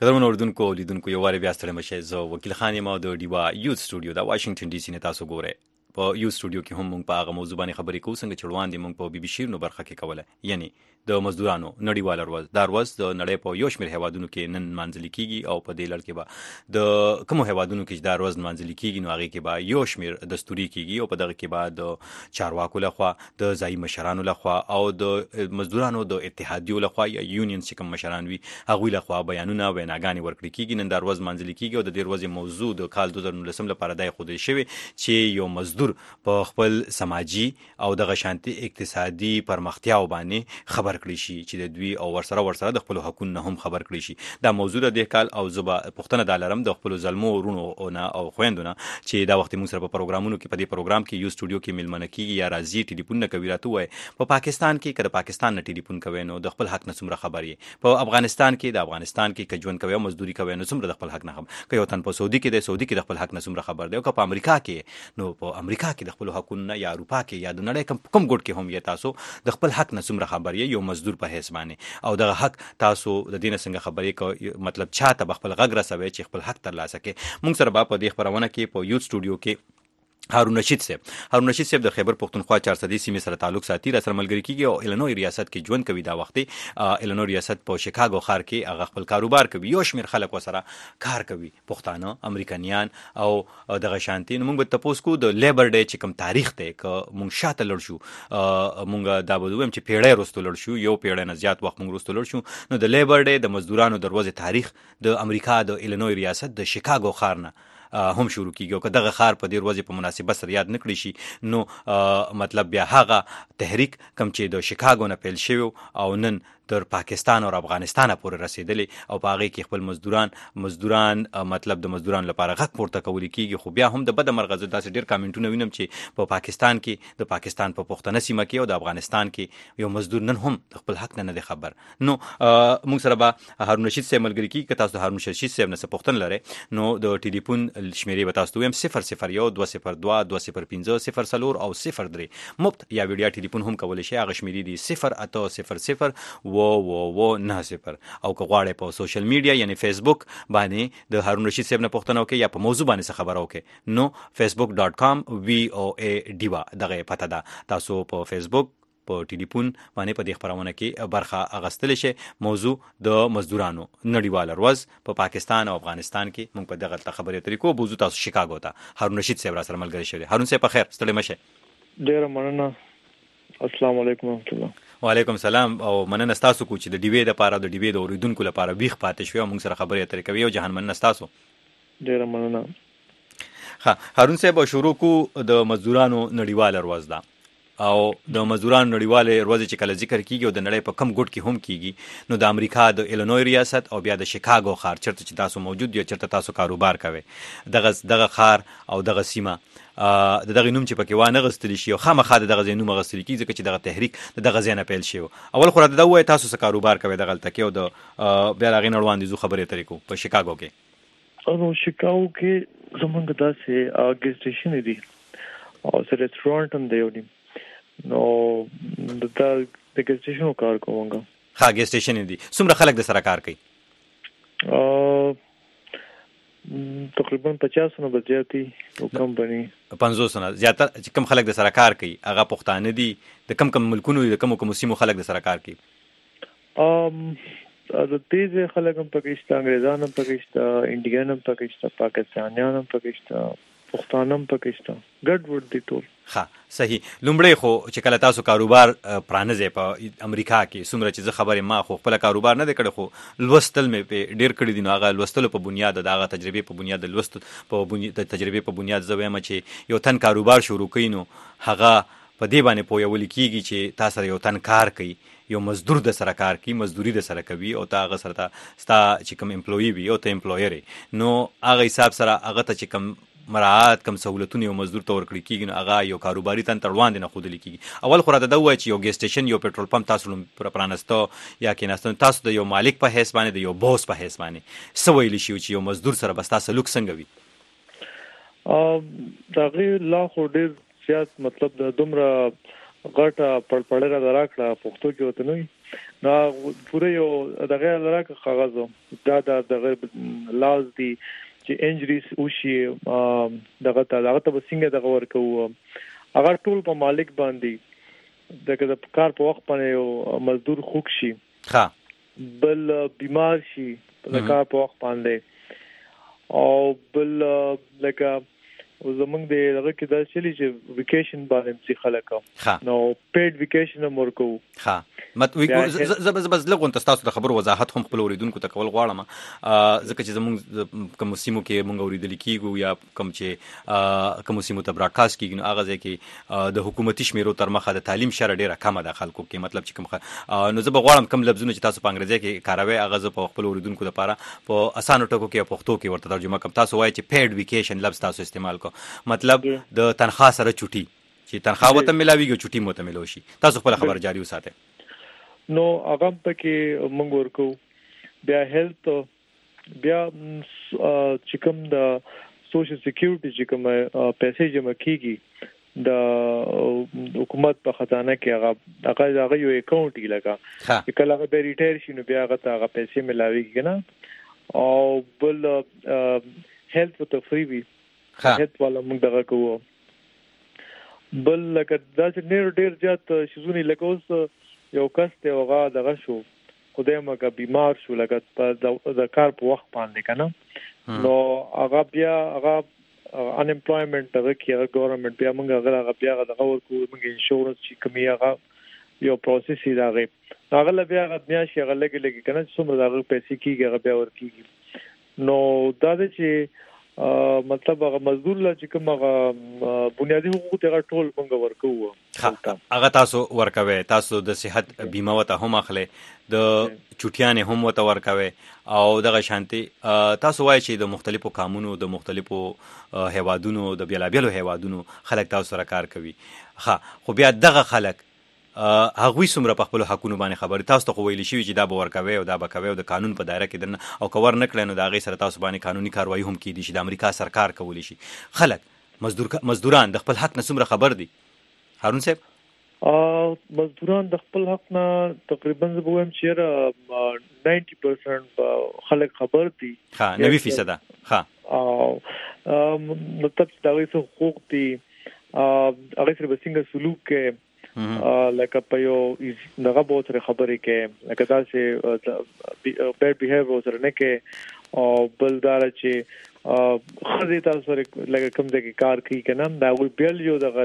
قدرمن اوردونکو لیدونکو یو واره بیا ستړي مشه زه وکیل خان یم د ډیوا یوت سټوډیو د واشنگټن ډي سي نه تاسو ګوره په یو سټوډیو کې هم موږ په هغه موضوع باندې خبرې کوو څنګه چې وړاندې موږ په بي بي شیر نو برخه کې کوله یعنی د مزدورانو نړیواله ورځ دا ورځ د نړۍ په یو شمېر هیوادونو کې نن منځلي کیږي او په دې لړ کې به د کوم هیوادونو کې دا ورځ منځلي کیږي نو هغه کې به یو شمېر دستوري کیږي او په دغه کې به د چارواکو لخوا د ځایي مشرانو لخوا او د مزدورانو د اتحادیو لخوا یا یونین چې کوم مشران وي هغوی لخوا بیانونه ویناګانې ورکړي کیږي نن دا ورځ منځلي کیږي او د دې ورځې موضوع د کال دوه زره نولس لپاره د خودی شوی چې یو مزدور په خپل سماجی او د غشانتي اقتصادي پرمختیا باندې خبر کړی شي چې دوی او ورسره ورسره د خپل حقوقو هم خبر کړی شي دا موضوع د کال او زبا پښتنه د لارم د خپل ظلمو ورونو او خويندونه چې دا وخت موږ سره په پروګرامونو کې په دې پروګرام کې یو سټوډیو کې ملمنه کیږي یا راځي ټلیفون نه کوي راته وای په پاکستان کې کله پاکستان نه ټلیفون کوي نو د خپل حق نه څومره خبري په افغانستان کې د افغانستان کې کجون کوي مزدوري کوي نو څومره د خپل حق نه خبر کوي وطن په سعودي کې د سعودي کې د خپل حق نه څومره خبر دی او په امریکا کې نو په امریکا کې د خپل حقوقو یا اروپا کې یا د نړۍ کوم کوم ګډ کې هم یا تاسو د خپل حق نه څومره خبري یو مزدور په حساب او دغه حق تاسو د دینه څنګه خبرې کو مطلب چاته بخپل غږ رسوي چې خپل حق ترلاسه کړي موږ سره په دې خبرونه کې په یوت سټوډیو کې هارون رشید صاحب هارون رشید صاحب د خیبر پختونخوا چار صدې سیمې سره تعلق ساتي را سره ملګری کیږي او الینوی ریاست کې ژوند کوي دا وخت الینوی ریاست په شیکاګو ښار کې هغه خپل کاروبار کوي یو شمیر خلک وسره کار کوي پښتانه امریکایان او دغه شانتي موږ به تاسو کو د لیبر ډے چې کوم تاریخ ته ک موږ شاته لړ شو موږ دا بدوم چې پیړې وروسته لړ شو یو پیړې نه زیات وخت موږ وروسته لړ شو نو د لیبر ډے د مزدورانو دروازه تاریخ د امریکا د الینوی ریاست د شیکاګو ښار نه هم شروع کیږي او دغه خار په دې ورځې په مناسبت سره یاد نکړي شي نو مطلب بیا هغه تحریک کم چې د شیکاګو نه پیل شوی او نن تر پاکستان او افغانستان پورې رسیدلی او په هغه کې خپل مزدوران مزدوران مطلب د مزدوران لپاره غږ پورته کوي کیږي خو بیا هم د بد مرغزه داسې ډیر کامنټونه وینم چې په پاکستان کې د پاکستان په پښتنه سیمه کې او د افغانستان کې یو مزدور نن هم خپل حق نه دی خبر نو موږ سره به هارون رشید صاحب ملګری کی که تاسو هارون رشید صاحب نه پښتون لري نو د ټلیفون شمیرې به تاسو ویم صفر صفر یو دوه صفر دوه دوه صفر پنځه صفر څلور او صفر درې مفت یا ویډیو ټلیفون هم کولای شي هغه شمیرې دي صفر اته صفر صفر و و و نه صفر او که غواړئ په سوشل میډیا یعنی فیسبوک باندې د هارون رشید صاحب نه پوښتنه وکړئ یا په موضوع باندې خبرو وکړئ نو facebook dot com وی او ای ډیوا دغه پته ده تاسو په فیسبوک په ټلیفون باندې په دې خبرونه کې برخه اغستل شي موضوع د مزدورانو نړیواله ورځ په پاکستان او افغانستان کې موږ په دغه خبرې طریقو بوزو تاسو شیکاګو ته هارون رشید صاحب را سره ملګری شوی هارون صاحب په خیر ستړي مشه ډیر مننه السلام علیکم ورحمت الله وعلیکم السلام او مننه تاسو کو چې د ډیوی د لپاره د ډیوی د اوریدونکو لپاره ویخ پاتې شوی موږ سره خبرې اترې کوي او جهان مننه تاسو ډیر مننه ها هارون صاحب شروع کو د مزدورانو نړیواله ورځ ده او د مزدورانو نړیواله ورځ چې کله ذکر کیږي او د نړۍ په کم ګډ کې هم کیږي نو د امریکا د الینوی ریاست او بیا د شیکاګو ښار چرته چې تاسو موجود یو چرته تاسو کاروبار کوي دغه دغه ښار او دغه سیمه د دغه نوم چې پکې وانه غستلی شي او خامخا د دغه نوم غستلی کیږي ځکه چې دغه تحریک د دغه ځای نه پیل شي اول خو راته دا وایي تاسو څه کاروبار کوي دغه تکي او د بیا هغې نه وړاندې زو خبرې اترې کوو په شیکاګو کې نو شیکاګو کې زمونږ داسې ګیس سټیشن دی او څه ریسټورانټ هم دی نو د د ګیس سټیشن کار کوم ها ګیس سټیشن دی څومره خلک د سره کار کوي تقریبا پچاس نه بزیاتی او کمپنی پنځوس نه زیاتره چې کم خلک د سره کار کوي هغه پښتانه دي د کم کم ملکونو د کم کم سیمو خلک د سره کار کوي ام د تیز خلک هم پاکستان انګریزان هم پاکستان انډیان هم پاکستان پاکستانیان هم پاکستان پښتانه هم پاکستان ګډ وډ دي ټول ها صحیح لومړی خو چې کله تاسو کاروبار پرانځي په امریکا کې څومره چې زه خبرې ما خو خپل کاروبار نه کړی خو لوستل مې په ډیر کړی دي نو هغه لوستل په بنیاد د هغه تجربې په بنیاد د لوست په بنیاد د تجربې په بنیاد زه وایم چې یو تن کاروبار شروع کړي نو هغه په دې باندې پوهول کیږي چې تاسو یو تن کار کوي یو مزدور د سره کار کوي مزدوري د سره کوي او تا هغه سره ستا چې کوم امپلوي وي او ته امپلویر نو هغه حساب سره هغه ته چې کوم مراعات کم سہولتونه یو مزدور ته ورکړي کیږي نو هغه یو کاروباري تن تر وړاندې نه خودلی کیږي اول خو راته دا وایي چې یو ګیس سټیشن یو پېټرول پمپ تاسو پر پرانستو یا کیناستو تاسو د یو مالک په حیث باندې د یو بوس په حیث باندې څه ویلی شي چې یو مزدور سره بس تاسو لوک څنګه وي ا دا غي لا خو ډیر زیات مطلب د دومره غټه پړپړه را راکړه پښتو کې وته نو نو پوره یو دغه لرک کاغذ دا د دغه لاز دی چې انجریز وشي دغه ته دغه ته څنګه دغه ورکو اگر ټول په مالک باندې دغه د کار په وخت باندې یو مزدور خوک شي ها بل بیمار شي د کار په وخت باندې او بل لکه زمونږ د هغه کې دا چلی چې ویکیشن باندې چې خلک نو پیډ ویکیشن مرکو ها مت وی زب زب لغون تاسو د خبر وضاحت هم خپل اوریدونکو ته کول غواړم ځکه چې زمونږ کوم سیمو کې مونږ اوریدل کیږو یا کوم چې کوم سیمو ته براډکاسټ کیږي نو هغه ځکه د حکومتي شمیرو تر مخه د تعلیم شر ډیره کمه ده خلکو کې مطلب چې کوم نو زب غواړم کوم لفظونه چې تاسو په انګریزي کې کاروي هغه ز په خپل اوریدونکو لپاره په اسانه ټکو کې پښتو کې ورته ترجمه کوم تاسو وایي چې پیډ ویکیشن لفظ تاسو استعمال کو مطلب د تنخواه سره چټي چې تنخواه وته ملاويږي چټي مو ته ملو شي تاسو خپل خبر جاری وساته نو هغه پکې موږ ورکو بیا هیلث بیا چې کوم د سوشل سکیورټي چې کوم پیسې جمع کیږي د حکومت په خزانه کې هغه هغه هغه یو اکاونټ لګا چې کله هغه به ریټایر شي نو بیا هغه ته هغه پیسې ملاويږي نه او بل هیلث ته فری وي هیڅ والا موږ دغه کوو بل لکه دا چې ډېر ډېر زیات شیزونی لکه اوس یو کس ته هغه دغه شو خدای مګه بیمار شو لکه په د کار په وخت باندې کنه نو هغه بیا هغه ان امپلویمنت دغه کې هغه ګورنمنت بیا موږ هغه بیا دغه ورکو موږ انشورنس چې کومي هغه یو پروسس دی هغه هغه بیا هغه بیا شي هغه لګي لګي کنه څومره دغه پیسې کیږي هغه بیا ورکیږي نو دا چې مطلب هغه مزدور لا چې کوم هغه بنیادی حقوق ته ټول مونږ ورکو هغه تاسو ورکوي تاسو د صحت بیمه وته هم اخلي د چټیانه هم وته ورکوي او دغه شانتي تاسو وایي چې د مختلفو قانونو د مختلفو هیوادونو د بیلابیلو هیوادونو خلک تاسو سره کار کوي ها خو بیا دغه خلک هغوی څومره په خپل حقونو باندې خبري تاسو ته ویل شي چې دا به ورکوي او دا به کوي او د قانون په دایره کې دنه او کور نه کړي نو دا غي سره تاسو باندې قانوني کاروایی هم کیدي شي د امریکا سرکار کولی شي خلک مزدور مزدوران د خپل حق نه څومره خبر دي هارون صاحب ا مزدوران د خپل حق نه تقریبا زه وایم چې نوي پرسنټ خلک خبر دي ها نوي فیصد ها او مطلب دا وایي حقوق دي هغه سره څنګه سلوک کې لکه په یو دغه به سره خبرې کې لکه دا چې بیډ بیهیویر سره نه کې او بل دا چې خزي تاسو سره لکه کوم ځای کې کار کوي کنه دا وی بیل یو دغه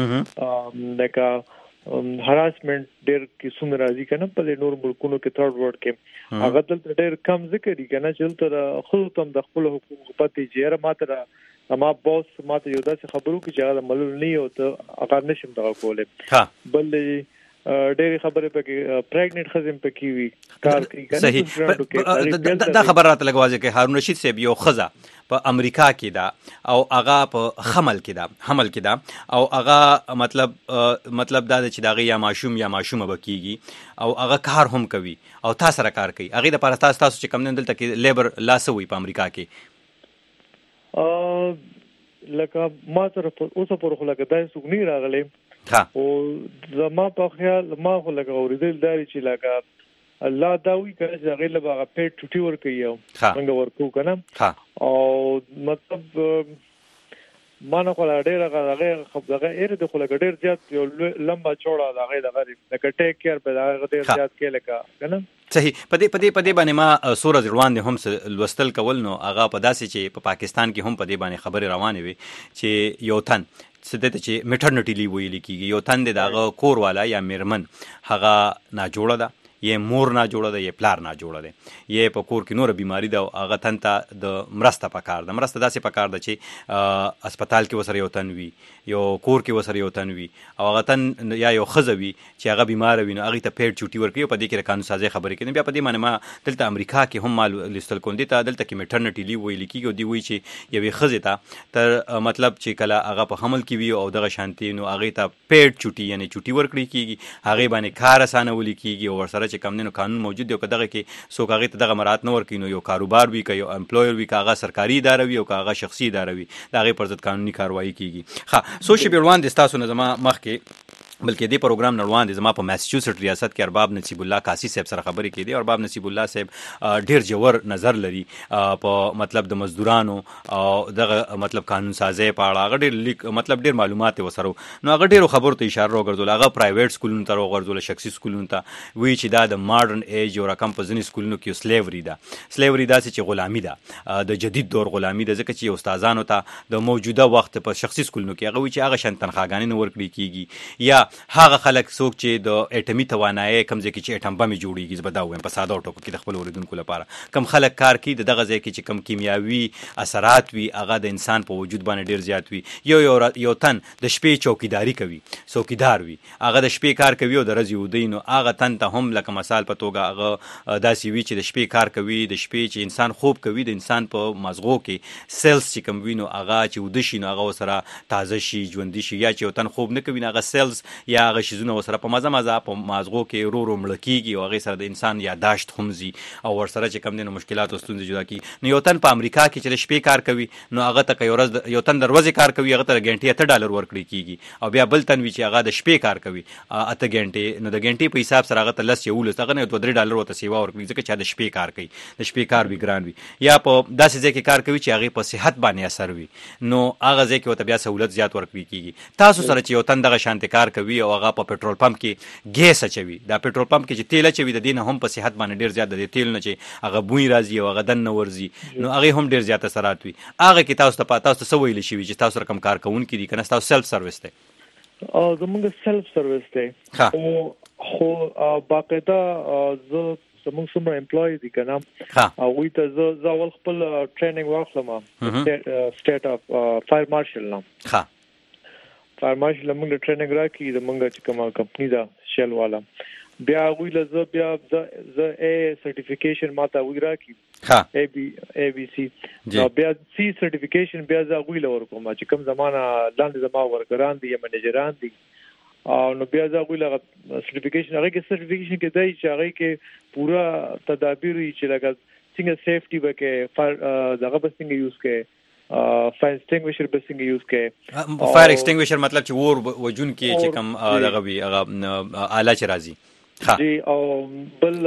لکه هراسمنت ډېر قسم راځي کنه په نور ملکونو کې تھرډ ورلد کې هغه دلته ډېر کم ذکر دي کنه چې تل خو تم د خپل حقوق پاتې جره ماته اما بوس ماته یو داسې خبرو کې چې هغه ملول نه یو ته هغه نشم دغه کوله بل ډېری خبرې پکې پریګننټ خزم پکې وي کار کوي صحیح دا خبر راته لګوازه کې هارون رشید صاحب یو خزه په امریکا کې دا او هغه په حمل کې دا حمل کې دا او هغه مطلب مطلب دا چې دا غي یا ماشوم یا ماشومه بکیږي او هغه کار هم کوي او تاسو سره کار کوي هغه د پرستاس تاسو چې کم نه دلته کې لیبر لاسوي په امریکا کې ا لکه ما سره اوسه پر خو لکه دای سګنی راغلی ها او زما په خیال ما خو لکه اوریدل داري چې لکه الله دا وی کړي چې هغه له هغه پیټ ټوټي ور کوي څنګه ورکو کنه او مطلب ما نه کوله ډېر هغه خبره ایر د خلک ډېر زیات یو لمبا چوڑا هغه دغه لکه ټیک کیر په هغه ډېر زیات کې لکه کنه صحیح پدې پدې پدې باندې ما سورج روان دي هم لوستل کول نو هغه په داسې چې په پاکستان کې هم پدې باندې خبره روانه وي چې یو تن سدته چې میټرنټی لیو ویل کیږي یو تن دغه کور والا یا میرمن هغه نه جوړه ده یې مور نه جوړه ده یې پلار نه جوړه ده یې په کور کې نور بیماری ده هغه تن ته د مرسته پکار ده مرسته داسې پکار ده چې هسپتال کې وسره یو تن وي یو کور کې وسره یو تن وي او هغه تن یا یو خزوي چې هغه بیمار وي نو هغه ته پیډ چوټي ورکړي په دې کې قانون سازي خبرې کوي بیا په دې معنی ما دلته امریکا کې هم مال لستل کوندي ته دلته کې میټرنټی لیو ویل کیږي دی وی چې یوې خزه ته تر مطلب چې کله هغه په حمل کې وي او دغه شانتي نو هغه ته پیډ چوټي یعنی چوټي ورکړي کیږي هغه باندې کار اسانه ولي کیږي او ورسره چې کم نه قانون موجود دی او دغه کې سو کاغه ته دغه مراد نه ورکینو یو کاروبار وی کوي یو امپلویر وی کاغه سرکاري اداره وی او کاغه شخصي اداره وی دغه پر ضد قانوني کاروایی کیږي ها سوشي بیروان د تاسو نه زما مخ کې بلکې دې پروګرام نړوان دي زما په ماسچوسټ ریاست کې ارباب نصیب الله کاسي صاحب سره خبرې کړي دي. ارباب نصیب الله صاحب ډیر جوړ نظر لري په مطلب د مزدورانو او دغه مطلب قانون سازي په اړه. هغه ډیر مطلب ډیر معلومات وسره نو هغه ډیرو خبرو ته اشاره وکړل. هغه پرایویټ سکولونو ته وګرځول، شخصي سکولونو ته وی چې دا د ماډرن ایج او رقم په ځینې سکولونو کې سلیوري ده. سلیوري دا چې غلامي ده، د جدید دور غلامي ده، ځکه چې استادانو ته د موجوده وخت په شخصي سکولونو کې هغه وی چې هغه شان تنخواګانې نه ورکړي کیږي، یا هغه خلک څوک چې د اټمي توانایي کم ځای کې چې اټم بم جوړیږي، زه به دا وایم په ساده ټکو کې د خپل اوریدونکو لپاره کم خلک کار کوي د دغه ځای کې چې کم کیمیاوي اثرات وي هغه د انسان په وجود باندې ډیر زیات وي. یو یو یو تن د شپې چوکیداری کوي، څوکیدار وي، هغه د شپې کار کوي او د ورځې ودی، نو هغه تن ته هم لکه مثال په توګه هغه داسې وي چې د شپې کار کوي، د شپې چې انسان خوب کوي، د انسان په مازغو کې سیلز چې کم وي نو هغه چې وده شي نو هغه سره تازه شي، ژوندي شي. یا چې یو تن خوب نه کوي نو هغه سیلز یا هغه شیزونه سره په مزه مزه په مازغو کې رو رو مړه کیږي او هغه سره د انسان یاداشت هم زی او ورسره چې کم دي نو مشکلات او ستونزې جدا کی. نو یو تن په امریکا کې چې شپې کار کوي نو هغه ته یو ورځ یو تن د ورځې کار کوي هغه ته غنټې اته ډالر ورکړي کیږي، او بیا بل تن وی چې هغه د شپې کار کوي اته غنټې نو د غنټې په حساب سره هغه ته لس یو لس هغه نه دوه درې ډالر ورته سیوا ورکړي ځکه چې د شپې کار کوي. د شپې کار وی ګران وي، یا په داسې ځای کې کار کوي چې هغه په صحت باندې اثر وي نو هغه ځای کې ورته بیا سہولت زیات ورکړي کیږي. تاسو سره چې یو تن دغه شانت کار کوي او هغه په پېټرول پمپ کې ګیس اچوي، دا پېټرول پمپ کې چې تیل اچوي د دې نه هم په صحت باندې ډیر زیات د تیل نه چې هغه بوی راځي او هغه دنه ورځي نو هغه هم ډیر زیات اثرات وي. هغه کې تاسو ته پاتې تاسو ته ویل شي چې تاسو رقم کار کوونکي دي کنه تاسو سیلف سرویس ته او زموږ سیلف سرویس ته او خو باقاعده زه زموږ څومره امپلوي دي کنه او وی ته زه زه ول خپل ټریننګ واخلم سټیټ اف فایر مارشل نو ها فایر مارشل موږ ټریننګ راکې د موږ چې کومه کمپنی دا شیل والا بیا وی له زه بیا زه ا سرټیفیکیشن ماته وی راکې ها ای بي ای بي سي نو بیا سی سرټیفیکیشن بیا زه وی له ورکوم چې کوم زمانہ لاندې زما ورکران دي یا منیجران دي او نو بیا زه وی له سرټیفیکیشن هغه کې سرټیفیکیشن کې دای چې هغه کې پورا تدابیر چې لګا څنګه سیفټي وکړي دغه بسنګ یوز کړي فایر ایکسټینګویشر به څنګه یوز کړي. فایر ایکسټینګویشر مطلب چې ور وجون کې چې کوم دغه وی هغه آله چې راځي جی او بل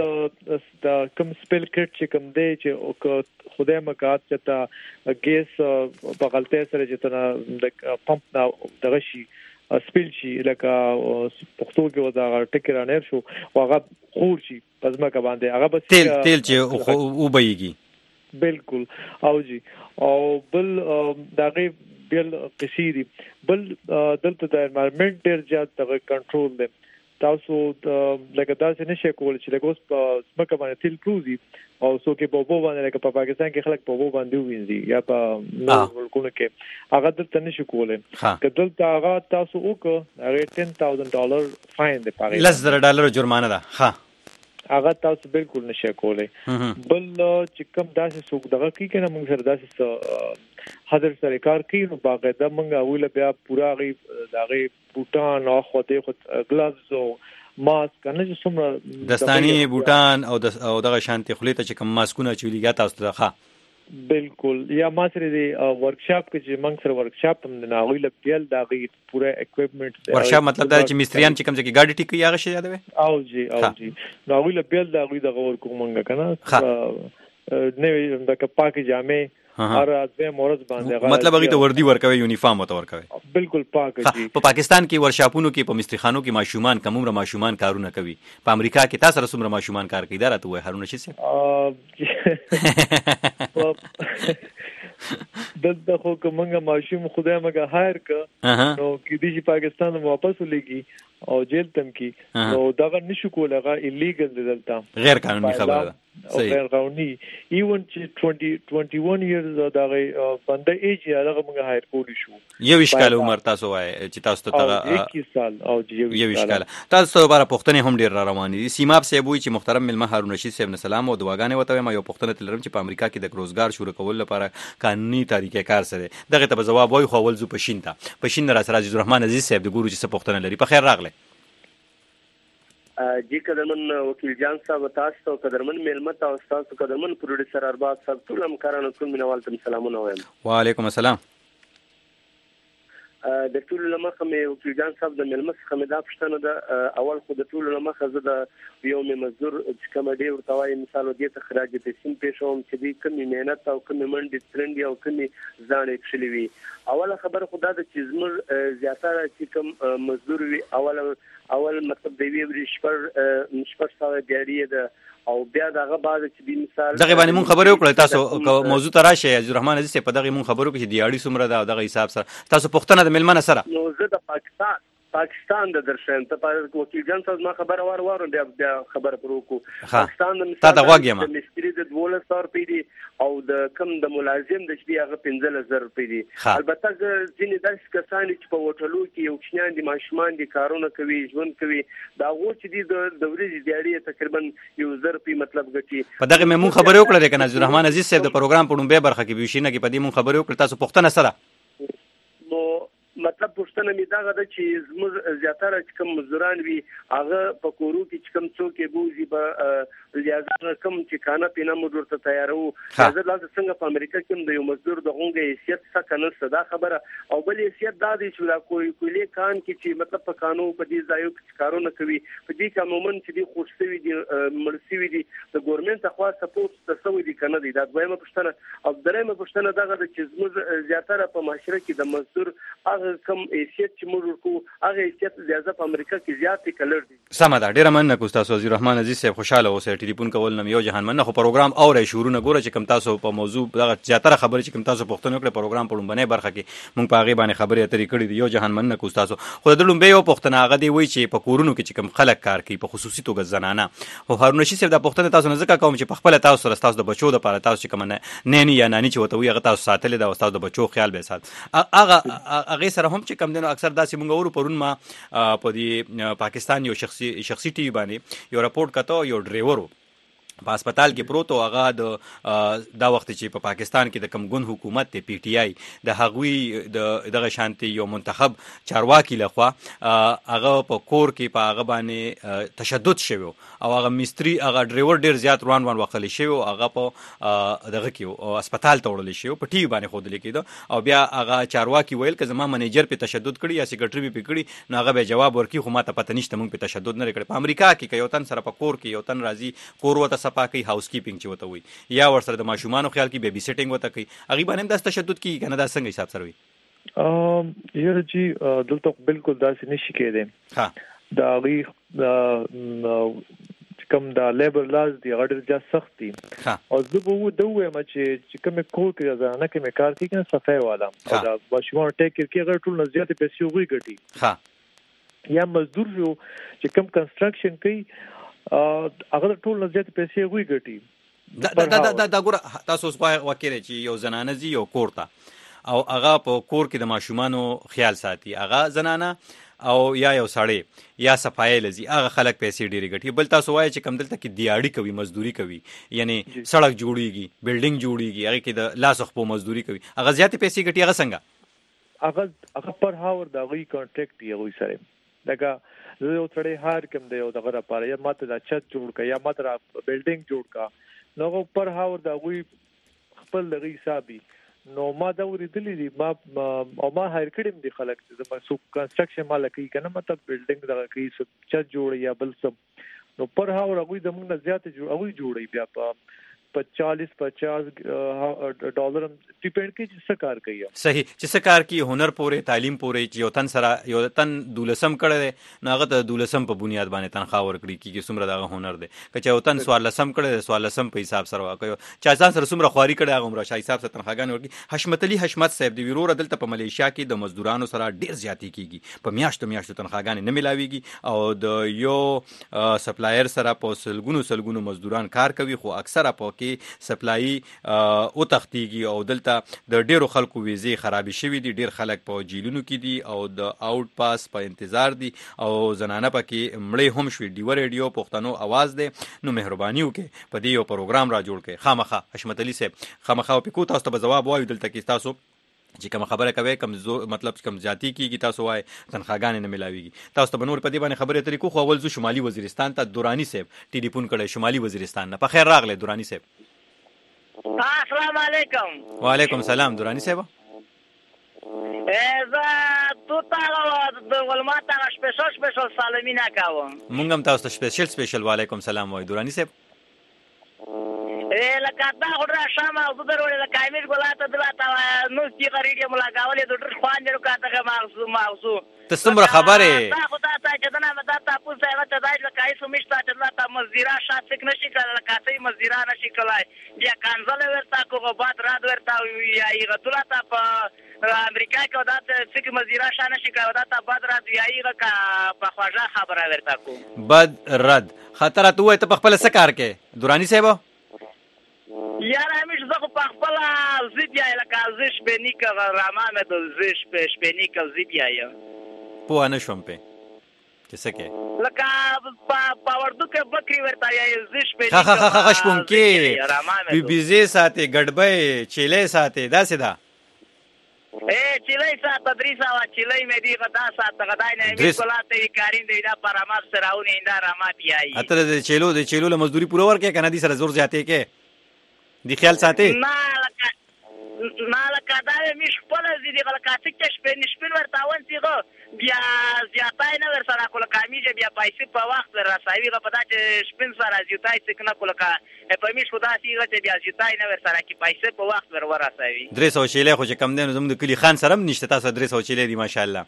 د کوم سپیل کټ چې کوم دی چې خدای مکات چتا ګیس په غلطه سره چې تنه د پمپ دا دغه شي سپیل شي لکه پښتو کې ودا ټکرانر شو هغه خور شي پزما کا باندې هغه بس تیل تیل چې او بهيږي بالکل او جی او بل دغه بل قصيري بل دلته د انوایرنمنت ډیر زیات دغه کنټرول دی. تاسو لکه تاسو نشئ کول چې لکه اوس په سمکه باندې تیل پروزي او سو کې په بو باندې لکه په پاکستان کې خلک په بو باندې وینځي یا په نور ملکونو کې هغه دلته نشئ کولای. کله هغه تاسو وکړه هغه ټن تاوزند ډالر فاین دی پاره لس زره ډالر جرمانه ده. ها هغه تاسو بالکل نشئ کولای. بل چې کوم داسې څوک دغه کوي کنه موږ سره داسې حاضر سره کار کوي نو باقاعده موږ اوله بیا پورا غي دغه بوټان او خوته خو ګلافز او ماسک کنه چې څومره دستانی بوټان او او دغه شانتي خلیته چې کوم ماسکونه چولیګا تاسو ته ښه بالکل. یا ما سره دی ورکشاپ کې چې موږ سره ورکشاپ هم نه غوي لپیل دا غي پورا اکوپمنټ ورکشاپ مطلب دا چې مستریان چې کوم ځای کې ګاډي ټیکي هغه شي یادوي او جی او جی نو غوي لپیل دا غوي د غور کومنګ کنه نه د کپاکي جامې هر ازمه مورز باندې مطلب هغه ته وردی ورکوي یونیفارم ته ورکوي بالکل پاک جی. په پاکستان کې ورشاپونو کې په مستریخانو کې ماشومان کومره ماشومان کارونه کوي، په امریکا کې تاسو سره څومره ماشومان کار کوي دا راته وای هارون رشید دلته خو کومه ماشوم خدای مګه هایر ک نو کې دي چې پاکستان واپس ولېږي او جیل تم کې نو دا نشو کولای ایلیګل دلته غیر قانوني خبره ده غیر قانوني ایون چې بیست ایکس ایئرز دا بنده ایج هغه موږ هایر کولی شو. یو اشکال عمر تاسو وای چې تاسو ته تغه اکیس سال او یو اشکال تاسو لپاره پښتنې هم ډیر را روان دي. سیماب صاحب وی چې محترم ملما هارون رشید صاحب سلام او دعاګانې وته ما یو پښتنه تلرم چې په امریکا کې د روزګار شروع کول لپاره قانوني طریقې کار سره دغه ته جواب وای خو ول زو پښینتا پښین را سره عزیز الرحمن عزیز صاحب د ګورو چې څه پښتنه لري. په خیر راغله جی قدرمن وکیل جان صاحب تاسو ته قدرمن میلمه تاسو تاسو قدرمن پروډوسر ارباب صاحب ټول همکارانو ټول مینوال ته سلامونه وایم. وعلیکم السلام. د ټولو لمخه مې وکیل جان صاحب د ملمس څخه مې دا پوښتنه ده اول خو د ټولو لمخه زه د یو مې مزدور چې کوم ډیر ورته وايي مثال دې ته خراج تقسیم پېښوم چې دې کمی مهنت او کمی منډې ترندې او کمی ځان کښلي وي. اوله خبره خو دا ده چې زموږ زیاتره چې کوم مزدور وي اول اول مطلب دی وی شپږ شپږ سوه دیاري ده او بیا دغه بعد چې د مثال دغه باندې مون خبرې وکړې تاسو موضوع ته راشي عزیز الرحمن عزیز په دغه مون خبرو کې دیاړي سمره ده دغه حساب سره تاسو پښتنه د ملمنه سره نو زه د پاکستان پاکستان د درشن ته وکیل جان صاحب ما خبره وار وار بیا بیا خبره پرو کو پاکستان د تا د واګیم د مستری د دولس سو روپۍ دي او د کم د ملازم د شپې هغه پنځه زره روپۍ دي. البته ځینې داسې کسان چې په هوټلو کې یو شنان دي ماشومان دي کارونه کوي ژوند کوي دا غو چې دي د ورځې دیاري تقریبا یو زر روپۍ مطلب ګټي. په دغه مې مون خبرې وکړې کنه عزیز الرحمن عزیز صاحب د پروګرام په ډومبه برخه کې بيشینه کې په دې مون خبرې وکړې تاسو پښتنه سره نو مطلب پښتنه می دا غده چې زموږ زیاتره چې کوم مزدوران وي هغه په کورو کې چې کوم څوک بوزي په لیازه کوم چې کانه پینا مزدور ته تیارو زه لازم څنګه په امریکا کې د یو مزدور د غونګه حیثیت څخه نه صدا خبره او بل حیثیت دا دی چې لا کوئی کولی کان کې چې مطلب په قانون په دې ځایو کې کارونه کوي په دې کې عموما چې دی خوشسوي دي مرسي دي د ګورنمنت خوا سپورټ تسوي دي کنه دي دا دویمه پښتنه او درېمه پښتنه دا غده چې زموږ زیاتره په معاشره کې د مزدور کم حیثیت چې موږ کو هغه حیثیت زیاده په امریکا کې زیات کلر دي. سم ده ډیره مننه کو تاسو عزیز الرحمن عزیز صاحب خوشاله اوسئ ټلیفون کول نم یو جهان مننه خو پروګرام اورې شروع نه ګوره چې کوم تاسو په موضوع دغه زیاتره خبرې چې کوم تاسو پښتنو کړه پروګرام په لومبنه برخه کې مونږ په هغه باندې خبرې اترې کړې دي. یو جهان مننه کو تاسو خو د لومبه یو پښتنه هغه دی وای چې په کورونو کې چې کوم خلک کار کوي په خصوصي توګه زنانه او هارون رشید صاحب د پښتنه تاسو نه ځکه کوم چې په خپل تاسو سره تاسو د بچو د پاره تاسو چې کوم نه نه یا نانی چې وته وي هغه تاسو ساتل د تاسو د بچو خیال به سات هغه هغه سره هم چې کوم دنو اکثر داسې مونږ ورو پرون ما په دې پاکستان یو شخصي شخصي ټي وي باندې یو راپورټ کاته یو ډرایور په هسپتال کې پروت او هغه د دا وخت چې په پا پاکستان کې د کمګون حکومت ته پی ټی آی د هغوی د دغه شانتي یو منتخب چارواکي لخوا هغه په کور کې په هغه باندې تشدد شوی او هغه مستری هغه ډرایور ډیر زیات روان روان وکړل شوی او هغه په دغه کې هسپتال ته وړل شوی په ټي وي باندې خود لیکيده او بیا هغه چارواکي ویل چې زما منیجر په تشدد کړی یا سیکریټری په کړی نو هغه به جواب ورکړي خو ما ته پته نشته مونږ په تشدد نه کړی. په امریکا کې یو تن سره په کور کې یو تن راځي کور وته پاکي هاوس کیپینګ چې وته وي یا ور سره د ماشومان خیال کې بیبي سیټینګ وته کوي هغه باندې د تشدد کی کنه دا څنګه حساب سره وي؟ ام یره جی دلته بالکل داسې نشي کېده. ها دا غي کوم دا لیبر لاز دی غړ جا سخت دي او زه به و دوه ما چې کوم کور کې ځانه کې مې کار کوي کنه صفای والا او دا ماشومان ټیک کې غړ ټول نزيات پیسې وګړي ګټي. ها یا مزدور جو چې کوم کنستراکشن کوي هغه ټول نزيات پیسې وګړي ګټي. دا دا دا دا ګور تاسو اوس وکړئ چې یو زنانه زی یو کورتا او هغه په کور کې د ماشومانو خیال ساتي هغه زنانه او یا یو سړی یا صفای لذي هغه خلک پیسې ډېری ګټي. بل تاسو وایي چې کم دلته کې دیاړي کوي مزدوري کوي یعنی سړک جوړیږي بلډینګ جوړیږي هغه کې د لاس خپل مزدوري کوي هغه زیات پیسې ګټي هغه څنګه هغه هغه پر هاور دا غوي کانټریکټ دی غوي سره لکه زه یو تړې هار کوم دی او دغه لپاره یا ماته دا چت جوړ کا یا ماته بلډینګ جوړ کا نو پر هاور دا غوي خپل لغي حسابي نو ما دا ورېدلې دي ما او ما هایر کړم دي خلک چې ما سو کنستراکشن مال کوي کنه مطلب بلډینګ دغه کوي چت جوړ یا بل څه نو پر هاور غوي د موږ زیات جوړ غوي جوړي بیا په پچالیس پچاس ډالر ډیپند کوي چې څه کار کوي. صحیح چې څه کار کوي هنر پورې تعلیم پورې چې یو تن سره یو تن دولسم کړي نو هغه ته دولسم په بنیاد باندې تنخواه ورکړي کیږي څومره دغه هنر دی که چې یو تن سوالسم کړي سوالسم په حساب سره واکوي چې ځان سره څومره خواري کړي هغه عمره شای حساب سره تنخواهګان ورکړي. حشمت علي حشمت صاحب دی ورور دلته په ملیشیا کې د مزدورانو سره ډیر زیاتی کیږي په میاشتو میاشتو تنخواهګان نه ملاويږي او د یو سپلایر سره په سلګونو سلګونو مزدوران کار کوي خو اکثره په کې سپلای او تختیږي او دلته د ډیرو خلکو ویزې خرابې شوې دي ډیر خلک په جیلونو کې دي او د آوټ پاس په انتظار دي او زنانه پکې مړې هم شوې ډیو ریډیو پښتنو आवाज دی نو مهرباني وکړئ په دې یو پروګرام را جوړ کړئ خامخا حشمت علي صاحب خامخا په کو تاسو ته جواب وایو دلته کې تاسو چې کوم خبره کوي کم مطلب کم زیاتی کیږي تاسو وای تنخواهګان نه ملاويږي تاسو ته بنور په دې باندې خبره طریقو خو اول زو شمالي وزیرستان ته دورانی صاحب ټلیفون کړي شمالي وزیرستان نه په خیر راغله دورانی صاحب. السلام علیکم. وعلیکم السلام دورانی صاحب. زه تو تا د ولمات هغه سپیشل سپیشل سالمینه کوم. مونږ هم تاسو ته سپیشل سپیشل وعلیکم سلام وای درانی صاحب. ای لکه دا خو را شامه او د ورولې د کایمیر ګلاته دلاته نو چې غریډي ملاګاولې د ډېر خوان جوړ کاته ماغزو ماغزو ته څومره خبره دا خو دا چې دا نه دا تاسو ته هغه ته دا کای سمشت چې دا ته مزیرا شات څنګه نشي کولای کاته مزیرا نشي کولای بیا کانزل ورتا کو بعد رات ورتا یا ایغه دلاته په امریکا کې دا څنګه مزیرا شان نشي کولای دا ته بعد رات یا ایغه کا په خواجه خبره ورتا کو بعد رد خطر ته وای ته په خپل څه کار کې درانی صاحب یار همیش زه په خپل زید یا لکه زش به نیک رامانه د زش په شپنیک زید یا په نه شوم په کیسه کې لکه پاوردو کې بکری ورتا یا زش په خا خا خا خا شپون کې بي بيزي ساتي ګډبې چيله ساتي دا سیدا اے چيله سات تدریس وا چيله مې دی غدا سات غدای نه می کولاته کارین دی دا پرامات سراونی دا رامات یای اتره د چيلو د چيلو له مزدوري پوره ورکه کنه دي سره زور زیاته کې دی خیال ساتي نه لکه نه لکه دا مې خپل دې غلکه چې شپې نشپین ورتاون سیغه بیا زیاتای نه ور سره کوله کامیږي بیا پیسې په وخت راسوي غو پدا چې شپین سره زیاتای څنګه نه کوله کا په مې خدا سیغه چې بیا زیاتای نه ور سره کې پیسې په وخت ور وراسوي درې سوه چيله خو چې کم دین زموږ د کلی خان سره نشته تاسو درې سوه چيله دي ماشاءالله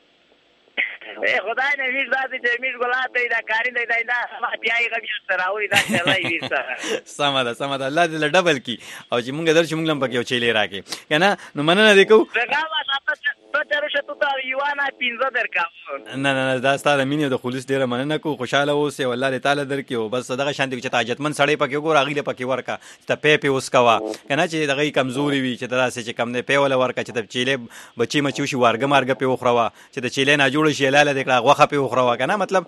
اے خدای نه ویل دا چې میز ګلاته دا کارین دی دا ما پیای غوی سره اوري دا چلای ویر سره سمه سمه الله دې ډبل کی او چې مونږ درچ مونږ لم پکې او چيله راکې کنه نو مننه دې کو دا ما ته ته رشه ته یوانا پینځه درکا نه نه دا ستاره مینه د خلوص ډیره مننه کو خوشاله اوسه والله تعالی درکې او بس صدقه شانتي چې تاجتمن سړی پکې وګور اغیله پکې ورکا ته په په اوس کوا کنه چې دغه کمزوري وي چې دا څه چې کم نه په ولا ورکا چې د چيله بچي مچو شي ورګه مارګه په وخروا چې د چيله نه جوړ شي لاله دکړه غوخه په وخروا کنه مطلب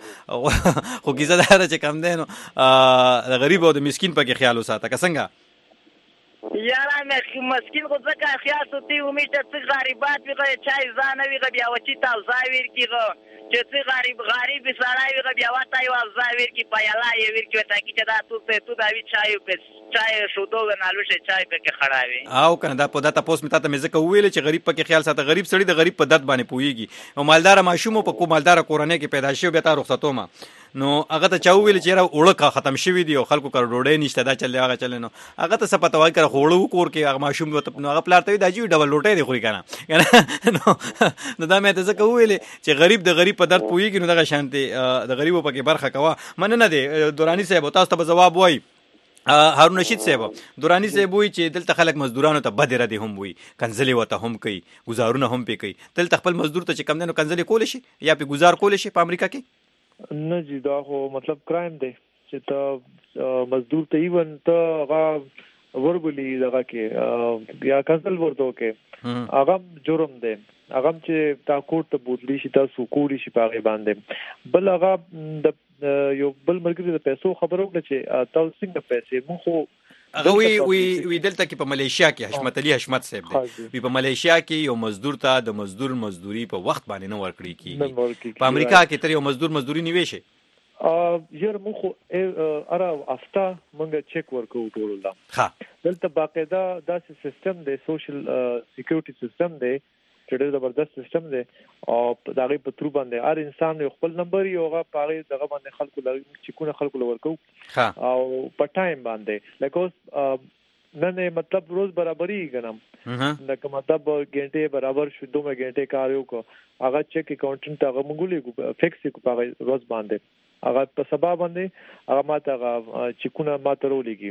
خو کیسه دا چې کم دینو د غریب او د مسکین پکې خیال وساته که څنګه یارا مې مسکین خو ځکه خیال سوتي امید ته غریبات وي چای ځانه وي بیا وچی تاو زاویر کیغه چې څه غریب غریب سړی وي بیا وتا یو زاویر کی پایلا یې ور کی وتا کی چې دا تو ته تو دا وی چای په چای شو دوه نه لوشه چای په کې خړاوي او کنه دا په داته پوس متا ته مزه کویل چې غریب پکې خیال ساته غریب سړی د غریب په درد باندې پويږي او مالدار ماشوم په کو مالدار کورنۍ کې پیدا شي بیا تا رخصتو ما نو هغه ته چاویل چې را وړه ختم شوی دی او خلکو کړ ډوډۍ نشته دا چل هغه چل نو هغه ته سپته وای کړ خوړو کور کې هغه ماشوم نو هغه پلارته دا جی ډبل لوټې دی خوري کنه نو نو دا مې ته ځکه ویل چې غریب د غریب په درد پويږي نو دغه شانتي د غریبو پکې برخه کوا مننه دی دورانی صاحب تاسو ته جواب وای هارون رشید صاحب دورانی صاحب وی چې دلته خلک مزدورانو ته بدره دي هم وي کنځلې وته هم کوي گزارونه هم پی کوي دلته خپل مزدور ته چې کم نه کنځلې کول شي یا په گزار کول شي په امریکا کې نه جی دا خو مطلب کرایم دی چې ته مزدور ته ایون ته هغه وربلی دغه کې یا کنسل ورته کې هغه جرم دی هغه چې تا کوټ ته بوتلی شي تاسو کوړی شي پاغه باندې بل هغه د یو بل مرګ د پیسو خبرو کړ چې تاسو څنګه پیسې مو خو هغه وی وی وی دلته کې په ملیشیا کې حشمت علي حشمت صاحب دی وی په ملیشیا کې یو مزدور ته د مزدور مزدوري په وخت باندې نه ورکړي کیږي په امریکا کې تر یو مزدور مزدوري نیوي شي ا یره مو خو اره افتا مونږ چک ورکو ټول الله ها دلته باقاعده داسې سیستم دی سوشل سکیورټي سیستم دی چې ډېر زبردست سیستم دی او دا غي په تر باندې هر انسان یو خپل نمبر یو هغه پاره دغه باندې خلکو لږ چې کو نه خلکو لورکو او په ټایم باندې لکه نه مطلب روز برابرۍ غنم لکه مطلب غنټه برابر شو دوه غنټه کار یو کو هغه چک اکاونټنټ هغه مونږ فکس کو پاره روز باندې هغه په سبا باندې هغه ماته هغه چې کو نه ماته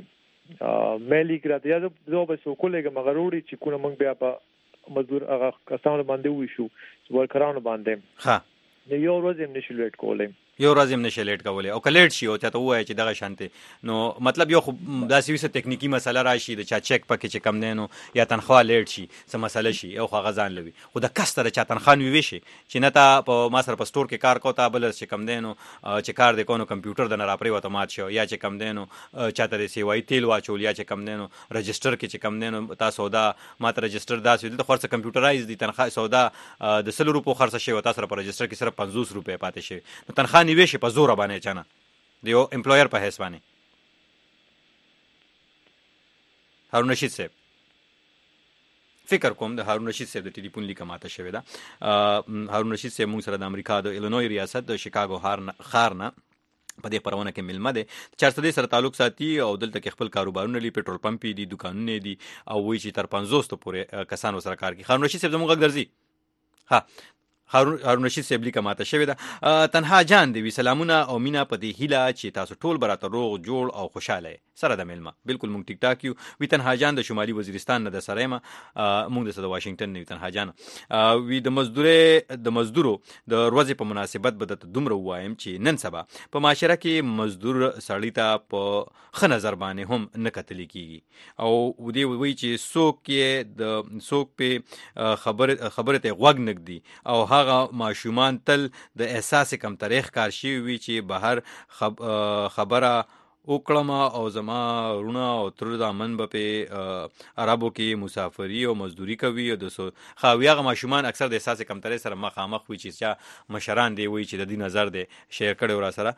رولېږي مېلی کړه یا زه به سو کولګه مغروړي چې کو نه مونږ بیا په مزدور هغه کسانو باندې وشو چې ورکرانو باندې ها یو ورځ هم نشو لیټ کولای یو ورځ هم نشي لیټ کولای او کلیټ شي او ته وایي چې دغه شانته نو مطلب یو داسې وسه ټکنیکی مسله راشي د چا چک پکې چې کم دینو یا تنخواه لیټ شي څه مسله شي او خو غزان لوي خو د کستر چا تنخواه وي شي چې نه تا په ما سره په سٹور کې کار کوتا بل چې کم دینو چې کار د کونو کمپیوټر د نه راپری وته مات شو یا چې کم دینو چاته د سیوای تیل واچول یا چې کم دینو رجستر کې چې کم دینو تاسو دا ماته رجستر داسې د خرڅ کمپیوټرایز دي تنخواه سودا د سل روپو خرڅ شي او تاسو په رجستر کې صرف پنځوس روپے پاتې شي نو تنخواه نیوي شي په زور باندې چانه دیو امپلویر په حساب باندې هارون رشید صاحب فکر کوم د هارون رشید صاحب د ټلیفون لیک ماته شوې ده. هارون رشید صاحب موږ سره د امریکا د ایلینوی ریاست د شیکاګو ښار نه په دې پرونه کې ملمه ده چې چارسدې سره تعلق ساتي او دلته کې خپل کاروبارونه لري، پېټرول پمپ دي، دکانونه دي او وایي چې تر پنځوس ته پورې کسان سره کار کوي. هارون رشید صاحب زموږ غږ درځي؟ ها هارون هارون رشید صاحب لیکه ماته شوې ده. تنها جان دی وی سلامونه او مینا په دې هیله چې تاسو ټول براته روغ جوړ او خوشاله سره د ملمه. بالکل مونږ ټیک ټاک یو. وی تنها جان د شمالي وزیرستان نه د سره ما مونږ د واشنگټن نه تنها جان وی د مزدوري د مزدورو د ورځې په مناسبت به د دومره وایم چې نن سبا په معاشره کې مزدور سړی ته په ښه نظر باندې هم نه کتل کیږي او دې وی چې څوک یې د څوک په خبر خبره ته غوږ نګدي او هغه ماشومان تل د احساس کم تاریخ کار شي وی چې بهر خب خبره وکړم او زما رونه او تر د امن به په عربو کې مسافری او مزدوري کوي او د سو خاویغه ماشومان اکثر د احساس کم تاریخ سره مخامخ وي چې مشران دی وی چې د دې نظر دی شیر کړي ور سره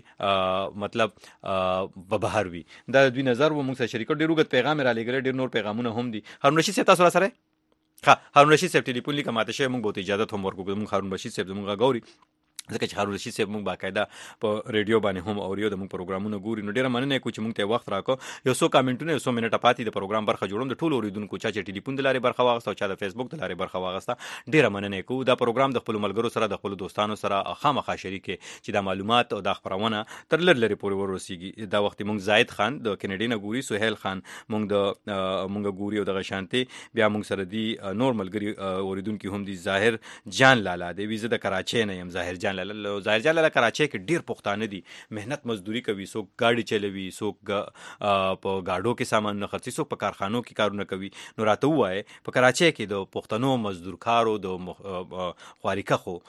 چې مطلب په بهر وي دا دوی نظر و موږ سره شریک ډیر وګت پیغام را لګره ډیر نور پیغامونه هم دي. هارون رشید صاحب تاسو سره ها هارون رشید صاحب ټلیفون لیک ماته شه موږ به اجازه هم ورکو موږ هارون رشید صاحب موږ غوري ځکه چې هارون رشید صاحب موږ باقاعده په ریډیو باندې هم اوریو د موږ پروګرامونه ګوري نو ډیره مننه کوم چې موږ ته وخت راکو. یو څو کامنټونه یو څو منټه پاتې د پروګرام برخه جوړوم د ټولو اوریدونکو چا چې ټلیفون د لارې برخه واغسته او چا د فیسبوک د لارې برخه واغسته ډیره مننه کوم. دا پروګرام د خپل ملګرو سره د خپل دوستانو سره خامخا شریک چې د معلومات او د خبرونه تر لر لري پورې ورسیږي. دا وخت موږ زاید خان د کینیډا نه ګوري، سہیل خان موږ د موږ ګوري او د شانتي بیا موږ سره دی نور ملګری اوریدونکو هم دي ظاهر جان لالا دی ویزه د کراچۍ نه يم. ظاهر جان لالا ظاهر جان لاله کراچۍ کې ډیر پښتانه دي، مهنت مزدوري کوي، څوک گاډي چلوي، څوک په گاډو کې سامان نه خرڅي، څوک په کارخانو کې کارونه کوي. نو راته وایي په کراچۍ کې د پښتنو مزدور کارو د خواریکه خو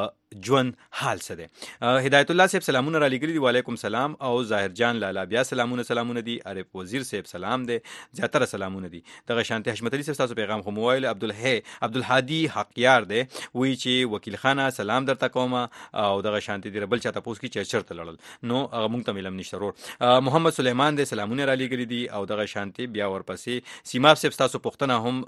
ژوند حال څه دی. هدایت الله صاحب سلامونه را لګري دي، وعلیکم سلام. او ظاهر جان لالا بیا سلامونه سلامونه دي. عارف وزیر صاحب سلام دی، زیاتره سلامونه دي. دغه شانتي حشمت علي صاحب تاسو پیغام خو موبایل عبدالحی عبدالهادي حقیار دی وی چې وکیل خانه سلام درته کوم او دغه شانتي دی بل چاته پوس کی چې چرته لړل نو هغه مونږ ته ملم نشته ورور. محمد سلیمان دی سلامونه را لګري دي او دغه شانتي بیا ورپسې سیما صاحب تاسو پښتنه هم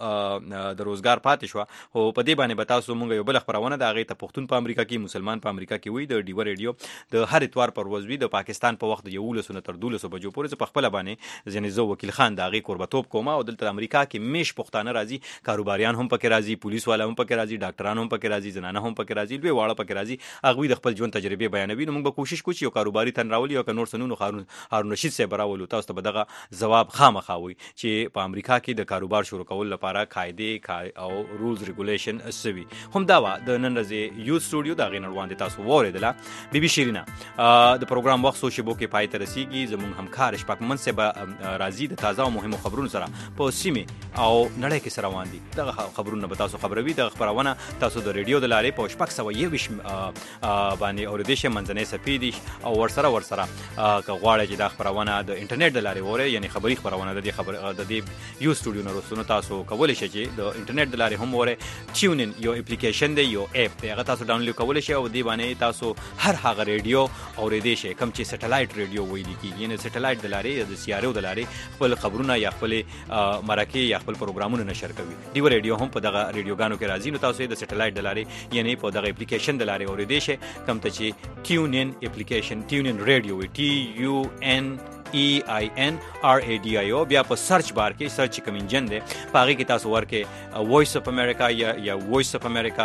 د روزګار پاتې شو او په دې باندې بتاسو مونږ یو بل خبرونه د هغه ته پښتون په امریکا کې مسلمان په امریکا کې وي د ډیو ریډیو د هر اتوار پر ورځ وي د پاکستان په وخت یو لسونه تر دولسو بجو پورې په خپل باندې ځنې زو وکیل خان د هغه قربتوب کوم او دلته امریکا کې میش پښتانه راځي، کاروباریان هم پکې راځي، پولیس والا هم پکې راځي، ډاکټران هم پکې راځي، زنانه هم پکې راځي، دوی واړه پکې راځي، هغه د خپل ژوند تجربه بیانوي. نو موږ به کوشش کوو چې یو کاروباري تن راولي او نور سنونو هارون هارون رشید صاحب راولو تاسو ته به دغه جواب خامخاوي چې په امریکا کې د کاروبار شروع کول لپاره قاعده او رولز ریګولیشن سوي. هم دا و د نن ورځې یو سټوډیو دا غینړوان دي تاسو وریدله بي بي شیرینا د پروګرام وخت سوشي بو کې پای ته رسیږي. زموږ همکار شپږ منصب راځي د تازه او مهمو خبرونو سره په سیمه او نړۍ کې سره روان دي. دغه خبرونه به تاسو خبروي. دغه خبرونه تاسو د ریډیو د لارې په شپږ سوه یو ویشت باندې اوریدئ شئ منځنۍ صفحې دي او ورسره ورسره که غواړئ چې دا خبرونه د انټرنیټ د لارې وره یعنی خبري خبرونه د دې خبر د دې یو سټوډیو نه رسونو تاسو کولی شئ چې د انټرنیټ د لارې هم وره ټیون ان یو اپلیکیشن دی یو اپ دی هغه تاسو ډاونلوډ کولی شئ او دې باندې تاسو هر هغه ریډیو اوریدئ شئ کوم چې سټلایټ ریډیو ویل کیږي یعنی سټلایټ د لارې د سیارو د لارې خپل خبرونه یا خپل مرکه یا خپل پروګرامونه نشر کوي. دی ریډیو هم په دغه ریډیوګانو کې راځي نو تاسو د سټلایټ د لارې یعنی په دغه اپلیکیشن د لارې اوریدئ شئ کوم ته چې ټیون ان اپلیکیشن ټیون ان ریډیو ټي یو ان ای آی ان آر ای ډي آی او بیا په سرچ بار کې سرچ کوم انجن دی په هغه کې تاسو ورکه وایس اف امریکا یا یا وایس اف امریکا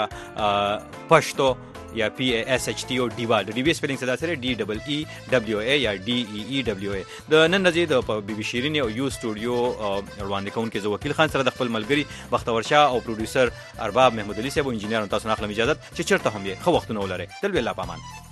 پښتو یا پی ای اس ایچ ټي او ډیوا د ډي بي سپیلینګ صدا سره ډي ډبل ای دبليو ای یا ډي ای ای دبليو ای. د نن ورځې د بي بي شیرین او یو سټوډیو روان کون کې زه وکیل خان سره د خپل ملګری بختور شاه او پروډوسر ارباب محمود علي صاحب او انجینر تاسو نه اخلم اجازه چې چرته هم یې خو وختونه ولري. تل ویلا پامان.